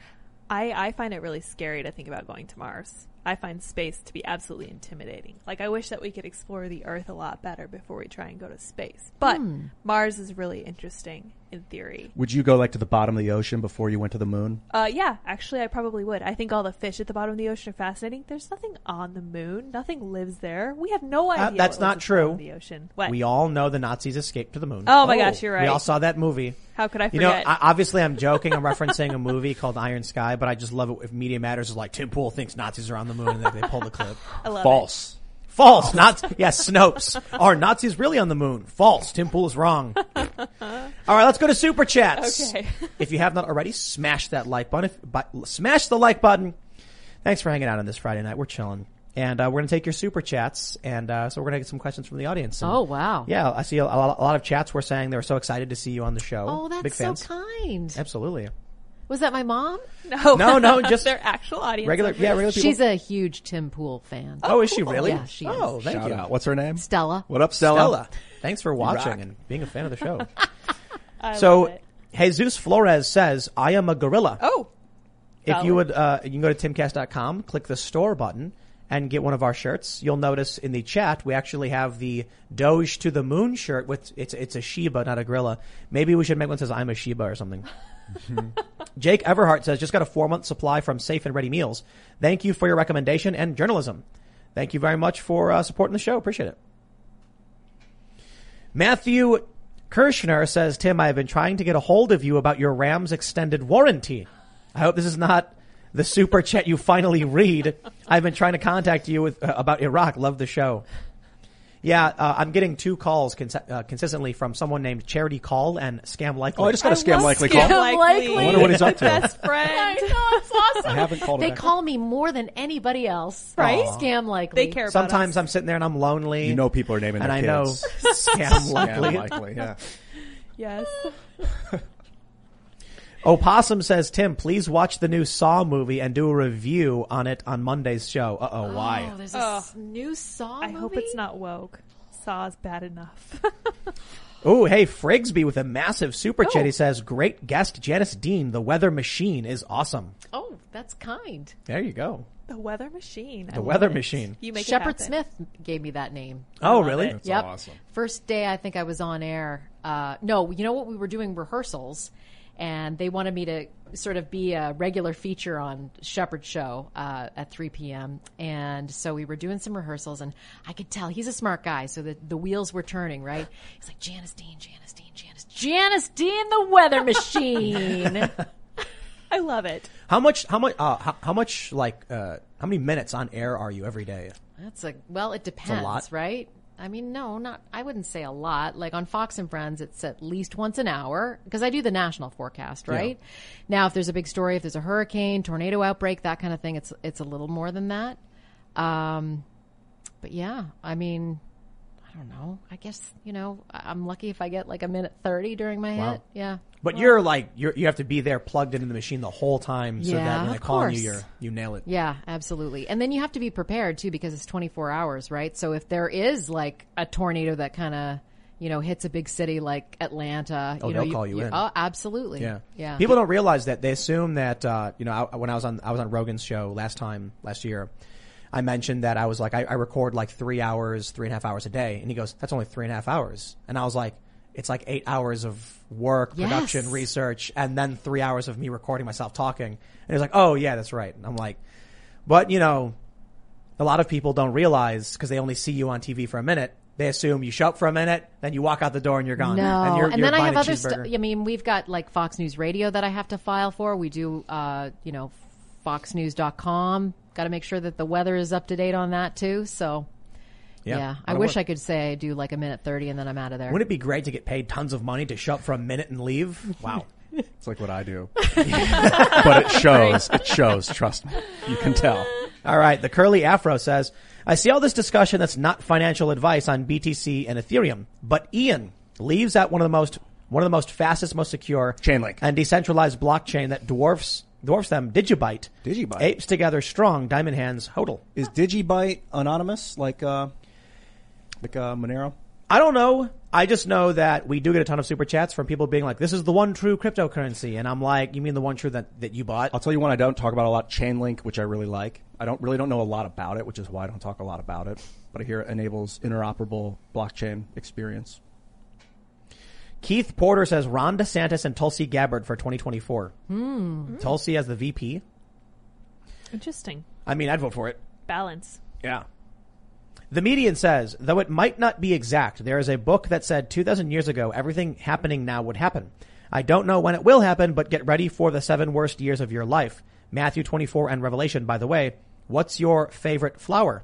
I, I find it really scary to think about going to Mars. I find space to be absolutely intimidating. Like, I wish that we could explore the Earth a lot better before we try and go to space. But Hmm. Mars is really interesting in theory. Would you go like to the bottom of the ocean before you went to the moon? Uh, yeah, actually, I probably would. I think all the fish at the bottom of the ocean are fascinating. There's nothing on the moon. Nothing lives there. We have no idea. Uh, that's what not lives at the bottom true. of the ocean. What? We all know the Nazis escaped to the moon. Oh my gosh, you're right. We all saw that movie. How could I You know, forget? I, obviously I'm joking. I'm referencing a movie called Iron Sky, but I just love it if Media Matters is like, Tim Pool thinks Nazis are on the moon and they, they pull the clip. I love False. False. Not, yes, Snopes. Are Nazis really on the moon? False. Tim Pool is wrong. All right, let's go to Super Chats. Okay. If you have not already, smash that like button. If, but, smash the like button. Thanks for hanging out on this Friday night. We're chilling. And uh, we're going to take your Super Chats. And uh, so we're going to get some questions from the audience. And, Oh, wow. Yeah, I see a, a, lot, a lot of chats were saying they were so excited to see you on the show. Oh, that's Big so fans. kind. Absolutely. Was that my mom? No, No, no, just their actual audience. regular, members. yeah, regular people. She's a huge Tim Pool fan. oh, is she really? Yeah, she is. Oh, thank Shout you. out. What's her name? Stella. What up, Stella? Stella. Thanks for watching rock. and being a fan of the show. I so, love it. Jesus Flores says, I am a gorilla. Oh, If you valid. would, uh, you can go to timcast dot com, click the store button, and get one of our shirts. You'll notice in the chat, we actually have the Doge to the Moon shirt with, it's, it's a Shiba, not a gorilla. Maybe we should make one that says, I'm a Shiba or something. Jake Everhart says, just got a four month supply from Safe and Ready Meals. Thank you for your recommendation and journalism. Thank you very much for uh, supporting the show. Appreciate it. Matthew Kirshner says, Tim, I have been trying to get a hold of you about your Rams extended warranty. I hope this is not the super chat you finally read. I've been trying to contact you with, uh, about Iraq. Love the show. Yeah, uh, I'm getting two calls cons- uh, consistently from someone named Charity Call and Scam Likely. Oh, I just got a I Scam love Likely Scam call. Likely. I wonder what he's up to. Best friend. I know, it's awesome. I haven't called her They back. call me more than anybody else. Right? Scam likely. They care about Sometimes us. I'm sitting there and I'm lonely. You know people are naming and their I know kids. Scam Likely. Scam Likely, yeah. Yes. Opossum says, Tim, please watch the new Saw movie and do a review on it on Monday's show. Uh-oh, why? Oh, there's a Oh. s- new Saw I movie? hope it's not woke. Saw's bad enough. Oh, hey, Frigsby with a massive super chat. Oh. He says, great guest, Janice Dean. The weather machine is awesome. Oh, that's kind. There you go. The weather machine. I The love weather it. machine. You make Shepard it happen. Smith gave me that name. Oh, love really? it. That's Yep. awesome. First day I think I was on air. Uh, no, you know what? We were doing rehearsals and they wanted me to sort of be a regular feature on Shepard's show uh, at three p.m. And so we were doing some rehearsals and I could tell he's a smart guy. So the, the wheels were turning, right? He's like, Janice Dean, Janice Dean, Janice, Janice Dean, the weather machine. I love it. How much, how much, uh, how, how much, like, uh, how many minutes on air are you every day? That's a, well, it depends, lot. right? I mean, no, not, I wouldn't say a lot. Like on Fox and Friends, it's at least once an hour because I do the national forecast, right? Yeah. Now, if there's a big story, if there's a hurricane, tornado outbreak, that kind of thing, it's, it's a little more than that. Um, but yeah, I mean, I don't know. I guess, you know, I'm lucky if I get like a minute thirty during my wow. hit. Yeah. But well, you're like, you're, you have to be there plugged into the machine the whole time so yeah, that when they call you, you're, you nail it. Yeah, absolutely. And then you have to be prepared too because it's twenty-four hours, right? So if there is like a tornado that kind of, you know, hits a big city like Atlanta, oh, you know, they'll you, call you, you in. Oh, absolutely. Yeah. Yeah. People don't realize that. They assume that, uh, you know, I, when I was on, I was on Rogan's show last time, last year. I mentioned that I was like, I, I record like three hours, three and a half hours a day. And he goes, that's only three and a half hours. And I was like, it's like eight hours of work, yes. production, research, and then three hours of me recording myself talking. And he was like, oh yeah, that's right. And I'm like, but you know, a lot of people don't realize because they only see you on T V for a minute. They assume you show up for a minute, then you walk out the door and you're gone. No, and, you're, and you're then I have other stuff. I mean, we've got like Fox News Radio that I have to file for. We do, uh, you know, fox news dot com. Got to make sure that the weather is up to date on that too. So, yeah, yeah I wish work. I could say I do like a minute thirty and then I'm out of there. Wouldn't it be great to get paid tons of money to show up for a minute and leave? Wow. It's like what I do. But it shows. It shows. Trust me. You can tell. All right. The Curly Afro says, I see all this discussion that's not financial advice on B T C and Ethereum, but Ian leaves out one of the most, one of the most fastest, most secure Chainlink and decentralized blockchain that dwarfs Dwarfs them, Digibyte. Digibyte. Apes together strong, diamond hands, hodl. Is Digibyte anonymous like, uh, like, uh, Monero? I don't know. I just know that we do get a ton of super chats from people being like, this is the one true cryptocurrency. And I'm like, you mean the one true that, that you bought? I'll tell you one I don't talk about a lot, Chainlink, which I really like. I don't really don't know a lot about it, which is why I don't talk a lot about it. But I hear it enables interoperable blockchain experience. Keith Porter says Ron DeSantis and Tulsi Gabbard for twenty twenty-four. Hmm. Tulsi as the V P. Interesting. I mean, I'd vote for it. Balance. Yeah. The Median says, though it might not be exact, there is a book that said two thousand years ago, everything happening now would happen. I don't know when it will happen, but get ready for the seven worst years of your life. Matthew twenty-four and Revelation, by the way. What's your favorite flower?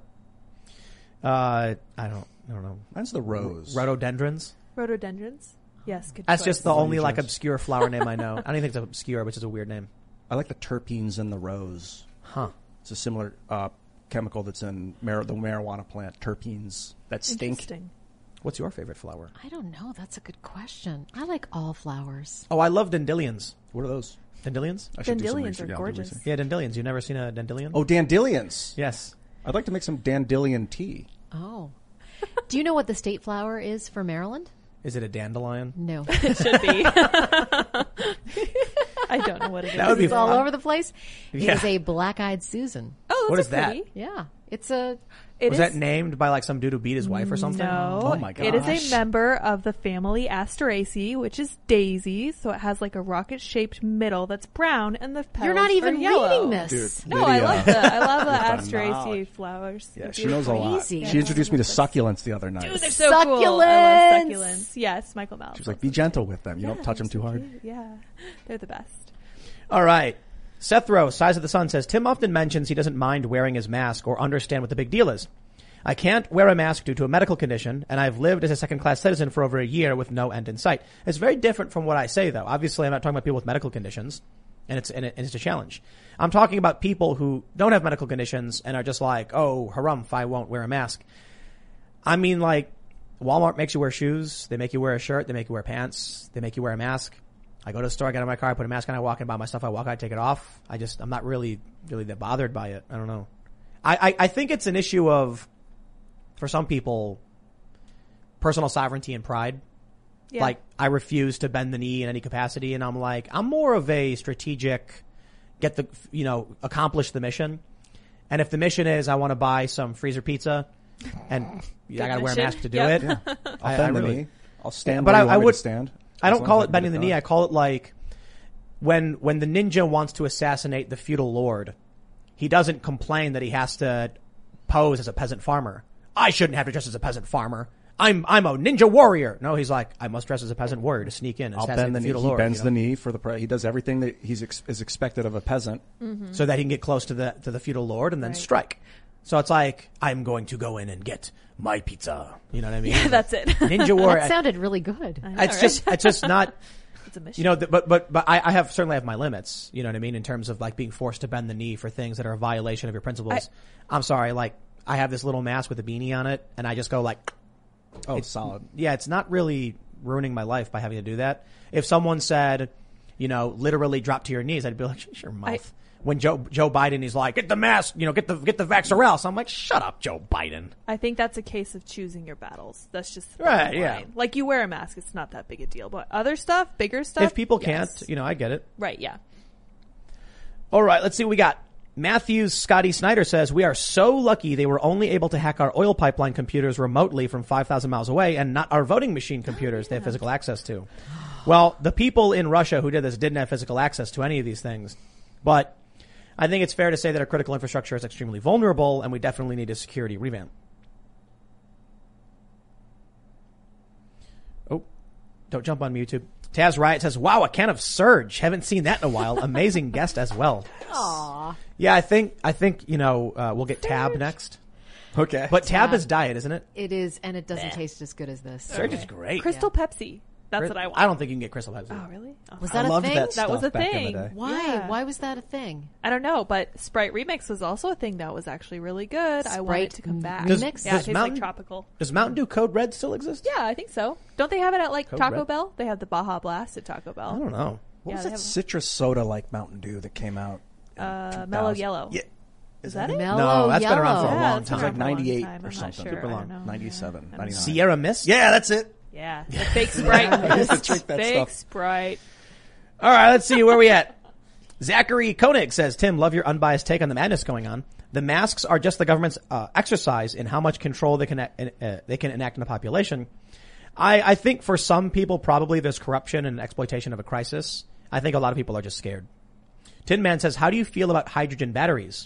Uh, I don't, I don't know. Mine's the rose. Rhododendrons? Rhododendrons? Yes, good That's choice. just the only like obscure flower name I know. I don't even think it's obscure, which is a weird name. I like the terpenes in the rose. Huh. It's a similar uh, chemical that's in mar- the marijuana plant. Terpenes that stink. Interesting. What's your favorite flower? I don't know. That's a good question. I like all flowers. Oh, I love dandelions. What are those? Dandelions? I should do some Dandelions research. are Yeah, gorgeous. Yeah, dandelions. You've never seen a dandelion? Oh, dandelions. Yes. I'd like to make some dandelion tea. Oh. Do you know what the state flower is for Maryland? Is it a dandelion? No. It should be. I don't know what it is. That would be It's all fun. over the place. Yeah. It is a black-eyed Susan. Oh, What those is are that? pretty. Yeah. It's a... It Was is- that named by like some dude who beat his wife or something? No. Oh my It is gosh. a member of the family Asteraceae, which is daisies. So it has like a rocket-shaped middle that's brown, and the petals You're not even are yellow. reading this. Dude, No, I Lydia. love the I love the With the Asteraceae knowledge. flowers. Yeah, They're she knows a lot. crazy. She introduced me to succulents the other night. Dude, they're so cool. I love Succulents. succulents. Yes, Michael Mallow. She was like, be gentle with them. You don't touch them too hard. Yeah, they're the best. All right. Seth Rowe, Size of the Sun, says, Tim often mentions he doesn't mind wearing his mask or understand what the big deal is. I can't wear a mask due to a medical condition, and I've lived as a second-class citizen for over a year with no end in sight. It's very different from what I say, though. Obviously, I'm not talking about people with medical conditions, and it's and, it, and it's a challenge. I'm talking about people who don't have medical conditions and are just like, oh, harumph, I won't wear a mask. I mean, like, Walmart makes you wear shoes. They make you wear a shirt. They make you wear pants. They make you wear a mask. I go to the store, I get out of my car, I put a mask on, I walk in, buy my stuff, I walk out, I take it off. I just, I'm not really, really that bothered by it. I don't know. I, I, I think it's an issue of, for some people, personal sovereignty and pride. Yeah. Like, I refuse to bend the knee in any capacity, and I'm like, I'm more of a strategic, get the, you know, accomplish the mission. And if the mission is I want to buy some freezer pizza, and I gotta wear a mission. mask to do Yep. it. Yeah. I'll I- bend I the really- knee. I'll stand But where I- you want I me would- to stand. I As don't long call as I it can bending get the knee. done. I call it like when when the ninja wants to assassinate the feudal lord, he doesn't complain that he has to pose as a peasant farmer. I shouldn't have to dress as a peasant farmer. I'm I'm a ninja warrior. No, he's like, I must dress as a peasant warrior to sneak in and I'll assassinate bend the the knee. feudal He lord. bends you know? the knee for the. Pre- he does everything that he's ex- is expected of a peasant. Mm-hmm. so that he can get close to the to the feudal lord and then Right. strike. So it's like, I'm going to go in and get my pizza. You know what I mean? Yeah, that's it. Ninja Warrior. That sounded really good. know, It's right? just, it's just not, It's a mission. you know, th- but, but, but I, I have certainly have my limits, you know what I mean? In terms of like being forced to bend the knee for things that are a violation of your principles. I, I'm sorry, like I have this little mask with a beanie on it and I just go like, Oh, it's solid. Yeah, it's not really ruining my life by having to do that. If someone said, you know, literally drop to your knees, I'd be like, shut your mouth. I, when Joe Joe Biden is like, get the mask, you know, get the get the vax or else. I'm like, shut up, Joe Biden. I think that's a case of choosing your battles. That's just the Right, bottom yeah. line. Like you wear a mask, it's not that big a deal. But other stuff, bigger stuff. If people yes. can't, you know, I get it. Right, yeah. All right, let's see what we got. Matthews Scotty Snyder says, we are so lucky they were only able to hack our oil pipeline computers remotely from five thousand miles away and not our voting machine computers they have physical access to. Well, the people in Russia who did this didn't have physical access to any of these things. But I think it's fair to say that our critical infrastructure is extremely vulnerable and we definitely need a security revamp. Oh, don't jump on me, YouTube. Taz Riot says, wow, a can of Surge. Haven't seen that in a while. Amazing guest as well. Aww. Yeah, I think, I think, you know, uh, we'll get Tab next. Okay. But Tab Tab. is diet, isn't it? It is, and it doesn't taste as good as this. Surge is great. Crystal Pepsi. That's what I want. I don't think you can get Crystal Pepsi. Oh, really? Oh. Was that I a loved thing? that That stuff was a back in thing. the day. Why? Yeah. Why was that a thing? I don't know, but Sprite Remix was also a thing that was actually really good. I want it Sprite to come back. Does- Remix? yeah, it does tastes Mountain- like tropical. Does Mountain Dew Code Red still exist? Yeah, I think so. Don't they have it at like Code Taco Red? Bell? They have the Baja Blast at Taco Bell. I don't know. What Yeah, was they that have- citrus soda like Mountain Dew that came out? in Uh, two Mellow thousand? Yellow. Yeah. Is that it? Mellow No, that's been around for a Yellow. Yeah, long it's time. been It was like around for a long ninety-eight time. or I'm not something. sure. Super I long. don't know. ninety-seven, Yeah. ninety-nine. Sierra Mist? Yeah, that's it. Yeah, the fake Sprite. I used to drink that fake stuff. Sprite. All right, let's see where we at. Zachary Koenig says, Tim, love your unbiased take on the madness going on. The masks are just the government's uh, exercise in how much control they can uh, they can enact in the population. I, I think for some people, probably there's corruption and exploitation of a crisis. I think a lot of people are just scared. Tin Man says, how do you feel about hydrogen batteries?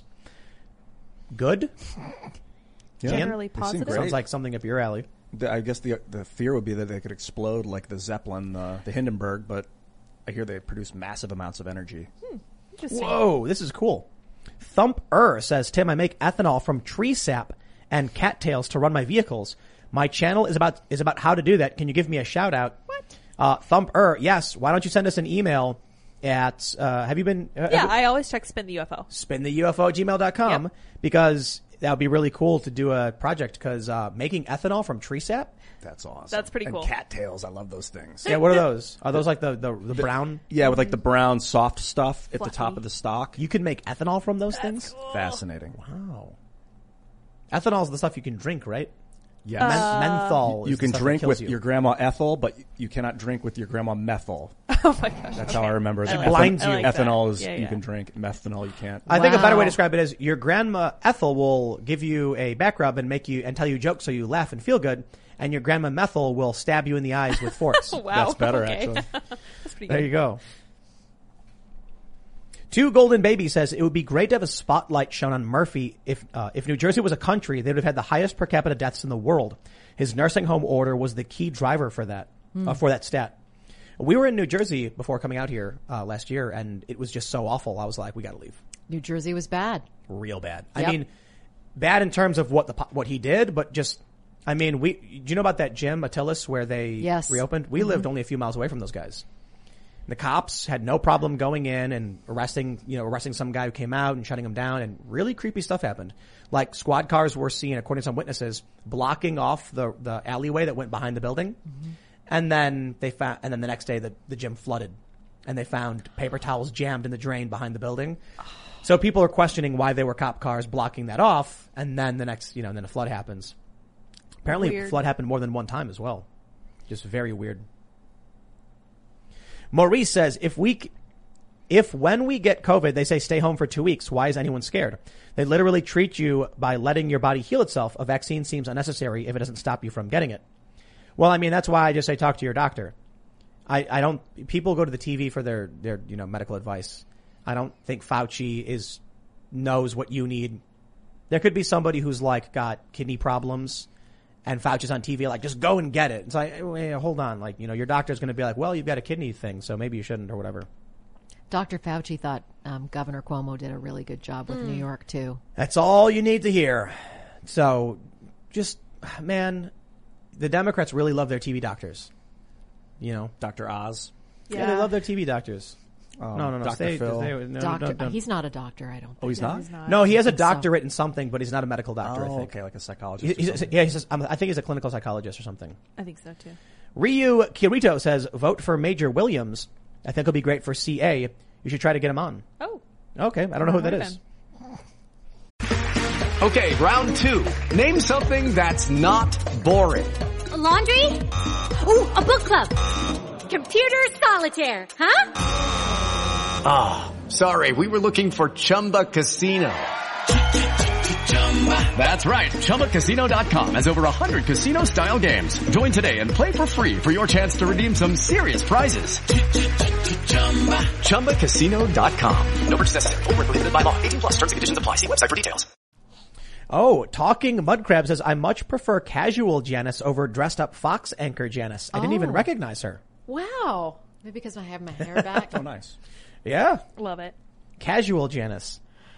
Good. Yeah. Generally They seem positive. great. Sounds like something up your alley. The, I guess the the fear would be that they could explode like the Zeppelin, uh, the Hindenburg, but I hear they produce massive amounts of energy. Hmm. Interesting. Whoa, this is cool. Thump Er says, Tim, I make ethanol from tree sap and cattails to run my vehicles. My channel is about is about how to do that. Can you give me a shout out? What? Uh, Thump Er, yes. Why don't you send us an email at, uh, have you been? Uh, Yeah, have- I always check Spin the U F O. spin the U F O at gmail dot com Yep. because that would be really cool to do a project because, uh, making ethanol from tree sap. That's awesome. That's pretty and cool. cattails, I love those things. Yeah, what are those? Are those like the, the, the brown? Yeah, with like the brown soft stuff at the Fluffy. top of the stalk. You can make ethanol from those things? Fascinating. Wow. Ethanol is the stuff you can drink, right? Yes. Men- Uh, menthol. you is the can stuff that drink kills with you. your grandma Ethel, but you cannot drink with your grandma methyl. Oh my gosh. That's how I remember it. I like blinds that. you. I like Ethanol that. is Yeah, you yeah. can drink. Methanol you can't. I think a better way to Wow. describe it is your grandma Ethel will give you a back rub and make you and tell you jokes so you laugh and feel good, and your grandma Methel will stab you in the eyes with forks. Wow. That's better, okay. actually. That's pretty There good. you go. Two Golden Baby says it would be great to have a spotlight shown on Murphy if uh, if New Jersey was a country. They would have had the highest per capita deaths in the world. His nursing home order was the key driver for that Hmm. uh, for that stat. We were in New Jersey before coming out here uh, last year, and it was just so awful. I was like, we got to leave. New Jersey was bad. Real bad. Yep. I mean, bad in terms of what the po- what he did, but just I mean, we do you know about that gym Attilis where they Yes. reopened? We lived only a few miles away from those guys. The cops had no problem going in and arresting, you know, arresting some guy who came out and shutting him down, and really creepy stuff happened. Like squad cars were seen, according to some witnesses, blocking off the the alleyway that went behind the building, and then they found, and then the next day the the gym flooded, and they found paper towels jammed in the drain behind the building. So people are questioning why they were cop cars blocking that off, and then the next, you know, and then a flood happens. Apparently, Weird. flood happened more than one time as well. Just very weird. Maurice says, if we, c- if when we get COVID, they say stay home for two weeks, why is anyone scared? They literally treat you by letting your body heal itself. A vaccine seems unnecessary if it doesn't stop you from getting it. Well, I mean, that's why I just say talk to your doctor. I, I don't, people go to the T V for their, their, you know, medical advice. I don't think Fauci is, knows what you need. There could be somebody who's like got kidney problems and Fauci's on T V like, just go and get it. It's like, hey, hold on. Like, you know, your doctor's going to be like, well, you've got a kidney thing, so maybe you shouldn't or whatever. Doctor Fauci thought um, Governor Cuomo did a really good job with Mm. New York, too. That's all you need to hear. So, just, man, the Democrats really love their T V doctors. You know? Doctor Oz. Yeah, Yeah. they love their T V doctors. Um, no, no, no. Doctor Stay, Phil. stay- no, Doctor, don't- don't- he's not a doctor, I don't think. Oh, he's not? He's not. No, he has a think so. doctorate in something, but he's not a medical doctor, I Oh, think. okay, like a He- psychologist. or he's- something. yeah, he's just, um, I think he's a clinical psychologist or something. I think so too. Ryu Kirito says, vote for Major Williams. I think he'll be great for C A. You should try to get him on. Oh. Okay, I don't know who that Heard of is. him. Okay, round two. Name something that's not boring. A laundry? Ooh, a book club. Computer solitaire, huh? Ah, sorry, we were looking for Chumba Casino. That's right, Chumba Casino dot com has over one hundred casino-style games. Join today and play for free for your chance to redeem some serious prizes. Chumba Casino dot com. No purchase necessary. Void where prohibited by law. eighteen plus terms and conditions apply. See website for details. Oh, Talking Mudcrab says, I much prefer casual Janice over dressed up Fox anchor Janice. I didn't even Oh. recognize her. Wow. Maybe because I have my hair back. Oh, nice. Yeah. Love it. Casual Janice.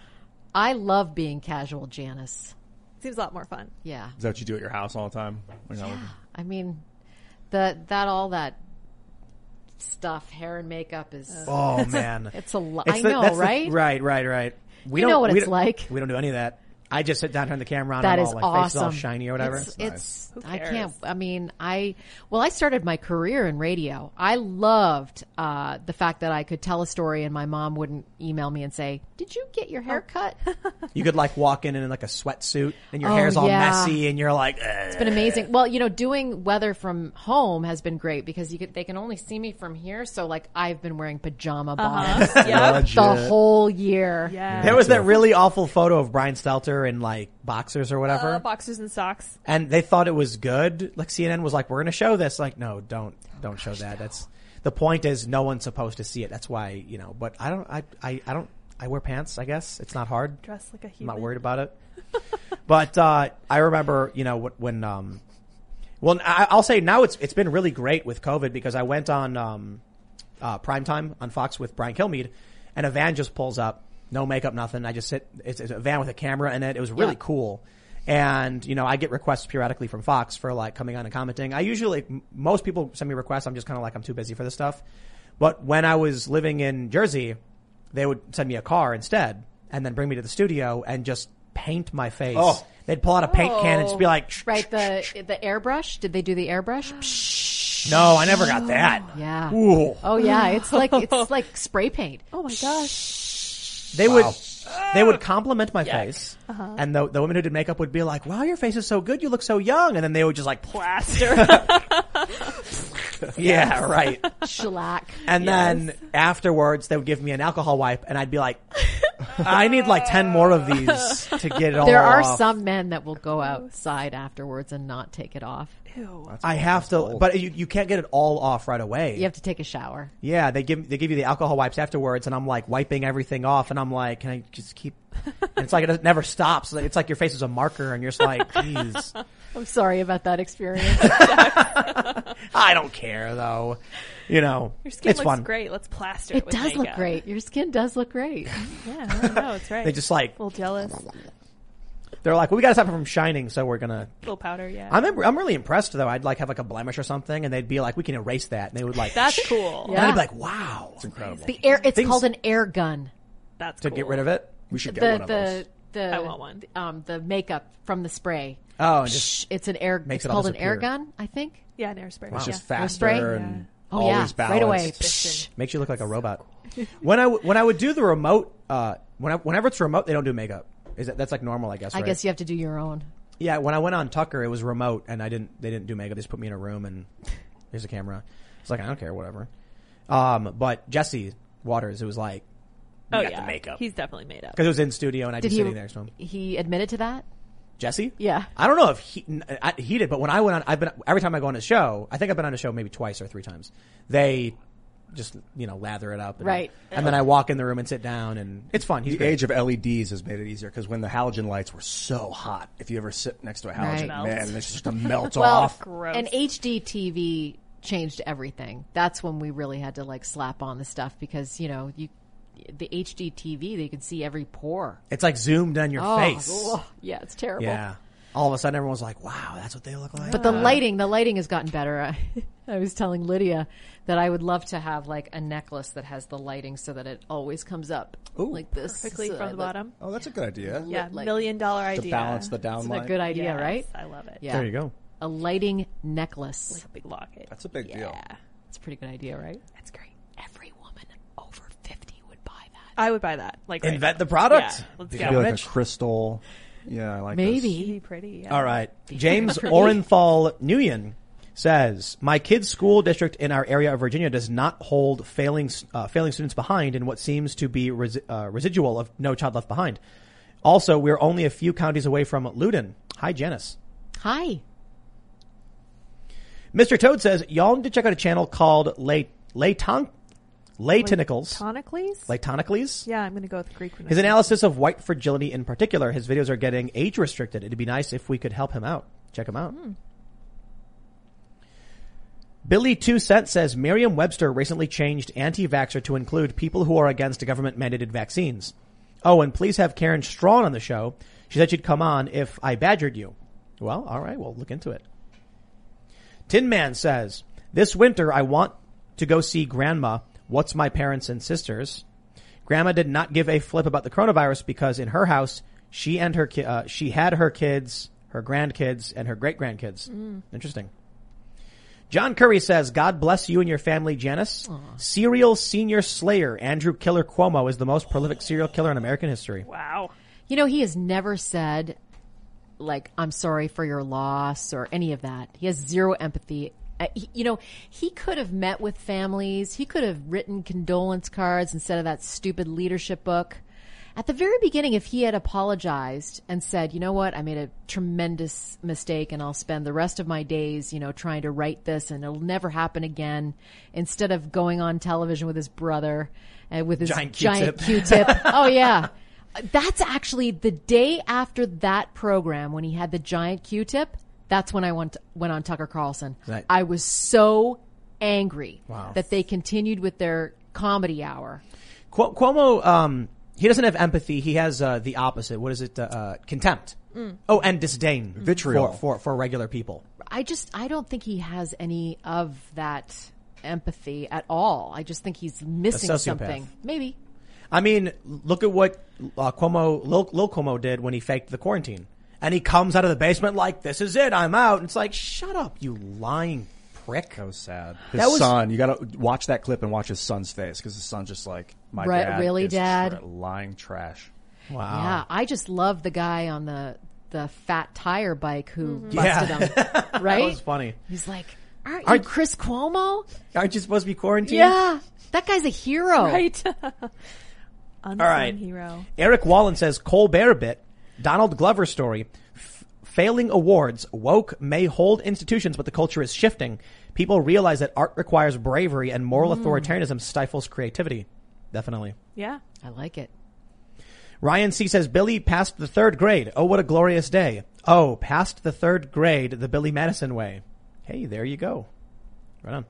I love being casual, Janice. Seems a lot more fun. Yeah. Is that what you do at your house all the time? When you're not working? I mean, the that all that stuff, hair and makeup is. Oh, man. It's a lot. It's I the- know, that's the- right? right, right, right. We You don't know what we it's don't- like. We don't do any of that. I just sit down, turn the camera on, That and is all my face is all awesome. shiny or whatever. It's, Nice. it's Who I cares? can't. I mean, I well, I started my career in radio. I loved uh, the fact that I could tell a story, and my mom wouldn't email me and say, "Did you get your hair cut?" You could like walk in in like a sweatsuit, and your Oh, hair's all yeah. messy, and you're like, It's been amazing. Well, you know, doing weather from home has been great because you could, they can only see me from here. So, like, I've been wearing pajama bottoms Yep. the whole year. Yeah. There was that really awful photo of Brian Stelter in like boxers or whatever. Uh, boxers and socks. And they thought it was good. Like C N N was like, we're going to show this. Like, no, don't, don't show that. That's the point is no one's supposed to see it. That's why, you know, but I don't, I, I, I don't, I wear pants, I guess. It's not hard. Dress like a I'm human. not worried about it. But, uh, I remember, you know, when, um, well, I, I'll say now it's, it's been really great with COVID because I went on, um, uh, primetime on Fox with Brian Kilmeade and a van just pulls up. No makeup, nothing. I just sit, it's, it's a van with a camera in it. It was really Yeah. cool. And, you know, I get requests periodically from Fox for like coming on and commenting. I usually, m- most people send me requests. I'm just kind of like, I'm too busy for this stuff. But when I was living in Jersey, they would send me a car instead and then bring me to the studio and just paint my face. Oh. They'd pull out a paint can and just be like, Right, the the airbrush. Did they do the airbrush? no, I never got that. Yeah. Ooh. Oh yeah, it's like it's like spray paint. Oh my gosh. They would, they would compliment my Yuck. face. Uh-huh. And the, the women who did makeup would be like, wow, your face is so good. You look so young. And then they would just like, Plaster. yeah, right. Shellac. And then afterwards, they would give me an alcohol wipe, and I'd be like, I need like ten more of these to get it all There are off. some men that will go outside afterwards and not take it off. Ew. I have to, but you, you can't get it all off right away. You have to take a shower. Yeah, they give they give you the alcohol wipes afterwards, and I'm like wiping everything off, and I'm like, can I just keep? And it's like it never stops. It's like your face is a marker, and you're just like, geez. I'm sorry about that experience. I don't care though. You know, Your skin it's looks fun. great. Let's plaster it, It with does look makeup. great. Your skin does look great. Yeah, I know. It's right. They just like a little jealous. they're like, well, we got to stop it from shining, so we're gonna. little powder. Yeah. I'm I'm really impressed though. I'd like have like a blemish or something, and they'd be like, we can erase that, and they would like That's cool. And I'd be like, wow, it's incredible. The air. It's Things- called an air gun. That's to cool. get rid of it. We should get The one of those. the the I want one. um the makeup from the spray. Oh, and just Shh, it's an air. makes It's it all called an air disappear. gun, I think. Yeah, an air spray. It's Yeah. just faster Hairspray? and Oh always yeah, balanced. right away. Efficient. makes you look like a robot. when I w- when I would do the remote, uh, when I, whenever it's remote, they don't do makeup. Is that that's like normal? I guess. I right? guess you have to do your own. Yeah, when I went on Tucker, it was remote, and I didn't. They didn't do makeup. They just put me in a room, and here's a camera. It's like I don't care, whatever. Um, but Jesse Waters, it was like, you Oh got yeah, the makeup he's definitely made up. because it was in studio, and I Did just he? sitting there next to him. He admitted to that. Jesse? Yeah. I don't know if he I, he did, but when I went on, I've been every time I go on a show. I think I've been on a show maybe twice or three times. They just you know lather it up, and, Right. And then I walk in the room and sit down, and it's fun. He's The great. age of L E Ds has made it easier because when the halogen lights were so hot, if you ever sit next to a halogen, Right. man, it's just a melt Well, off. Gross. and H D T V changed everything. That's when we really had to like slap on the stuff because you know you the H D T V, they could see every pore. It's like zoomed on your oh, face. ugh, yeah, it's terrible. Yeah. All of a sudden, everyone's like, "Wow, that's what they look like." But the lighting, the lighting has gotten better. I, I was telling Lydia that I would love to have like a necklace that has the lighting so that it always comes up Ooh. like this, Perfectly so from the that- bottom. Oh, that's a good idea. Yeah, like- million dollar To idea. balance the Isn't downlight. that a good idea, Yes, right? I love it. Yeah. There you go. A lighting necklace. Like a big locket. That's a big deal. Yeah, it's a pretty good idea, right? That's great. Every woman over fifty would buy that. I would buy that. Like right Invent now. the product. Yeah, let's It go. could be like Mitch. a crystal. Yeah, I like Maybe. It'd be pretty. Yeah. All right. James Orenthal Nguyen says, my kid's school district in our area of Virginia does not hold failing uh, failing students behind in what seems to be resi- uh, residual of No Child Left Behind. Also, we're only a few counties away from Loudoun. Hi, Janice. Hi. Mister Toad says, y'all need to check out a channel called Lay Layton Laytonicles. Tonicles? Laytonicles? Yeah, I'm going to go with Greek. His analysis of white fragility in particular. His videos are getting age restricted. It'd be nice if we could help him out. Check him out. Hmm. Billy Two Cent says Merriam-Webster recently changed anti-vaxxer to include people who are against government-mandated vaccines. Oh, and please have Karen Strawn on the show. She said she'd come on if I badgered you. Well, all right, we'll look into it. Tin Man says, this winter I want to go see Grandma. What's my parents and sisters? Grandma did not give a flip about the coronavirus because in her house, she and her ki- uh, she had her kids, her grandkids, and her great-grandkids. Mm. Interesting. John Curry says, God bless you and your family, Janice. Aww. Serial senior slayer Andrew Killer Cuomo is the most prolific serial killer in American history. Wow. You know, he has never said, like, I'm sorry for your loss or any of that. He has zero empathy. Uh, he, you know, he could have met with families. He could have written condolence cards instead of that stupid leadership book. At the very beginning, if he had apologized and said, you know what, I made a tremendous mistake and I'll spend the rest of my days, you know, trying to write this and it'll never happen again, instead of going on television with his brother and with his Giant giant Q-tip. Q-tip. Oh, yeah. That's actually the day after that program when he had the giant Q-tip. That's when I went, went on Tucker Carlson. Right. I was so angry Wow. that they continued with their comedy hour. Cu- Cuomo, um, he doesn't have empathy. He has uh, the opposite. What is it? Uh, uh, contempt. Mm. Oh, and disdain. Vitriol. For, for, for regular people. I just, I don't think he has any of that empathy at all. I just think he's missing A sociopath. something. Maybe. I mean, look at what uh, Cuomo, Lil, Lil Cuomo did when he faked the quarantine. And he comes out of the basement like, this is it, I'm out. And it's like, shut up, you lying prick. That was sad. His That was- son, you gotta watch that clip and watch his son's face, because his son's just like, my Right, dad really, is Dad? tra- lying trash. Wow. Yeah. I just love the guy on the, the fat tire bike who busted Yeah. him. Right? That was funny. He's like, aren't, Aren't- you Chris Cuomo? Aren't you supposed to be quarantined? Yeah. That guy's a hero. Right. Unsung All right. hero. Eric Wallen says, Colbert bit, Donald Glover story. F- failing awards, woke may hold institutions, but the culture is shifting. People realize that art requires bravery and moral Mm. authoritarianism stifles creativity. Definitely. Yeah. I like it. Ryan C. says, Billy passed the third grade. Oh, what a glorious day. Oh, passed the third grade the Billy Madison way. Hey, there you go. Right on.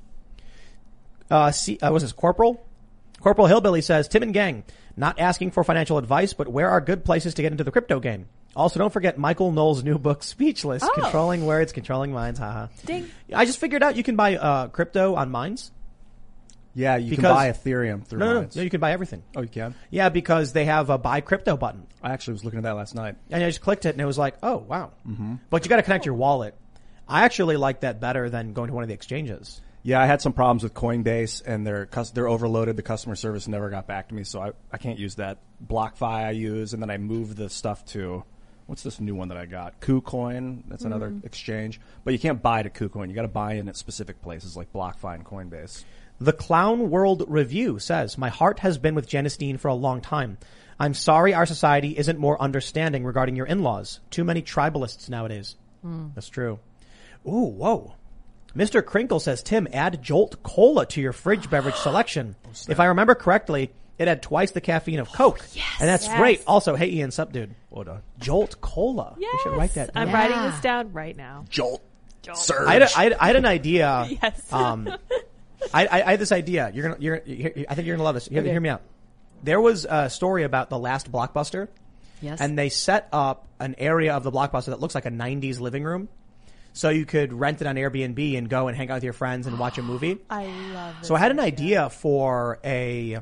Uh, C, uh, what's this? Corporal? Corporal Hillbilly says, Tim and gang, not asking for financial advice, but where are good places to get into the crypto game? Also, don't forget Michael Knoll's new book, Speechless, Oh. Controlling Words, Controlling Minds. Haha. Ding. I just figured out you can buy uh, crypto on Minds. Yeah, you Because- can buy Ethereum through No, no, no, Minds. no, you can buy everything. Oh, you can? Yeah, because they have a buy crypto button. I actually was looking at that last night. And I just clicked it and it was like, oh, wow. Mm-hmm. But you got to connect your wallet. I actually like that better than going to one of the exchanges. Yeah, I had some problems with Coinbase, and they're cus- they're overloaded. The customer service never got back to me, so I, I can't use that. BlockFi I use, and then I moved the stuff to, what's this new one that I got? KuCoin. That's another Mm. exchange. But you can't buy to KuCoin. You got to buy in at specific places like BlockFi and Coinbase. The Clown World Review says, my heart has been with Janice Dean for a long time. I'm sorry our society isn't more understanding regarding your in-laws. Too many tribalists nowadays. Mm. That's true. Ooh, whoa. Mister Crinkle says, Tim, add Jolt Cola to your fridge beverage selection. If I remember correctly, it had twice the caffeine of Coke. Oh, yes. And that's Yes. great. Also, hey Ian, sup dude? Hold on. Jolt Cola. Yes. We should write that down. I'm Yeah. writing this down right now. Jolt. Jolt. Surge. I had, a, I, had, I had an idea. Yes. Um, I, I, I had this idea. You're gonna, you're, you're, I think you're gonna love this. Hear, Okay. hear me out. there was a story about the last Blockbuster. Yes. And they set up an area of the Blockbuster that looks like a nineties living room. So you could rent it on Airbnb and go and hang out with your friends and watch a movie. I love this. So I had an idea. idea for a,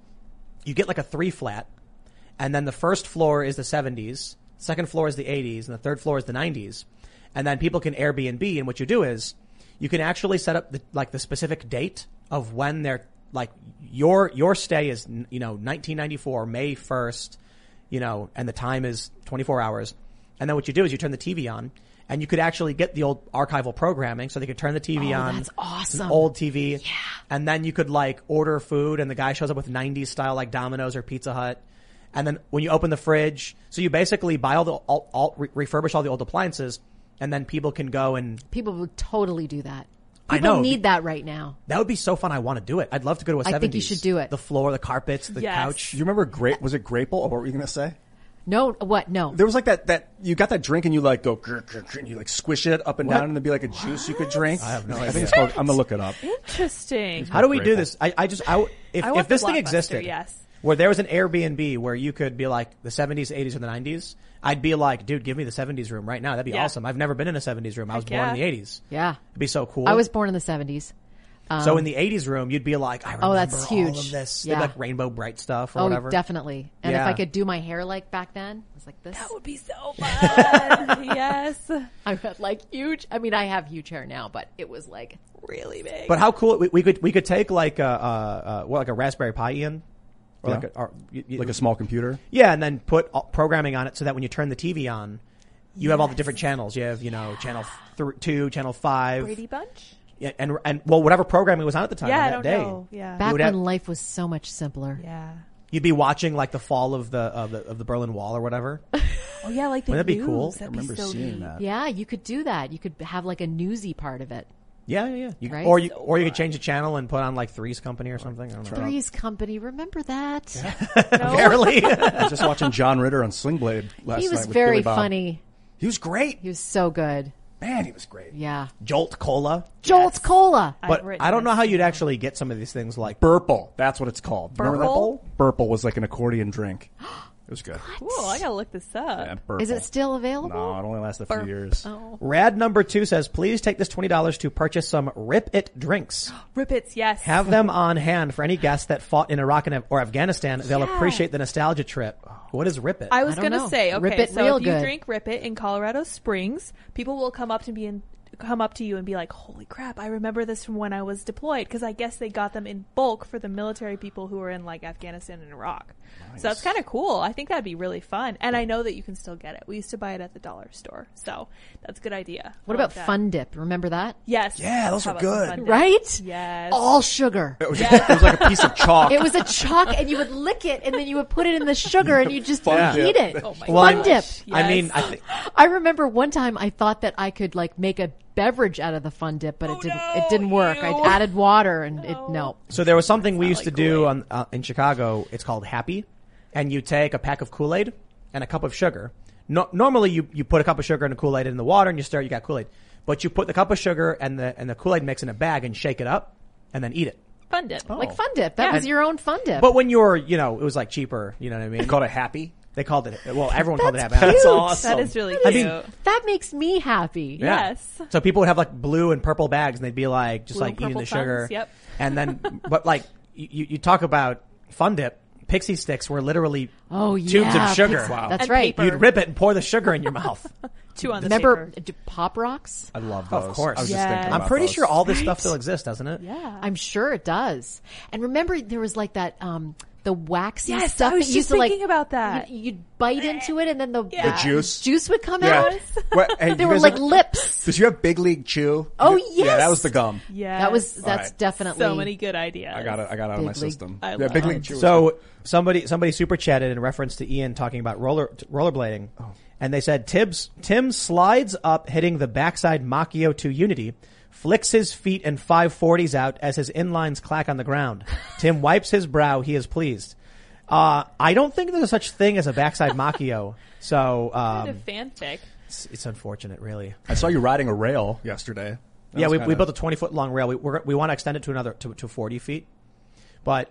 you get like a three flat, and then the first floor is the seventies, second floor is the eighties, and the third floor is the nineties. And then people can Airbnb, and what you do is you can actually set up the, like the specific date of when they're, like your, your stay is, you know, nineteen ninety-four, May first, you know, and the time is twenty-four hours. And then what you do is you turn the T V on. And you could actually get the old archival programming, so they could turn the T V oh, on. That's awesome. It's an old T V. Yeah. And then you could like order food, and the guy shows up with nineties style like Domino's or Pizza Hut. And then when you open the fridge, so you basically buy all the all, all re- refurbish all the old appliances, and then people can go and people would totally do that. I People know. need that right now. That would be so fun. I want to do it. I'd love to go to a I seventies. think you should do it. The floor, the carpets, the Yes. couch. Do you remember grape? Was it Grapple? Or what were you going to say? No, what? No. There was like that, that, you got that drink and you like go, grr, grr, grr, and you like squish it up and What? down and there'd be like a juice you could drink. I have no I idea. think it's called, I'm going to look it up. Interesting. How do we do Grateful. this? I, I just, I, if, I want if this the thing Blockbuster, existed, yes. where there was an Airbnb where you could be like the seventies, eighties, or the nineties, I'd be like, dude, give me the seventies room right now. That'd be Yeah. awesome. I've never been in a seventies room. I was Heck born in yeah. the eighties. Yeah. It'd be so cool. I was born in the seventies. Um, so in the eighties room, you'd be like, I remember Oh, that's all huge. of this. Yeah. They'd be like Rainbow Bright stuff or oh, whatever. definitely. And Yeah. if I could do my hair like back then, it was like this. That would be so fun. Yes. I had like huge. I mean, I have huge hair now, but it was like Really big. But how cool, we, we could, we could take like a, uh, uh, what, like a Raspberry Pi, Ian? Or Yeah. like a, or, y- y- Like a small computer. Yeah, and then put all- programming on it so that when you turn the T V on, you have all the different channels. You have, you know, channel th- two, channel five. Brady Bunch? Yeah, and, and, well, whatever programming was on at the time Yeah, on I that don't day. know. Yeah. back would when have- life was so much simpler. Yeah. You'd be watching like the fall of the, of the, of the Berlin Wall or whatever. Oh yeah, like the Wouldn't that be news. cool? That'd I remember be so seeing neat. that. Yeah, you could do that. You could have like a newsy part of it. Yeah, yeah, yeah. You, Right? Or you, So or you could change the channel and put on like Three's Company or something. I don't know. Three's Company, remember that? Apparently. I was just watching John Ritter on Sling Blade last He was night with very Billy Bob. funny. He was great. He was so good. Man, he was great. Yeah. Jolt Cola. Jolt's Cola. I've But written I don't know this how you'd down. actually get some of these things like Burple. That's what it's called. Remember that? Burple? Burple was like an accordion drink. It was good. Cool. I gotta look this up. Yeah, Burple. Is it still available? No, it only lasted a few Burp. years. Oh. Rad number two says, please take this twenty dollars to purchase some Rip It drinks. Rippets, yes. Have them on hand for any guests that fought in Iraq and, or Afghanistan. They'll Yeah. appreciate the nostalgia trip. What is Rip It? I was I don't gonna know. say, okay, Rip It so real if you good. drink Rip It in Colorado Springs, people will come up to me and come up to you and be like, "Holy crap! I remember this from when I was deployed." Because I guess they got them in bulk for the military people who were in like Afghanistan and Iraq. So that's kind of cool. I think that'd be really fun. And I know that you can still get it. We used to buy it at the dollar store, so that's a good idea. What I like about that. Fun Dip? Remember that? Yes. Yeah, those How were about some good. Fun Dip? Right? Yes. All sugar. It was, it was like a piece of chalk. It was a chalk, and you would lick it, and then you would put it in the sugar, and you just Fun eat Dip. it. Oh my Well, Fun I- Dip. I mean, Yes. I think I remember one time I thought that I could like make a beverage out of the Fun Dip, but it didn't. no, it didn't work. ew. I added water, and it no. so. There was something we used to like do Kool-Aid. on, uh, in Chicago. It's called Happy, and you take a pack of Kool-Aid and a cup of sugar. No, normally, you you put a cup of sugar and a Kool-Aid in the water, and you stir. You got Kool-Aid, but you put the cup of sugar and the and the Kool-Aid mix in a bag and shake it up, and then eat it. Fun Dip. Like Fun Dip. That Yeah. was your own Fun Dip. But when you were, you know, it was like cheaper. You know what I mean? They called it Happy. They called it. Well, everyone called it That's Happy. cute. That's awesome. That is really That cute. is- that makes me happy. Yeah. Yes. So people would have like blue and purple bags, and they'd be like just Blue like and eating purple the sugar. tongues, yep. And then, but like you, you talk about Fun Dip, Pixie sticks were literally Oh tubes yeah, of sugar. Pixie- Wow. That's And right. paper. You'd rip it and pour the sugar in your mouth. Two on the Remember paper. d- Pop Rocks? I love those. Of course. I was Yes. just thinking I'm about pretty those. sure all this stuff Right? still exists, doesn't it? Yeah. I'm sure it does. And remember, there was like that um the waxy Yes, stuff I was that just used to like. thinking about that. You'd, you'd bite into it, and then the, Yeah. The juice. juice would come Yeah. out. What, hey, They you were guys like ever- lips. Did you have Big League Chew? Oh, Yeah, that yes. was the gum. Yeah. That was that's right. definitely so many good ideas. I got it. I got it out of my Big League. system. I yeah, love Big it. League Chew. was So somebody somebody super chatted in reference to Ian talking about roller rollerblading, and they said Tibbs Tim slides up, hitting the backside Machio to Unity, flicks his feet and five forties out as his inlines clack on the ground. Tim wipes his brow. He is pleased. Uh, I don't think there's such thing as a backside Machio, so Kind um, of fanfic. it's, it's unfortunate, really. I saw you riding a rail yesterday. That Yeah, was we, kinda- we built a twenty foot long rail. We we're, we want to extend it to another to, to forty feet, but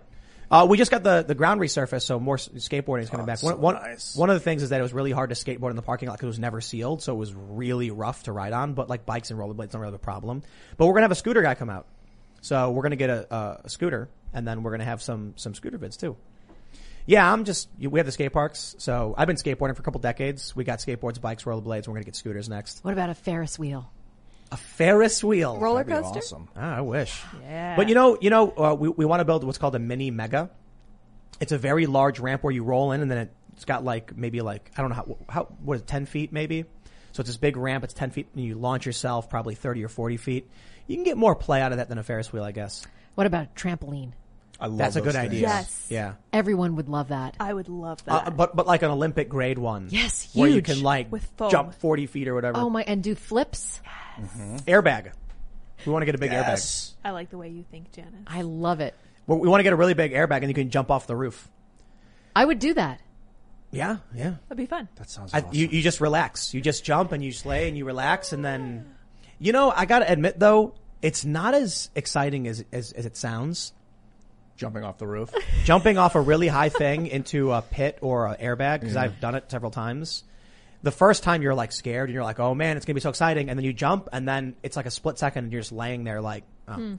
Uh, we just got the, the ground resurfaced, so more s- skateboarding is coming Oh, back. so One, one, nice. one of the things is that it was really hard to skateboard in the parking lot because it was never sealed, so it was really rough to ride on. But like bikes and rollerblades don't really have a problem. But we're gonna have a scooter guy come out, so we're gonna get a, a, a scooter, and then we're gonna have some some scooter vids too. Yeah, I'm just we have the skate parks, so I've been skateboarding for a couple decades. We got skateboards, bikes, rollerblades. We're gonna get scooters next. What about a Ferris wheel? A Ferris wheel. Roller That'd be coaster? awesome. Ah, I wish. Yeah. But you know, you know, uh, we we want to build what's called a mini mega. It's a very large ramp where you roll in, and then it's got like maybe like I don't know how how what is it, ten feet maybe. So it's this big ramp. It's ten feet, and you launch yourself probably thirty or forty feet. You can get more play out of that than a Ferris wheel, I guess. What about a trampoline? I love That's a those good things. idea. Yes. Yeah. Everyone would love that. I would love that. Uh, but but like an Olympic grade one. Yes, Where you huge. can like With foam. jump forty feet or whatever. Oh my, and do flips. Airbag. We want to get a big Yes. I like the way you think, Janice. I love it. airbag. We we want to get a really big airbag, and you can jump off the roof. I would do that. Yeah, yeah. That'd be fun. That sounds I, awesome. you, you just relax. You just jump and you slay and you relax, and then, you know, I gotta admit though, it's not as exciting as as, as it sounds. Jumping off the roof. Jumping off a really high thing into a pit or an airbag, because I've done it several times. The first time you're like scared and you're like, oh man, it's gonna be so exciting, and then you jump, and then it's like a split second, and you're just laying there like, oh.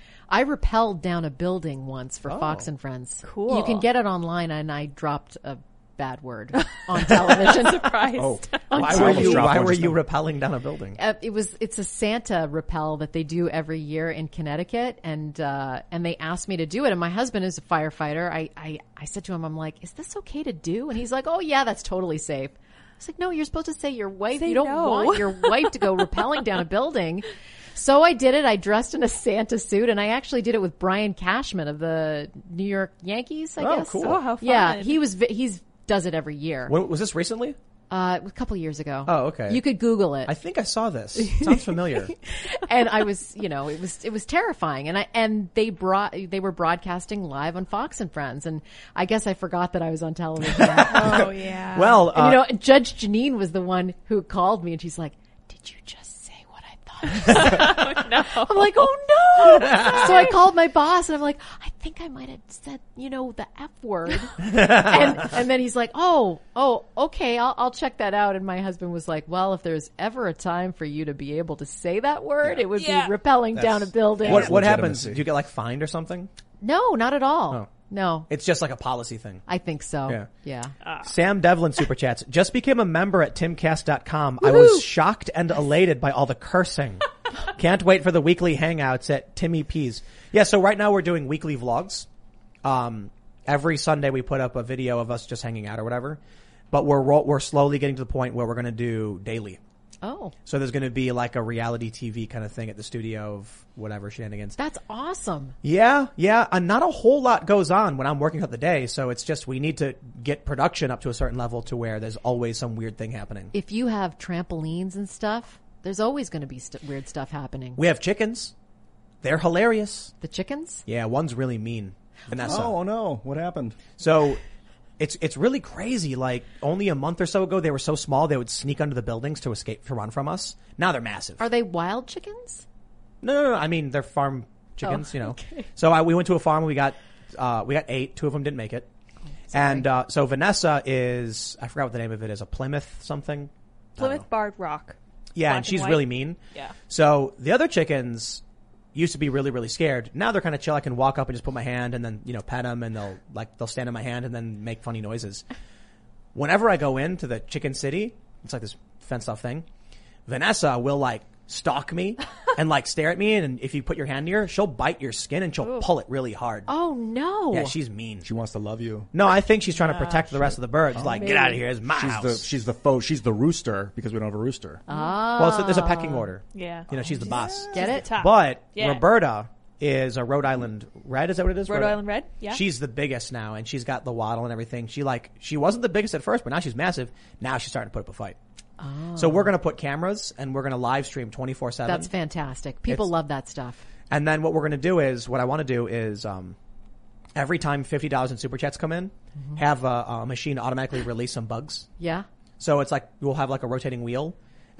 I rappelled down a building once for Oh. Fox and Friends. Cool. You can get it online, and I dropped a bad word on television. Surprised. Oh, why I were almost you dropped why one were just you now. rappelling down a building? Uh, it was it's a Santa rappel that they do every year in Connecticut, and uh, and they asked me to do it. And my husband is a firefighter. I, I I said to him, I'm like, is this okay to do? And he's like, oh yeah, that's totally safe. I was like, no, you're supposed to say your wife. Say you don't no. want your wife to go rappelling down a building. So I did it. I dressed in a Santa suit, and I actually did it with Brian Cashman of the New York Yankees. I Oh, guess. cool. Oh, how fun. Yeah, he was. vi- He's does it every year. When, was this recently? Uh, a couple years ago. Oh, okay. You could Google it. I think I saw this. Sounds familiar. And I was, you know, it was it was terrifying, and I and they brought they were broadcasting live on Fox and Friends, and I guess I forgot that I was on television. Oh, yeah. Well, And, uh, you know, Judge Janine was the one who called me, and she's like, "Did you just say what I thought?" no. I'm like, "Oh no!" So I called my boss, and I'm like, "I think I might have said, you know, the F word." and and then he's like, "Oh, oh, okay, I'll I'll check that out." And my husband was like, "Well, if there's ever a time for you to be able to say that word, it would Yeah. be rappelling down a building." what what happens? legitimacy. Do you get like fined or something? No, not at all. Oh. No, It's just like a policy thing. I think so. Yeah. Yeah. Sam Devlin super chats. Just became a member at timcast dot com. I was shocked and elated by all the cursing. Can't wait for the weekly hangouts at Timmy P's. Yeah, so right now we're doing weekly vlogs. Um, every Sunday we put up a video of us just hanging out or whatever. But we're ro- we're slowly getting to the point where we're going to do daily. Oh, So there's going to be like a reality T V kind of thing at the studio of whatever shenanigans. that's awesome. Yeah, yeah, and not a whole lot goes on when I'm working out the day, so it's just we need to get production up to a certain level to where there's always some weird thing happening. If you have trampolines and stuff, there's always going to be st- weird stuff happening. We have chickens. They're hilarious. The chickens? Yeah, one's really mean. Vanessa. Oh no! What happened? So it's it's really crazy. Like only a month or so ago, they were so small they would sneak under the buildings to escape to run from us. Now they're massive. Are they wild chickens? No, no, no. I mean they're farm chickens. Oh, you know. okay. So I, we went to a farm. We got uh, we got eight. Two of them didn't make it. And uh, so Vanessa is I forgot what the name of it is. A Plymouth something. I don't Plymouth know. Barred Rock. Yeah, Black and she's white. really mean. Yeah. So the other chickens used to be really, really scared. Now they're kind of chill. I can walk up and just put my hand and then, you know, pet them, and they'll like they'll stand in my hand and then make funny noises. Whenever I go into the chicken city, it's like this fenced off thing. Vanessa will like stalk me and like stare at me, and if you put your hand near her, she'll bite your skin and she'll pull it really hard. Oh no. Yeah, she's mean. She wants to love you. No, I think she's trying to protect the rest of the birds. like, get out of here! It's my She's house. the she's the foe. She's the rooster because we don't have a rooster. Ah. well, so there's a pecking order. Yeah. You know, she's the boss. Get The it? top. But Yeah. Roberta is a Rhode Island Red. Is that what it is? Rhode Island Red? Yeah. She's the biggest now, and she's got the waddle and everything. She like she wasn't the biggest at first, but now she's massive. Now she's starting to put up a fight. Oh. So we're going to put cameras and we're going to live stream twenty-four seven. That's fantastic. People It's- love that stuff. And then what we're going to do is, what I want to do is, um, every time fifty dollars in super chats come in, Mm-hmm. have a, a machine automatically release some bugs. Yeah. So it's like we'll have like a rotating wheel,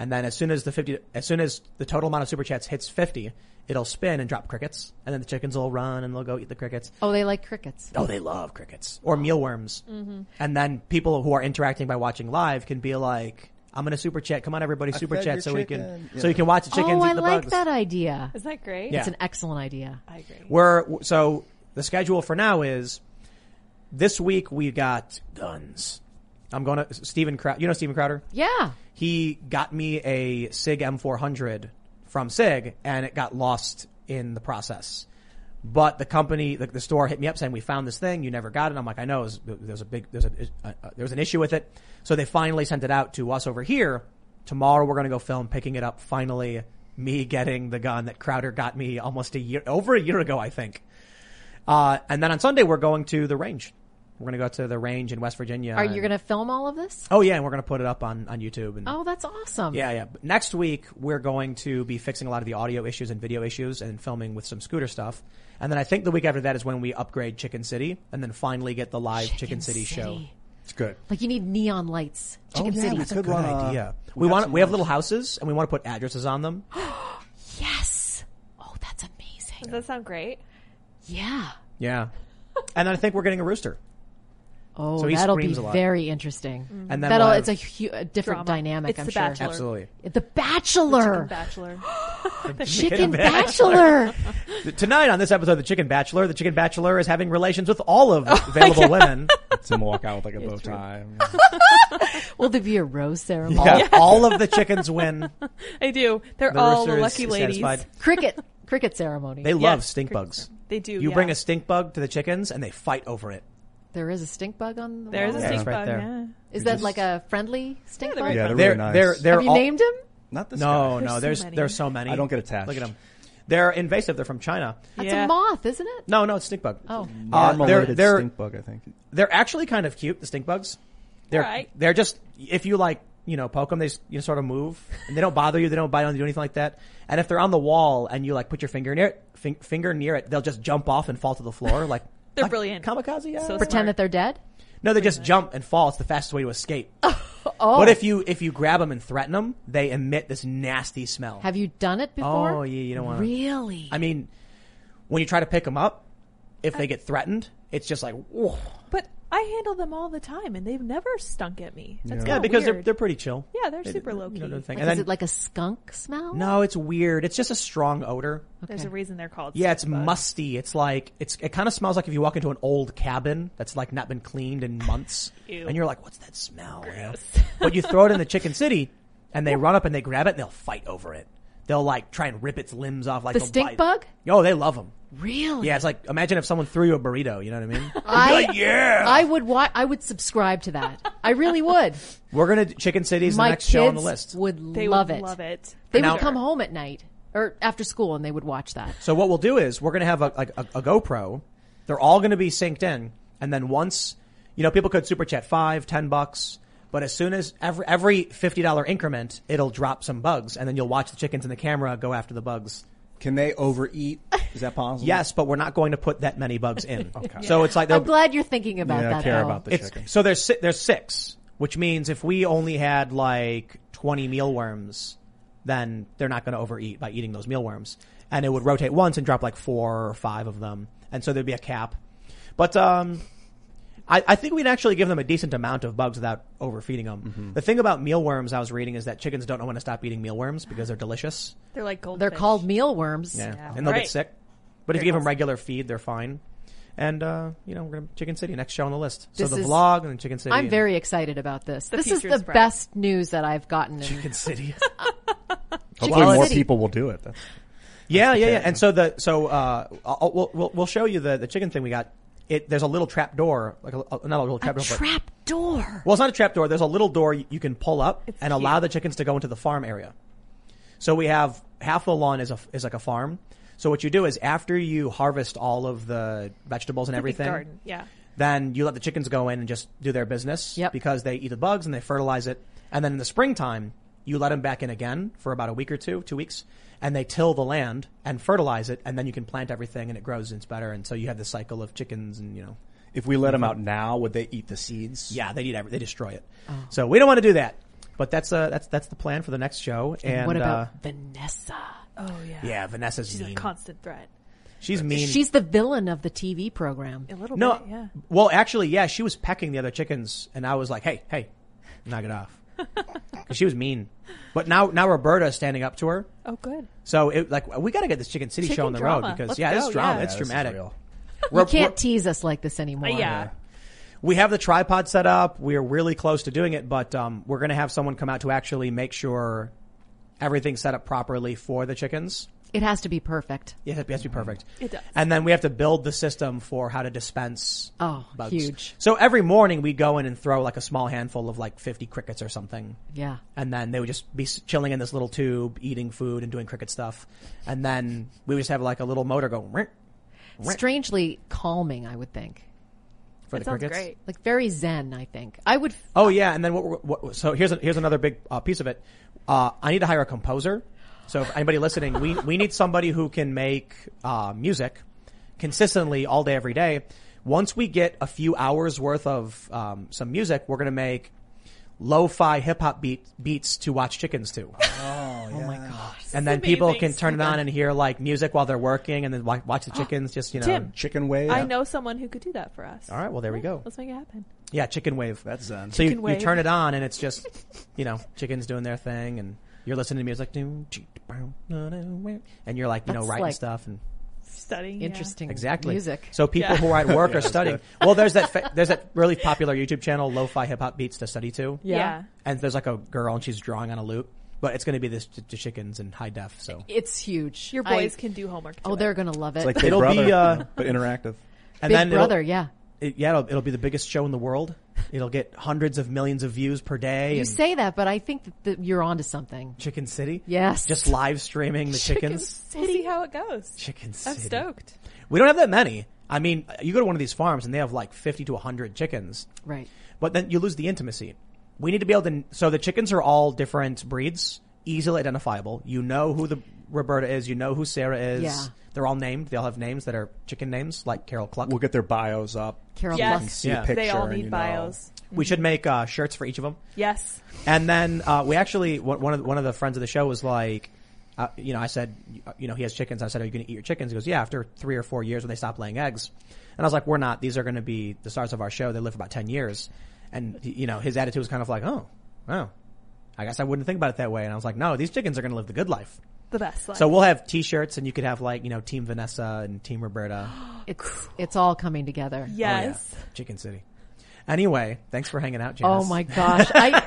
And then as soon as the fifty, as soon as the total amount of super chats hits fifty, it'll spin and drop crickets. And then the chickens will run and they'll go eat the crickets. Oh, they like crickets. Oh, they love crickets. Or mealworms. Mm-hmm. And then people who are interacting by watching live can be like, I'm going to super chat. Come on, everybody, super fed chat your so we chicken. can, Yeah. so you can watch the chickens oh, eat I the like bugs. that idea. Isn't that great? Yeah. It's an excellent idea. I agree. We're, so the schedule for now is this week we got guns. I'm going to, Steven Crowder, you know Steven Crowder? Yeah. He got me a SIG M four hundred from SIG and it got lost in the process. But the company, the, the store hit me up saying, we found this thing, you never got it. I'm like, I know, it was, there's a big, there's a, uh, there was an issue with it. So they finally sent it out to us over here. Tomorrow we're going to go film picking it up. Finally, me getting the gun that Crowder got me almost a year, over a year ago, I think. Uh, and then on Sunday we're going to the range. We're going to go to the range in West Virginia. Are you going to film all of this? Oh yeah, and we're going to put it up on, on YouTube. And Oh, that's awesome. yeah, yeah. But next week, we're going to be fixing a lot of the audio issues and video issues and filming with some scooter stuff. And then I think the week after that is when we upgrade Chicken City and then finally get the live Chicken, Chicken City, City. show. It's good. Like you need neon lights. Chicken oh, yeah, City. we That's a could good run a- idea. we We got want some we have lunch. little houses and we want to put addresses on them. Yes. Oh, that's amazing. Does that sound great? Yeah. Yeah. And then I think we're getting a rooster. Oh, So he that'll be screams a lot. very interesting. And then That'll, we'll it's a, have- hu- a different Drama. dynamic, It's I'm The sure. Bachelor. Absolutely. The Bachelor. Chicken Bachelor. Chicken Bachelor. Tonight on this episode of The Chicken Bachelor, the Chicken Bachelor is having relations with all of the available women. Tim will walk out with like a bow tie. Will there be a rose ceremony? All, all of the chickens win. I do. They're The all the rooster is lucky ladies. satisfied. Cricket. Cricket ceremony. They love Yes, stink cricket bugs. ceremony. They do, You yeah. bring a stink bug to the chickens and they fight over it. There is a stink bug on the There's wall? a Yeah, stink it's right bug. there. Yeah. Is that like a friendly stink they're bug? very Yeah, they're They're really nice. they're they're Have you all, named him? Not this No, guy. no. There's There's so many. there's so many. I don't get attached. Look at them. They're invasive. They're from China. That's Yeah. a moth, isn't it? No, no, it's stink bug. Oh. Uh, they're Marmorated they're stink bug, I think. they're actually kind of cute. The stink bugs. They're Alright. they're just if you like you know poke them, they just, you know, sort of move and they don't bother you. They don't bite on you, do anything like that. And if they're on the wall and you like put your finger near it, fin- finger near it, they'll just jump off and fall to the floor like They're like brilliant. kamikaze. Yeah. So Pretend smart. that they're dead? No, they just jump and fall. It's the fastest way to escape. Oh. But if you if you grab them and threaten them, they emit this nasty smell. Have you done it before? Oh, yeah, you don't want to. Really? I mean, when you try to pick them up, if they get threatened, it's just like, whoa. But I handle them all the time, and they've never stunk at me. That's Yeah, kinda because they're weird. they're pretty chill. yeah, they're They- super you low know, key. do the thing. Like, And is then- it like a skunk smell? No, it's weird. It's just a strong odor. There's a reason they're called. Yeah, it's stink bugs. musty. It's like it's it kind of smells like if you walk into an old cabin that's like not been cleaned in months, Ew. and you're like, "What's that smell?" you know? But you throw it in the Chicken City, and they run up and they grab it, and they'll fight over it. They'll like try and rip its limbs off. Like The they'll stink bite. bug? Oh, they love them. Really? Yeah, it's like imagine if someone threw you a burrito. You know what I mean? I, like, yeah. I would wa- I would subscribe to that. I really would. We're gonna Chicken City's My the next kids show on the list. would They love would it. love it. They Now- would come home at night or after school and they would watch that. So what we'll do is we're going to have a, like a, a GoPro. They're all going to be synced in. And then once, you know, people could super chat five, ten bucks. But as soon as every, every fifty dollars increment, it'll drop some bugs. And then you'll watch the chickens in the camera go after the bugs. Can they overeat? Is that possible? Yes, but we're not going to put that many bugs in. Okay. So it's like, I'm they'll- glad you're thinking about Yeah, I that. care though. about the it's, chicken. so there's, si- there's six, which means if we only had like twenty mealworms, then they're not going to overeat by eating those mealworms. And it would rotate once and drop like four or five of them. And so there'd be a cap. But, um, I, I think we'd actually give them a decent amount of bugs without overfeeding them. Mm-hmm. The thing about mealworms I was reading is that chickens don't know when to stop eating mealworms because they're delicious. They're like goldfish. They're called mealworms. Yeah. Yeah. And they'll Right. get sick. But if Very you give them awesome. regular feed, they're fine. And, uh, you know, we're going to Chicken City, next show on the list. So This the is- vlog and then Chicken City. I'm and very excited about this. The this is future's the bright. best news that I've gotten. In, Chicken City. Hopefully Chicken more City. people will do it. That's, Yeah, the yeah, yeah. catch. And so the so uh, I'll, we'll we'll we'll show you the the chicken thing we got. It there's a little trap door, like a, a not a little trap a door. but- trap door. well, it's not a trap door. There's a little door you, you can pull up It's and cute. allow the chickens to go into the farm area. So we have half the lawn is a is like a farm. So what you do is after you harvest all of the vegetables and It's a big everything, garden. Yeah. then you let the chickens go in and just do their business Yep. because they eat the bugs and they fertilize it. And then in the springtime, you let them back in again for about a week or two, two weeks, and they till the land and fertilize it, and then you can plant everything and it grows and it's better. And so you have the cycle of chickens and, you know. if we let them out now, would they eat the seeds? Yeah, they eat every, they destroy it. So we don't want to do that. but that's uh that's that's the plan for the next show. And, And what about uh, Vanessa? Oh yeah. yeah, Vanessa's She's mean. a constant threat. She's mean. She's the villain of the T V program. A little no, bit, yeah. well, actually, yeah, she was pecking the other chickens, and I was like, "Hey, hey, knock it off," because she was mean. But now, now Roberta is standing up to her. Oh, good. So, it, like, we got to get this Chicken City Chicken show on the drama. road because, Let's yeah, go, it's drama. yeah. It's Yeah, this is dramatic. real. You We're- can't we're- tease us like this anymore. Uh, yeah. We have the tripod set up. We're really close to doing it, but um, we're going to have someone come out to actually make sure everything's set up properly for the chickens. It has to be perfect. Yeah, it has to be perfect. It does. And then we have to build the system for how to dispense Oh, bugs. huge. So every morning we go in and throw like a small handful of like fifty crickets or something. Yeah. And then they would just be s- chilling in this little tube, eating food and doing cricket stuff. And then we would just have like a little motor go "Rrrt, rrrt," Strangely calming, I would think. for That the sounds crickets. great. Like very zen, I think. I would. F- Oh yeah, and then what, what, what so here's a, here's another big uh, piece of it. Uh, I need to hire a composer. So if anybody listening, we we need somebody who can make uh, music consistently all day, every day. Once we get a few hours worth of um, some music, we're gonna make lo-fi hip hop beat, beats to watch chickens to. Oh, yeah. my gosh. And then people can turn it on and hear like music while they're working, and then wa- watch the chickens. Just you know, Tim. Chicken wave. I know someone who could do that for us. All right, well there we go. Let's make it happen. Yeah, chicken wave. That's zen. So you, Chicken you wave. turn it on and it's just, you know, chickens doing their thing and you're listening to music and you're like, you know, That's writing like- stuff and Studying. yeah. Interesting. exactly. Music. So people Yeah. who are at work Yeah, are it's studying. good. Well, there's that, fa- there's that really popular YouTube channel, Lo-Fi Hip Hop Beats to Study To. Yeah. Yeah. And there's like a girl and she's drawing on a loop, but it's going to be this the chickens in high def. So It's huge. Your boys I- can do homework. To Oh, it. they're gonna love it. It's like Big It'll be, Brother, uh, you know, but interactive. and Big then it'll- Brother, yeah. it, yeah, it'll, it'll be the biggest show in the world. It'll get hundreds of millions of views per day. You and say that, but I think that, that you're onto something. Chicken City. Yes. Just live streaming the chickens. We'll see how it goes. Chicken I'm City. stoked. We don't have that many. I mean, you go to one of these farms and they have like fifty to one hundred chickens. Right. But then you lose the intimacy. We need to be able to, so the chickens are all different breeds, easily identifiable. You know who the Roberta is, you know who Sarah is. Yeah. They're all named. They all have names that are chicken names, like Carol Cluck. We'll get their bios up. Carol Yes. Cluck. See Yeah. a picture. They all and need you know. bios. We should make uh, shirts for each of them. Yes. And then uh, we actually, one one of, the, one of the friends of the show was like, uh, you know, I said, you know, he has chickens. I said, are you going to eat your chickens? He goes, yeah, after three or four years when they stop laying eggs. And I was like, we're not. These are going to be the stars of our show. They live for about ten years. And, you know, his attitude was kind of like, oh, wow. I guess I wouldn't think about it that way. And I was like, no, these chickens are going to live the good life. The best life. So we'll have T-shirts, and you could have like, you know, Team Vanessa and Team Roberta. It's it's all coming together. yes. Oh, yeah. Chicken City. Anyway, thanks for hanging out, Janice. Oh my gosh.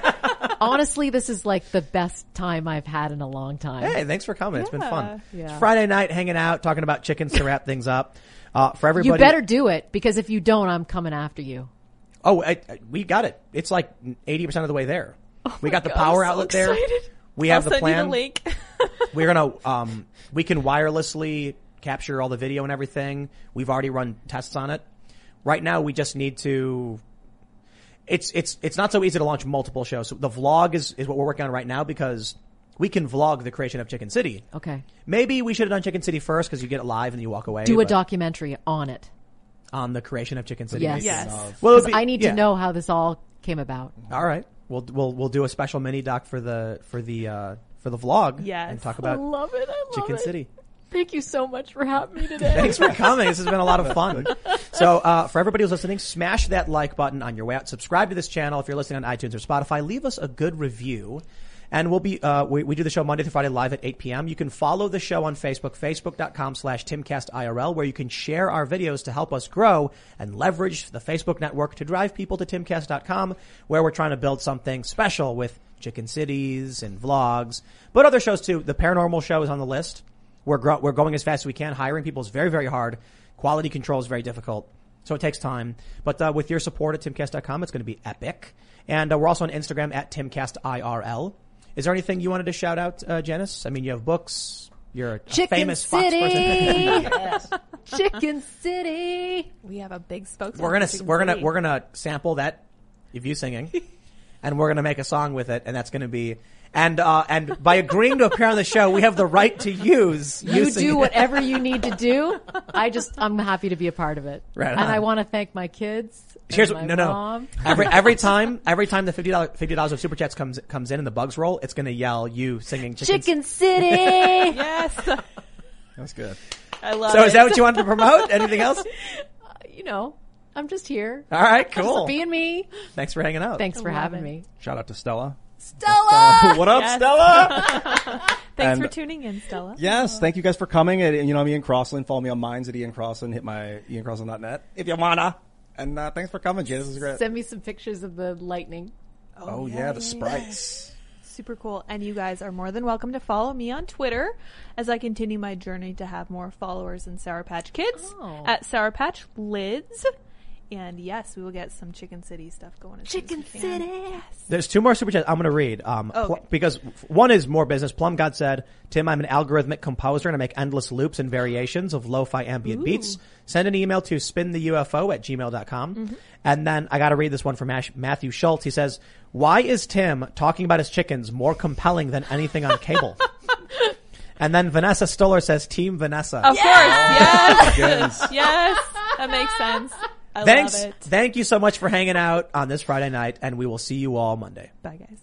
I honestly, this is like the best time I've had in a long time. Hey, thanks for coming. It's been Yeah. fun. Yeah. It's Friday night, hanging out, talking about chickens to wrap things up. Uh, for You everybody. better do it, because if you don't, I'm coming after you. Oh, I, I, we got it. It's like eighty percent of the way there. we got the God, power I'm so outlet there. excited. We I'll have the send plan. you the link. We're gonna, um, we can wirelessly capture all the video and everything. We've already run tests on it. Right now, we just need to, it's, it's, it's not so easy to launch multiple shows. So the vlog is, is what we're working on right now, because we can vlog the creation of Chicken City. Okay. Maybe we should have done Chicken City first, because you get it live and you walk away. Do a but documentary on it. on the creation of Chicken City. Yes. maybe. Yes. Well, it'll 'Cause be- I need yeah. to know how this all came about. All right. We'll, we'll, we'll do a special mini doc for the, for the, uh, for the vlog. Yes. And talk I about love it. I love Chicken it. City. Thank you so much for having me today. Thanks for coming. This has been a lot of fun. So, uh, for everybody who's listening, smash that like button on your way out. Subscribe to this channel if you're listening on iTunes or Spotify. Leave us a good review. And we'll be, uh, we, we do the show Monday through Friday live at eight p.m. You can follow the show on Facebook, facebook.com slash TimCastIRL, where you can share our videos to help us grow and leverage the Facebook network to drive people to timcast dot com, where we're trying to build something special with Chicken Cities and vlogs, but other shows too. The Paranormal Show is on the list. We're gro- we're going as fast as we can. Hiring people is very, very hard. Quality control is very difficult. So it takes time. But uh, with your support at timcast dot com, it's going to be epic. And uh, we're also on Instagram at TimCastIRL. Is there anything you wanted to shout out, uh, Janice? I mean, you have books. You're a Chicken famous Fox City. person. Yes. Chicken City. We have a big spokesman. We're gonna for Chicken we're gonna City. we're gonna sample that of you singing, and we're gonna make a song with it, and that's gonna be And, uh, and by agreeing to appear on the show, we have the right to use. You using do whatever you need to do. I just, I'm happy to be a part of it. Right and on. I want to thank my kids. Here's and what, my no, mom. no. Every, every time, every time the fifty dollars, fifty dollars of Super Chats comes, comes in and the bugs roll, it's going to yell you singing Chicken, Chicken City. Yes. That's good. I love So it. is that what you wanted to promote? Anything else? You know, I'm just here. All right, cool. Just being me. Thanks for hanging out. Thanks for love having it. me. Shout out to Stella. Stella! What up, Yes. Stella? Thanks And- for tuning in, Stella. Yes, thank you guys for coming. And, you know, I'm Ian Crossland. Follow me on Minds at Ian Crossland. Hit my ian crossland dot net if you wanna. And uh, thanks for coming, Jay. This is great. Send me some pictures of the lightning. Oh, yeah, the sprites. Super cool. And you guys are more than welcome to follow me on Twitter as I continue my journey to have more followers in Sour Patch Kids Oh. at Sour Patch Lids. And yes, we will get some Chicken City stuff going. As Chicken soon as we can. City. Yes. There's two more super chats I'm going to read. Um, Oh, pl- okay. because one is more business. Plum God said, Tim, I'm an algorithmic composer and I make endless loops and variations of lo-fi ambient Ooh. beats. Send an email to spin the U F O at gmail dot com. Mm-hmm. And then I got to read this one from Ash- Matthew Schultz. He says, why is Tim talking about his chickens more compelling than anything on cable? And then Vanessa Stoller says, Team Vanessa. Of course. Yes. Yes. Yes. That makes sense. I Thanks. love it. Thank you so much for hanging out on this Friday night, and we will see you all Monday. Bye, guys.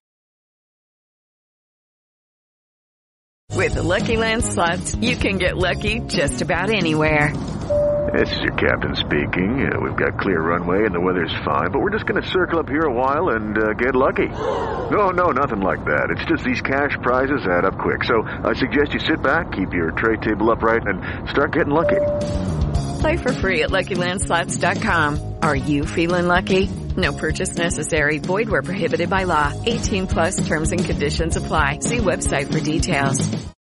With the Lucky Land Slots, you can get lucky just about anywhere. This is your captain speaking. Uh, we've got clear runway and the weather's fine, but we're just going to circle up here a while and uh, get lucky. No, no, nothing like that. It's just these cash prizes add up quick. So I suggest you sit back, keep your tray table upright, and start getting lucky. Play for free at lucky land slots dot com. Are you feeling lucky? No purchase necessary. Void where prohibited by law. eighteen plus terms and conditions apply. See website for details.